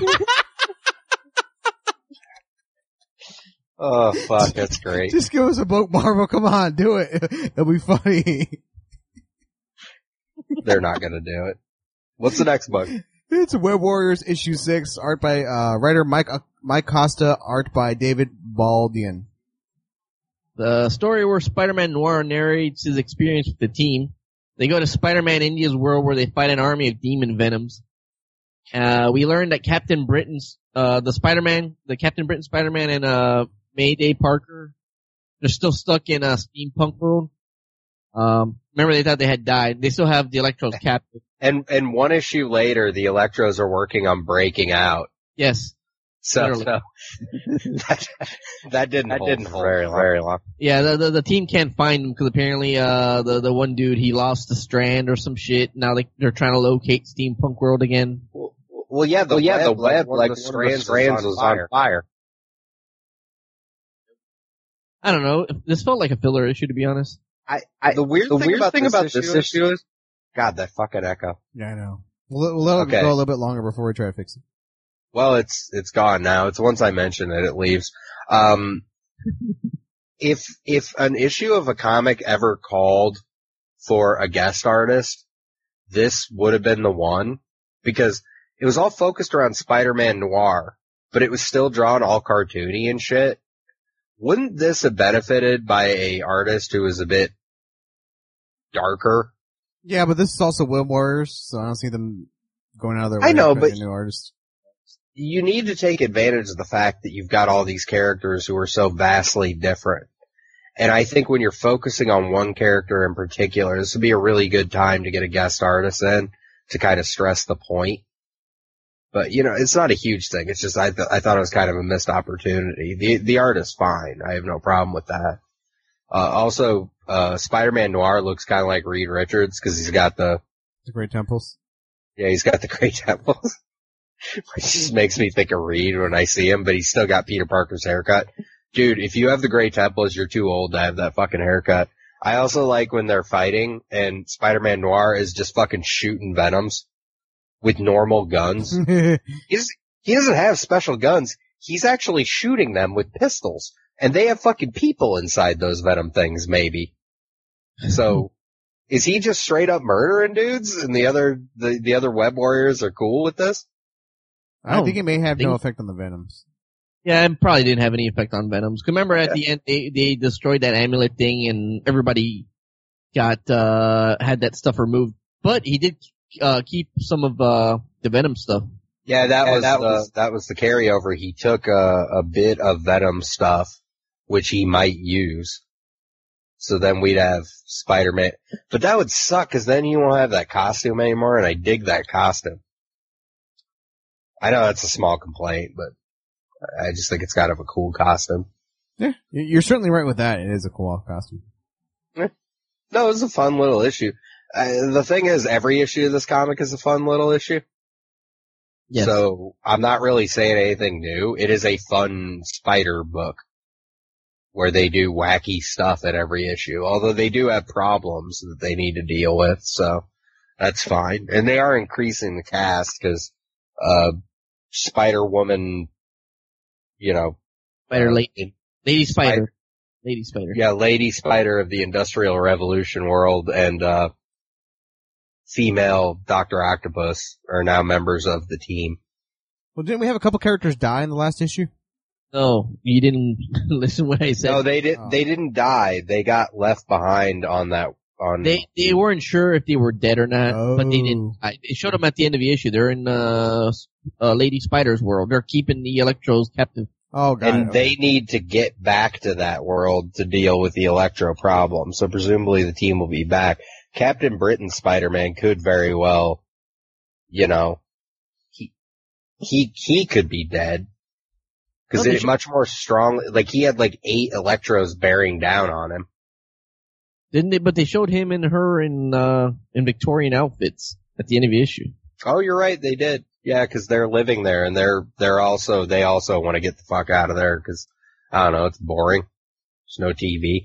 Oh fuck, that's great. Just give us a book, Marvel. Come on, do it. It'll be funny. They're not gonna do it. What's the next book? It's Web Warriors issue six, art by uh writer Mike uh, Mike Costa, art by David Baldian. The story where Spider-Man Noir narrates his experience with the team. They go to Spider-Man India's world where they fight an army of demon venoms. Uh, we learn that Captain Britain's, uh, the Spider-Man, the Captain Britain Spider-Man and, uh, Mayday Parker, they're still stuck in a steampunk world. Um, remember they thought they had died. They still have the Electros captive. And and one issue later, the Electros are working on breaking out. Yes. So, Literally. so that, that didn't That hold didn't for hold very long. Very long. Yeah, the, the the team can't find him because apparently uh the the one dude he lost the strand or some shit. Now they they're trying to locate steampunk world again. Well, well, yeah, the Well, yeah, the web, web, like, like, one of the one of the strands, strands was was on on fire. I don't know. This felt like a filler issue, to be honest. I, I the weird the thing weird about thing this about issue this is, issue is, God, that fucking echo. Yeah, I know. We'll, we'll let it Okay. go a little bit longer before we try to fix it. Well, it's it's gone now. It's once I mention it, it leaves. Um, if if an issue of a comic ever called for a guest artist, this would have been the one, because it was all focused around Spider-Man Noir, but it was still drawn all cartoony and shit. Wouldn't this have benefited by a artist who was a bit darker? Yeah, but this is also Web Warriors, so I don't see them going out of their way I know, to pick but- a new artist. You need to take advantage of the fact that you've got all these characters who are so vastly different. And I think when you're focusing on one character in particular, this would be a really good time to get a guest artist in to kind of stress the point. But, you know, it's not a huge thing. It's just I, th- I thought it was kind of a missed opportunity. The the art is fine. I have no problem with that. Uh, also, uh, Spider-Man Noir looks kind of like Reed Richards because he's got the, The Great Temples. yeah, he's got the great temples. Which just makes me think of Reed when I see him, but he's still got Peter Parker's haircut. Dude, if you have the Great Temples, you're too old to have that fucking haircut. I also like when they're fighting and Spider-Man Noir is just fucking shooting Venoms with normal guns. He's, he doesn't have special guns. He's actually shooting them with pistols. And they have fucking people inside those Venom things, maybe. So, is he just straight up murdering dudes and the other, the, the other Web Warriors are cool with this? I Oh, think it may have think- no effect on the Venoms. Yeah, it probably didn't have any effect on Venoms. 'Cause remember at the end they they destroyed that amulet thing and everybody got uh had that stuff removed. But he did uh keep some of uh the Venom stuff. Yeah, that Yeah, was that the, was- that was the carryover. He took a, a bit of Venom stuff, which he might use. So then we'd have Spider-Man. But that would suck, cause then you won't have that costume anymore, and I dig that costume. I know that's a small complaint, but I just think it's kind of a cool costume. Yeah, you're certainly right with that. It is a cool costume. No, it's a fun little issue. Uh, the thing is, every issue of this comic is a fun little issue. Yes. So I'm not really saying anything new. It is a fun spider book where they do wacky stuff at every issue, although they do have problems that they need to deal with. So that's fine. And they are increasing the cast because, uh, Spider-Woman, you know, Spider uh, Lady, Lady Spider. Spider- Lady Spider. yeah, Lady Spider of the Industrial Revolution world and, uh, female Doctor Octopus are now members of the team. Well, didn't we have a couple characters die in the last issue? No, you didn't listen what I said. No, they did. Oh. They didn't die. They got left behind on that. On They they weren't sure if they were dead or not, but they Oh. didn't. I, it showed them at the end of the issue. They're in uh, uh Lady Spider's world. They're keeping the Electros captive. Oh, God. and they need to get back to that world to deal with the Electro problem. So presumably the team will be back. Captain Britain Spider-Man could very well, you know, he he he could be dead because No, they it's should- much more strong. Like he had like eight Electros bearing down on him. Didn't they? But they showed him and her in uh in Victorian outfits at the end of the issue. Oh, you're right. They did. Yeah, because they're living there, and they're they're also they also want to get the fuck out of there because I don't know, it's boring. There's no T V,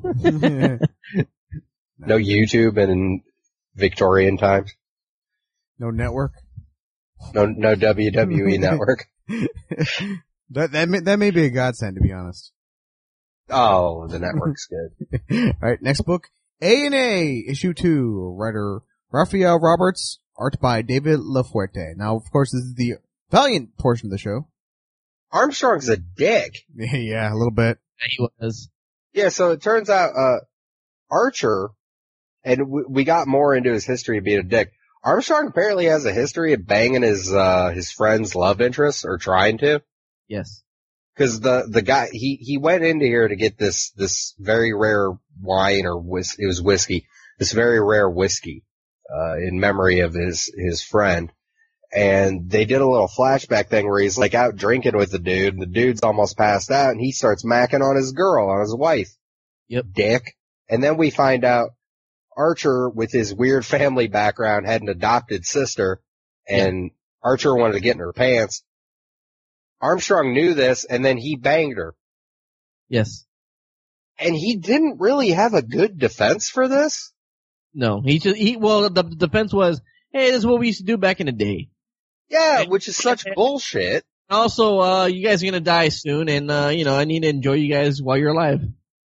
no YouTube, in Victorian times, No network. no no W W E network. That that may, that may be a godsend, to be honest. Oh, the network's good. All right, next book, A and A, issue two, writer Raphael Roberts, art by David LaFuerte. Now, of course, this is the Valiant portion of the show. Armstrong's a dick. Yeah, a little bit. Yeah, he was. Yeah, so it turns out uh Archer, and w- we got more into his history of being a dick. Armstrong apparently has a history of banging his uh his friend's love interest, or trying to. Yes. Cause the, the guy, he, he went into here to get this, this very rare wine or whis- it was whiskey, this very rare whiskey, uh, in memory of his, his friend. And they did a little flashback thing where he's like out drinking with the dude and the dude's almost passed out and he starts macking on his girl, on his wife. Yep. Dick. And then we find out Archer, with his weird family background, had an adopted sister and yeah. Archer wanted to get in her pants. Armstrong knew this, and then he banged her. Yes. And he didn't really have a good defense for this? No, he just, he, well, the, the defense was, hey, this is what we used to do back in the day. Yeah, which is such bullshit. Also, uh, you guys are gonna die soon, and, uh, you know, I need to enjoy you guys while you're alive.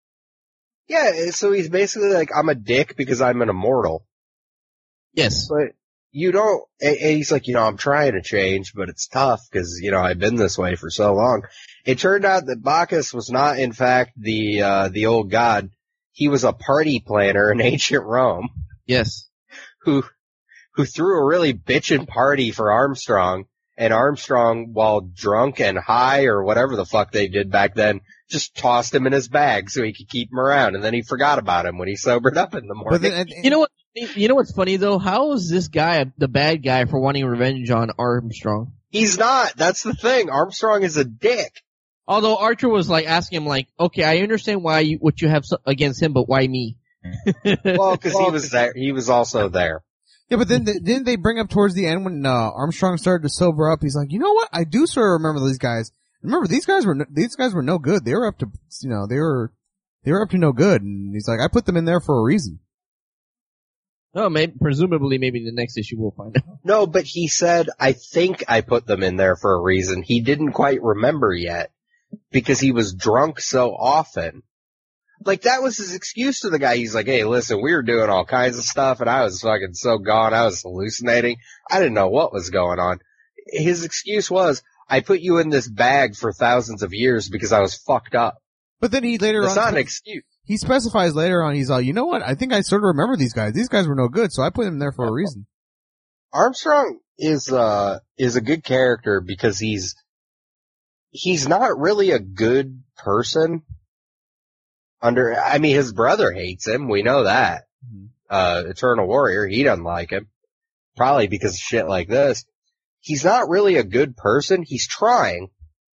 Yeah, so he's basically like, I'm a dick because I'm an immortal. Yes. But you don't, and he's like, you know, I'm trying to change, but it's tough because, you know, I've been this way for so long. It turned out that Bacchus was not, in fact, the, uh, the old god. He was a party planner in ancient Rome. Yes. Who, who threw a really bitchin' party for Armstrong, and Armstrong, while drunk and high or whatever the fuck they did back then, just tossed him in his bag so he could keep him around, and then he forgot about him when he sobered up in the morning. But then, you know what? You know what's funny though? How is this guy the bad guy for wanting revenge on Armstrong? He's not. That's the thing. Armstrong is a dick. Although Archer was like asking him, like, okay, I understand why you, what you have so, against him, but why me? Well, because he was there. He was also there. Yeah, but then the, didn't they bring up towards the end when uh, Armstrong started to sober up? He's like, you know what? I do sort of remember these guys. Remember, these guys were no, these guys were no good. They were up to, you know, they were they were up to no good. And he's like, I put them in there for a reason. Oh, maybe, presumably, maybe the next issue we'll find out. No, but he said, I think I put them in there for a reason. He didn't quite remember yet because he was drunk so often. Like, that was his excuse to the guy. He's like, hey, listen, we were doing all kinds of stuff and I was fucking so gone. I was hallucinating. I didn't know what was going on. His excuse was, I put you in this bag for thousands of years because I was fucked up. But then he later It's on, not an excuse. he specifies later on, he's like, you know what? I think I sort of remember these guys. These guys were no good, so I put them there for a reason. Armstrong is, uh, is a good character because he's, he's not really a good person. Under, I mean, his brother hates him. We know that. Mm-hmm. Uh, Eternal Warrior, he doesn't like him. Probably because of shit like this. He's not really a good person. He's trying,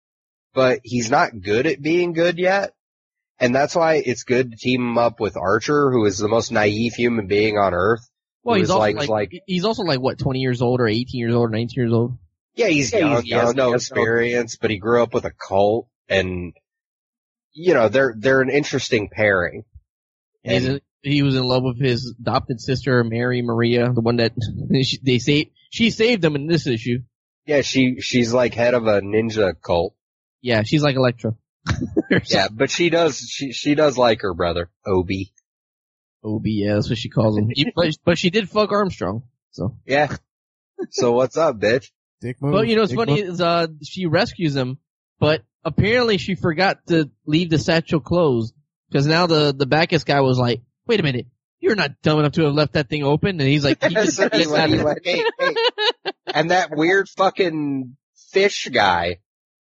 but he's not good at being good yet. And that's why it's good to team him up with Archer, who is the most naive human being on Earth. Well, he's also like, like, like, he's also like, what, twenty years old or eighteen years old or nineteen years old? Yeah, he's Yeah, young. he's He has young. no He has experience, but he grew up with a cult and, you know, they're, they're an interesting pairing. And he's in, he was in love with his adopted sister, Mary Maria, the one that she, they saved. She saved him in this issue. Yeah, she, she's like head of a ninja cult. Yeah, she's like Elektra. Yeah, but she does, she, she does like her brother, Obi. Obi, yeah, that's what she calls him. He- but, but she did fuck Armstrong, so. Yeah. So what's up, bitch? Dick move. But you know what's Dick funny move. is, uh, she rescues him, but apparently she forgot to leave the satchel closed. Cause now the, the Bacchus guy was like, wait a minute, you're not dumb enough to have left that thing open. And he's like, he just, So he went- he went, hey, hey. And that weird fucking fish guy,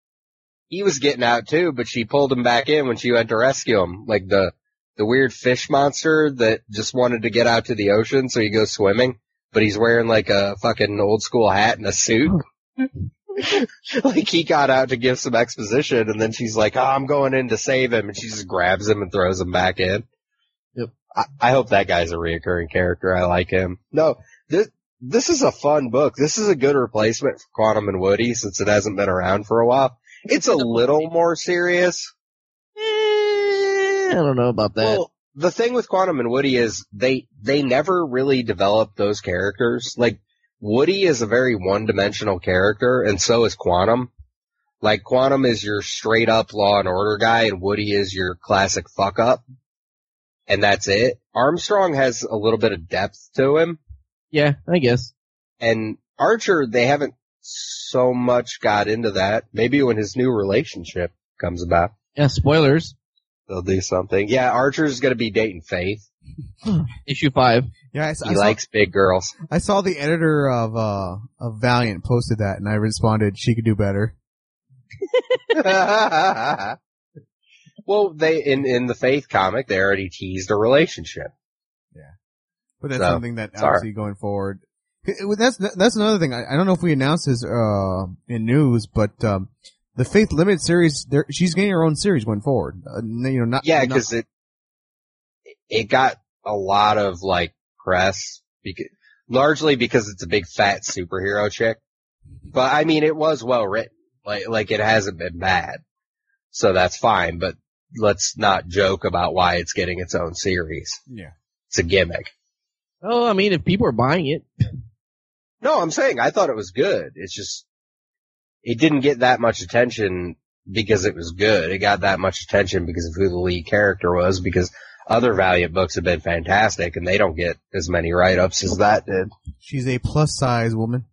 he was getting out too, but she pulled him back in when she went to rescue him. Like the, the weird fish monster that just wanted to get out to the ocean so he goes swimming, but he's wearing like a fucking old school hat and a suit. Like he got out to give some exposition and then she's like, oh, I'm going in to save him, and she just grabs him and throws him back in. Yep. I, I hope that guy's a reoccurring character. I like him. No, this, this is a fun book. This is a good replacement for Quantum and Woody since it hasn't been around for a while. It's a little more serious. eh, I don't know about that. Well, the thing with Quantum and Woody is they, they never really developed those characters. Like, Woody is a very one-dimensional character, and so is Quantum. Like, Quantum is your straight-up Law and Order guy, and Woody is your classic fuck-up. And that's it. Armstrong has a little bit of depth to him. Yeah, I guess. And Archer, they haven't so much got into that. Maybe when his new relationship comes about, Yeah, spoilers. they'll do something. Yeah, Archer's gonna be dating Faith. Issue five. Yeah, I, I He saw, likes big girls. I saw the editor of uh of Valiant posted that, and I responded, she could do better. Well, they in in the Faith comic, they already teased a relationship. But that's So, something that sorry. obviously going forward. It- it- that's that's another thing. I, I don't know if we announced this uh, in news, but um, the Faith Limited series, there- she's getting her own series going forward. Uh, you know, not Yeah, not- because it it got a lot of like press, because, largely because it's a big fat superhero chick. But I mean, it was well written. Like like it hasn't been bad, so that's fine. But let's not joke about why it's getting its own series. yeah. It's a gimmick. Oh, I mean, if people are buying it, No, I'm saying I thought it was good. It's just it didn't get that much attention because it was good. It got that much attention because of who the lead character was, because other Valiant books have been fantastic and they don't get as many write-ups as that did. She's a plus size woman.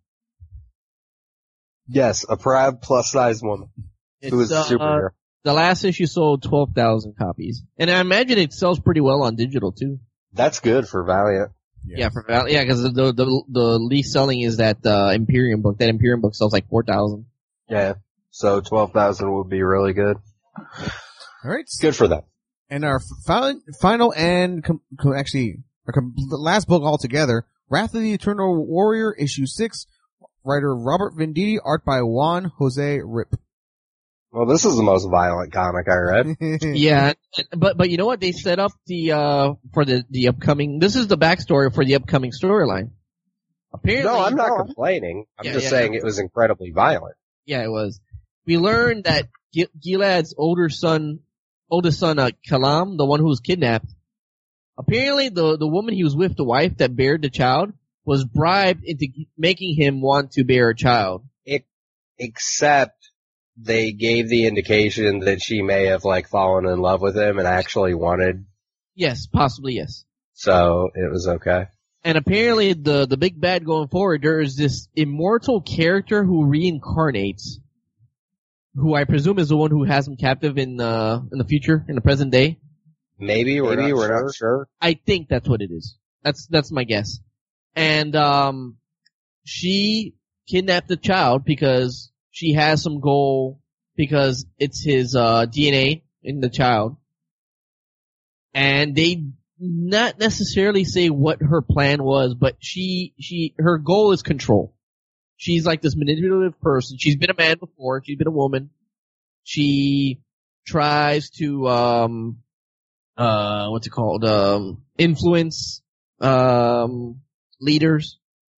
Yes, a proud plus-sized woman who is it's, a uh, superhero. the last issue sold twelve thousand copies. And I imagine it sells pretty well on digital too. That's good for Valiant. Yeah, for Val- yeah, because the, the the least selling is that uh, Imperium book. That Imperium book sells like four thousand. Yeah, so twelve thousand would be really good. All right. Good for them. And our final, final and com- com- actually our com- the last book altogether, Wrath of the Eternal Warrior, issue six, writer Robert Venditti, art by Juan Jose Rip. Well, this is the most violent comic I read. Yeah, but but you know what? They set up the uh for the the upcoming. This is the backstory for the upcoming storyline. Apparently, No, I'm not complaining. I'm Yeah, just yeah, saying yeah. it was incredibly violent. Yeah, it was. We learned that Gi- Gilad's older son, oldest son, uh, Kalam, the one who was kidnapped. Apparently, the the woman he was with, the wife that bared the child, was bribed into making him want to bear a child. It, except they gave the indication that she may have like fallen in love with him and actually wanted, Yes, possibly yes. so it was okay. And apparently, the the big bad going forward, there is this immortal character who reincarnates, who I presume is the one who has him captive in uh in the future, in the present day. Maybe we're, Maybe not, we're sure. not sure. I think that's what it is. That's that's my guess. And um, she kidnapped the child because she has some goal, because it's his uh D N A in the child. And they not necessarily say what her plan was, but she she her goal is control. She's like this manipulative person. She's been a man before. She's been a woman. She tries to um uh what's it called um influence um leaders.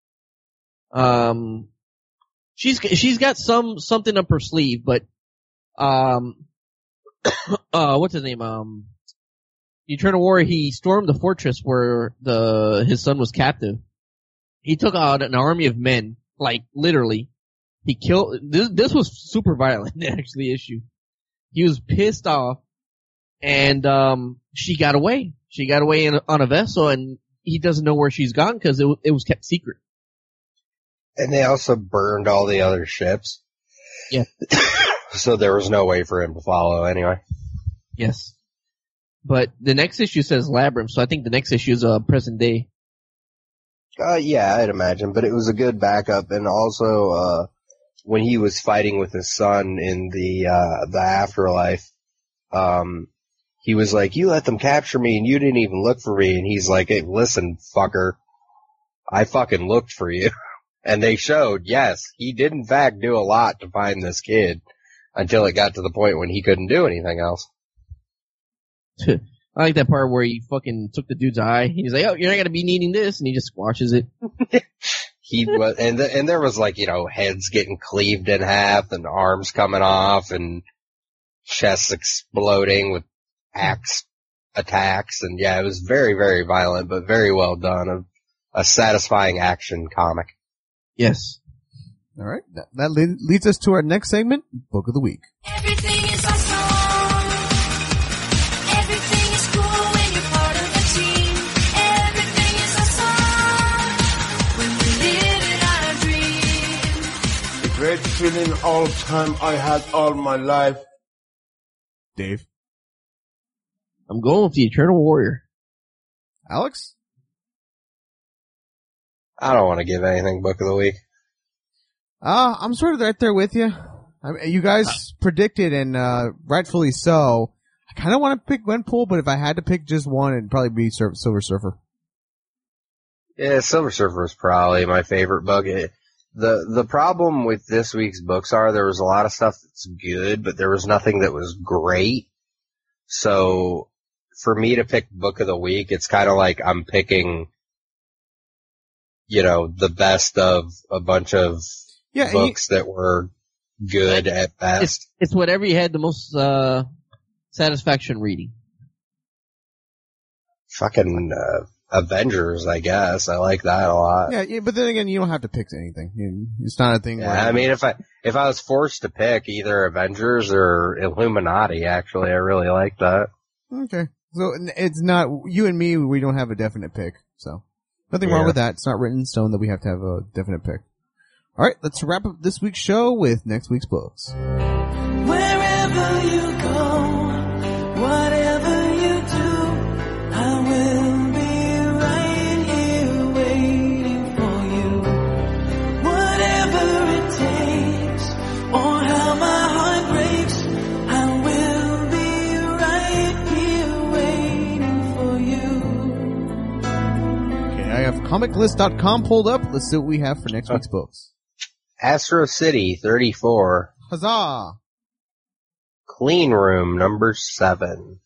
Um she's she's got some something up her sleeve, but um uh what's his name um the Eternal Warrior, he stormed the fortress where the his son was captive. He took out an army of men, like literally. He killed. This this was super violent, actually. Issue. He was pissed off, and um she got away. She got away in, on a vessel, and he doesn't know where she's gone because it it was kept secret. And they also burned all the other ships. Yeah. So there was no way for him to follow anyway. Yes. But the next issue says Labyrinth, so I think the next issue is uh, present day. Uh, yeah, I'd imagine, but it was a good backup, and also, uh, when he was fighting with his son in the, uh, the afterlife, um, he was like, you let them capture me and you didn't even look for me, and he's like, hey, listen, fucker, I fucking looked for you. And they showed, yes, he did in fact do a lot to find this kid, until it got to the point when he couldn't do anything else. I like that part where he fucking took the dude's eye. He's like, oh, you're not gonna be needing this, and he just squashes it. He was, and th- and there was like, you know, heads getting cleaved in half and arms coming off and chests exploding with axe attacks, and yeah, it was very, very violent, but very well done. A, a satisfying action comic. Yes. All right. That, that le- leads us to our next segment, Book of the Week. Everything is awesome. Everything is cool when you're part of a team. Everything is awesome when we live in our dream. The great feeling all time I had all my life. Dave. I'm going with the Eternal Warrior. Alex? I don't want to give anything Book of the Week. Uh, I'm sort of right there with you. I mean, you guys predicted, and uh, rightfully so. I kind of want to pick Gwenpool, but if I had to pick just one, it'd probably be Sur- Silver Surfer. Yeah, Silver Surfer is probably my favorite book. It, the the problem with this week's books are there was a lot of stuff that's good, but there was nothing that was great. So for me to pick book of the week, it's kind of like I'm picking, you know, the best of a bunch of Yeah, and books that were good at best. It's, it's whatever you had the most uh, satisfaction reading. Fucking uh, Avengers, I guess. I like that a lot. Yeah, yeah, but then again, you don't have to pick anything. You, it's not a thing. Yeah, where, I mean, if I if I was forced to pick either Avengers or Illuminati, actually, I really like that. Okay, so it's not you and me. We don't have a definite pick, so nothing wrong Yeah. with that. It's not written in stone that we have to have a definite pick. All right, let's wrap up this week's show with next week's books. Wherever you go, whatever you do, I will be right here waiting for you. Whatever it takes, or how my heart breaks, I will be right here waiting for you. Okay, I have comic list dot com pulled up. Let's see what we have for next week's books. Astro City thirty-four, Huzzah! Clean Room number seven.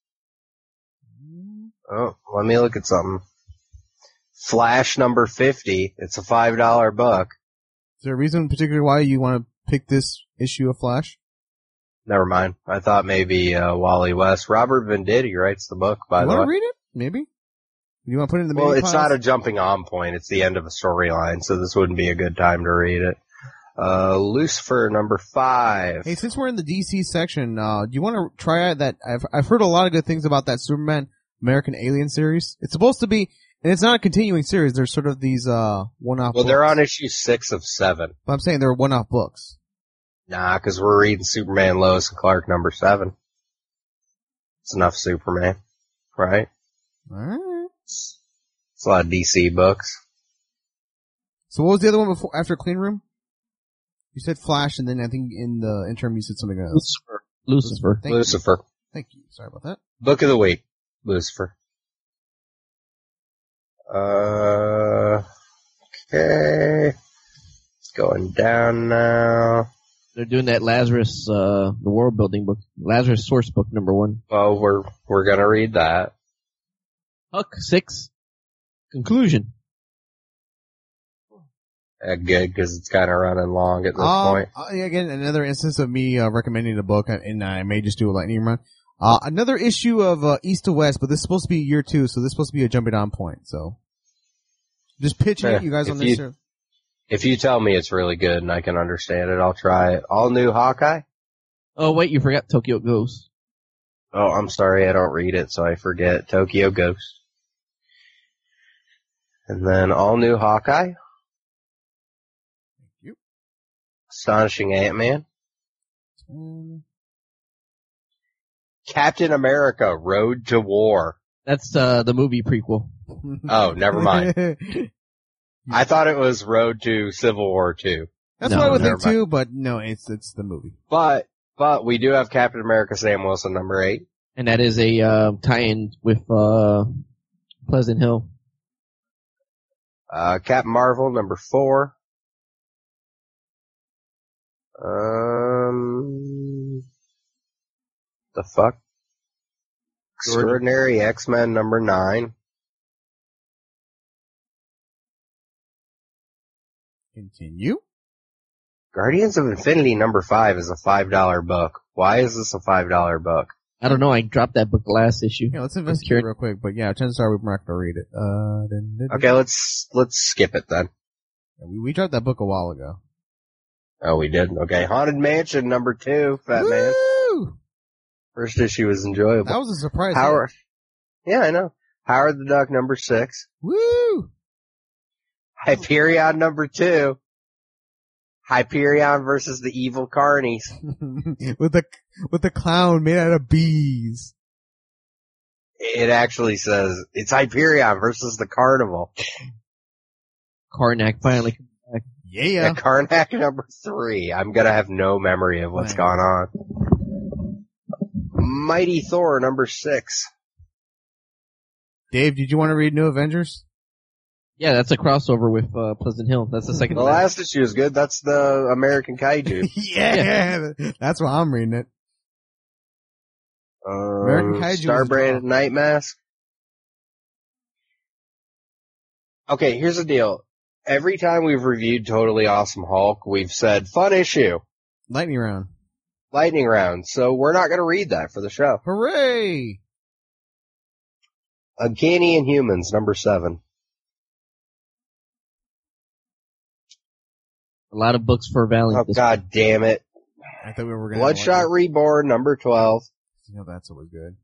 Oh, let me look at something. Flash number fifty. It's a five dollar book. Is there a reason in particular why you want to pick this issue of Flash? Never mind. I thought maybe uh, Wally West. Robert Venditti writes the book, by You the way. want to read it? Maybe. You want to put it in the Well, mini it's piles? not a jumping on point. It's the end of a storyline, so this wouldn't be a good time to read it. Uh, Lucifer number five. Hey, since we're in the D C section, uh, do you want to try out that? I've I've heard a lot of good things about that Superman American Alien series. It's supposed to be, and it's not a continuing series. There's sort of these uh one-off. Well, books. they're on issue six of seven. But I'm saying they're one-off books. Nah, because we're reading Superman, Lois, and Clark number seven. It's enough Superman, right? All right. It's a lot of D C books. So what was the other one before after Clean Room? You said Flash, and then I think in the interim you said something else. Lucifer. Lucifer. Thank Lucifer. you. Thank you. Sorry about that. Book of the week. Lucifer. Uh, okay. It's going down now. They're doing that Lazarus, uh, the world building book. Lazarus source book number one. Well, we're, we're gonna read that. Huck six. Conclusion. Uh, good, because it's kind of running long at this Um, point. uh, yeah, again, another instance of me uh, recommending the book, and I may just do a lightning run. Uh, another issue of uh, East to West, but this is supposed to be year two, so this is supposed to be a jumping on point. So, just pitching Yeah, it, you guys if on you- this. Show. If you tell me it's really good and I can understand it, I'll try it. All new Hawkeye? Oh wait, you forgot Tokyo Ghost. Oh, I'm sorry, I don't read it, so I forget. Tokyo Ghost. And then all new Hawkeye. Thank you. Astonishing Ant-Man. Um, Captain America, Road to War. That's uh the movie prequel. Oh, never mind. I thought it was Road to Civil War two. That's No, what I would never think too, but no, it's it's the movie. But, but we do have Captain America Sam Wilson number eight. And that is a uh, tie-in with uh Pleasant Hill. Uh, Captain Marvel number four. Um, the fuck? Extraordinary X-Men number nine. Continue. Guardians of Infinity number five is a five dollar book. Why is this a five dollar book? I don't know, I dropped that book last issue. Yeah, let's investigate real quick. But yeah, chances are we're not gonna read it. Uh, then, then- Okay, let's, let's skip it then. we we dropped that book a while ago. Oh, we did? Okay. Haunted Mansion number two, Fat Man. Woo! First issue was enjoyable. That was a surprise. Howard, yeah, I know. Howard the Duck number six. Woo! Hyperion number two. Hyperion versus the evil carnies. with the with the clown made out of bees. It actually says it's Hyperion versus the carnival. Karnak finally comes back. Yeah. At Karnak number three, I'm gonna have no memory of what's Nice. gone on. Mighty Thor number six. Dave, did you want to read New Avengers? Yeah, that's a crossover with uh, Pleasant Hill. That's the second The one. last issue is good. That's the American Kaiju. yeah. That's why I'm reading it. American Um, Kaiju is Star a Brand draw. Night Mask. Okay, here's the deal. Every time we've reviewed Totally Awesome Hulk, we've said, fun issue, Lightning round. lightning round. So we're not going to read that for the show. Hooray! Uncanny Inhumans, number seven. A lot of books for Valiant. Oh, this God damn it. I thought we were going Bloodshot Reborn, number twelve. You know, that's always good.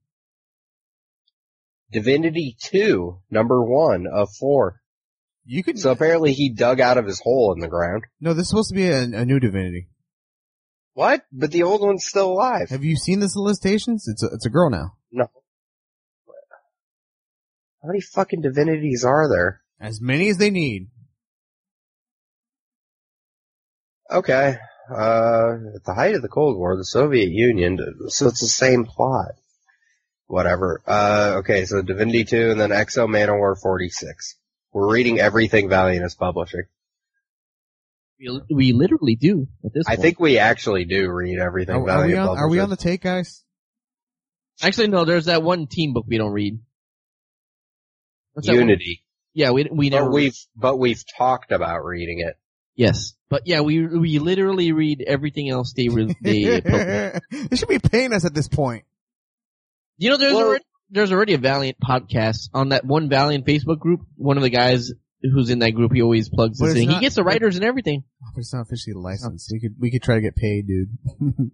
Divinity two, number one of four. You could, So apparently he dug out of his hole in the ground. no, this is supposed to be a, a new Divinity. What? But the old one's still alive. Have you seen the solicitations? It's a, it's a girl now. No. How many fucking divinities are there? As many as they need. Okay. Uh, at the height of the Cold War, the Soviet Union, so it's the same plot. Whatever. Uh, okay, so Divinity two and then Exo Manowar forty-six. We're reading everything Valiant is publishing. we, we literally do at this I point. think we actually do read everything Are, are Valiant we on, publishes. are we on the take, guys? Actually, no. There's that one team book we don't read. What's that one? Unity. Yeah, we we never. But we've, but we've talked about reading it. Yes, but yeah, we we literally read everything else they re- they publish. They should be paying us at this point. You know, there's Well- already there's already a Valiant podcast on that one Valiant Facebook group. One of the guys who's in that group, he always plugs But this it's in. He not- gets the writers and everything. Oh, but it's not officially licensed. We could, we could try to get paid, dude.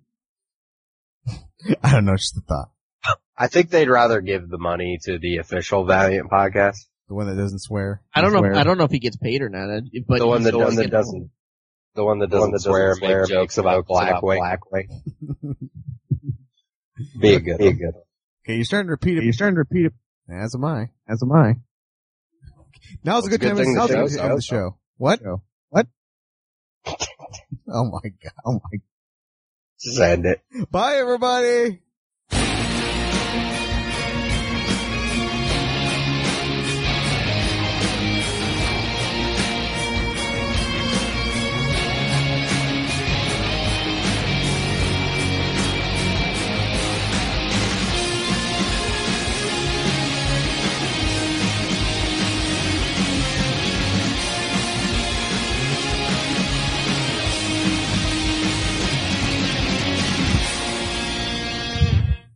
I don't know, it's just a thought. I think they'd rather give the money to the official Valiant podcast. The one that doesn't swear. I don't know. Swear. I don't know if he gets paid or not. But the one he's that always doesn't, getting- doesn't, the one that doesn't swear, swear, make jokes about Blackwing. Blackwing. Be a good, be a good. Okay, you're starting to repeat it. You're starting to repeat it. As am I. As am I. Now's a It's good a time good thing to the now's a good show's time of the show. What? What? Oh my god. Oh my. Just end it. Bye everybody.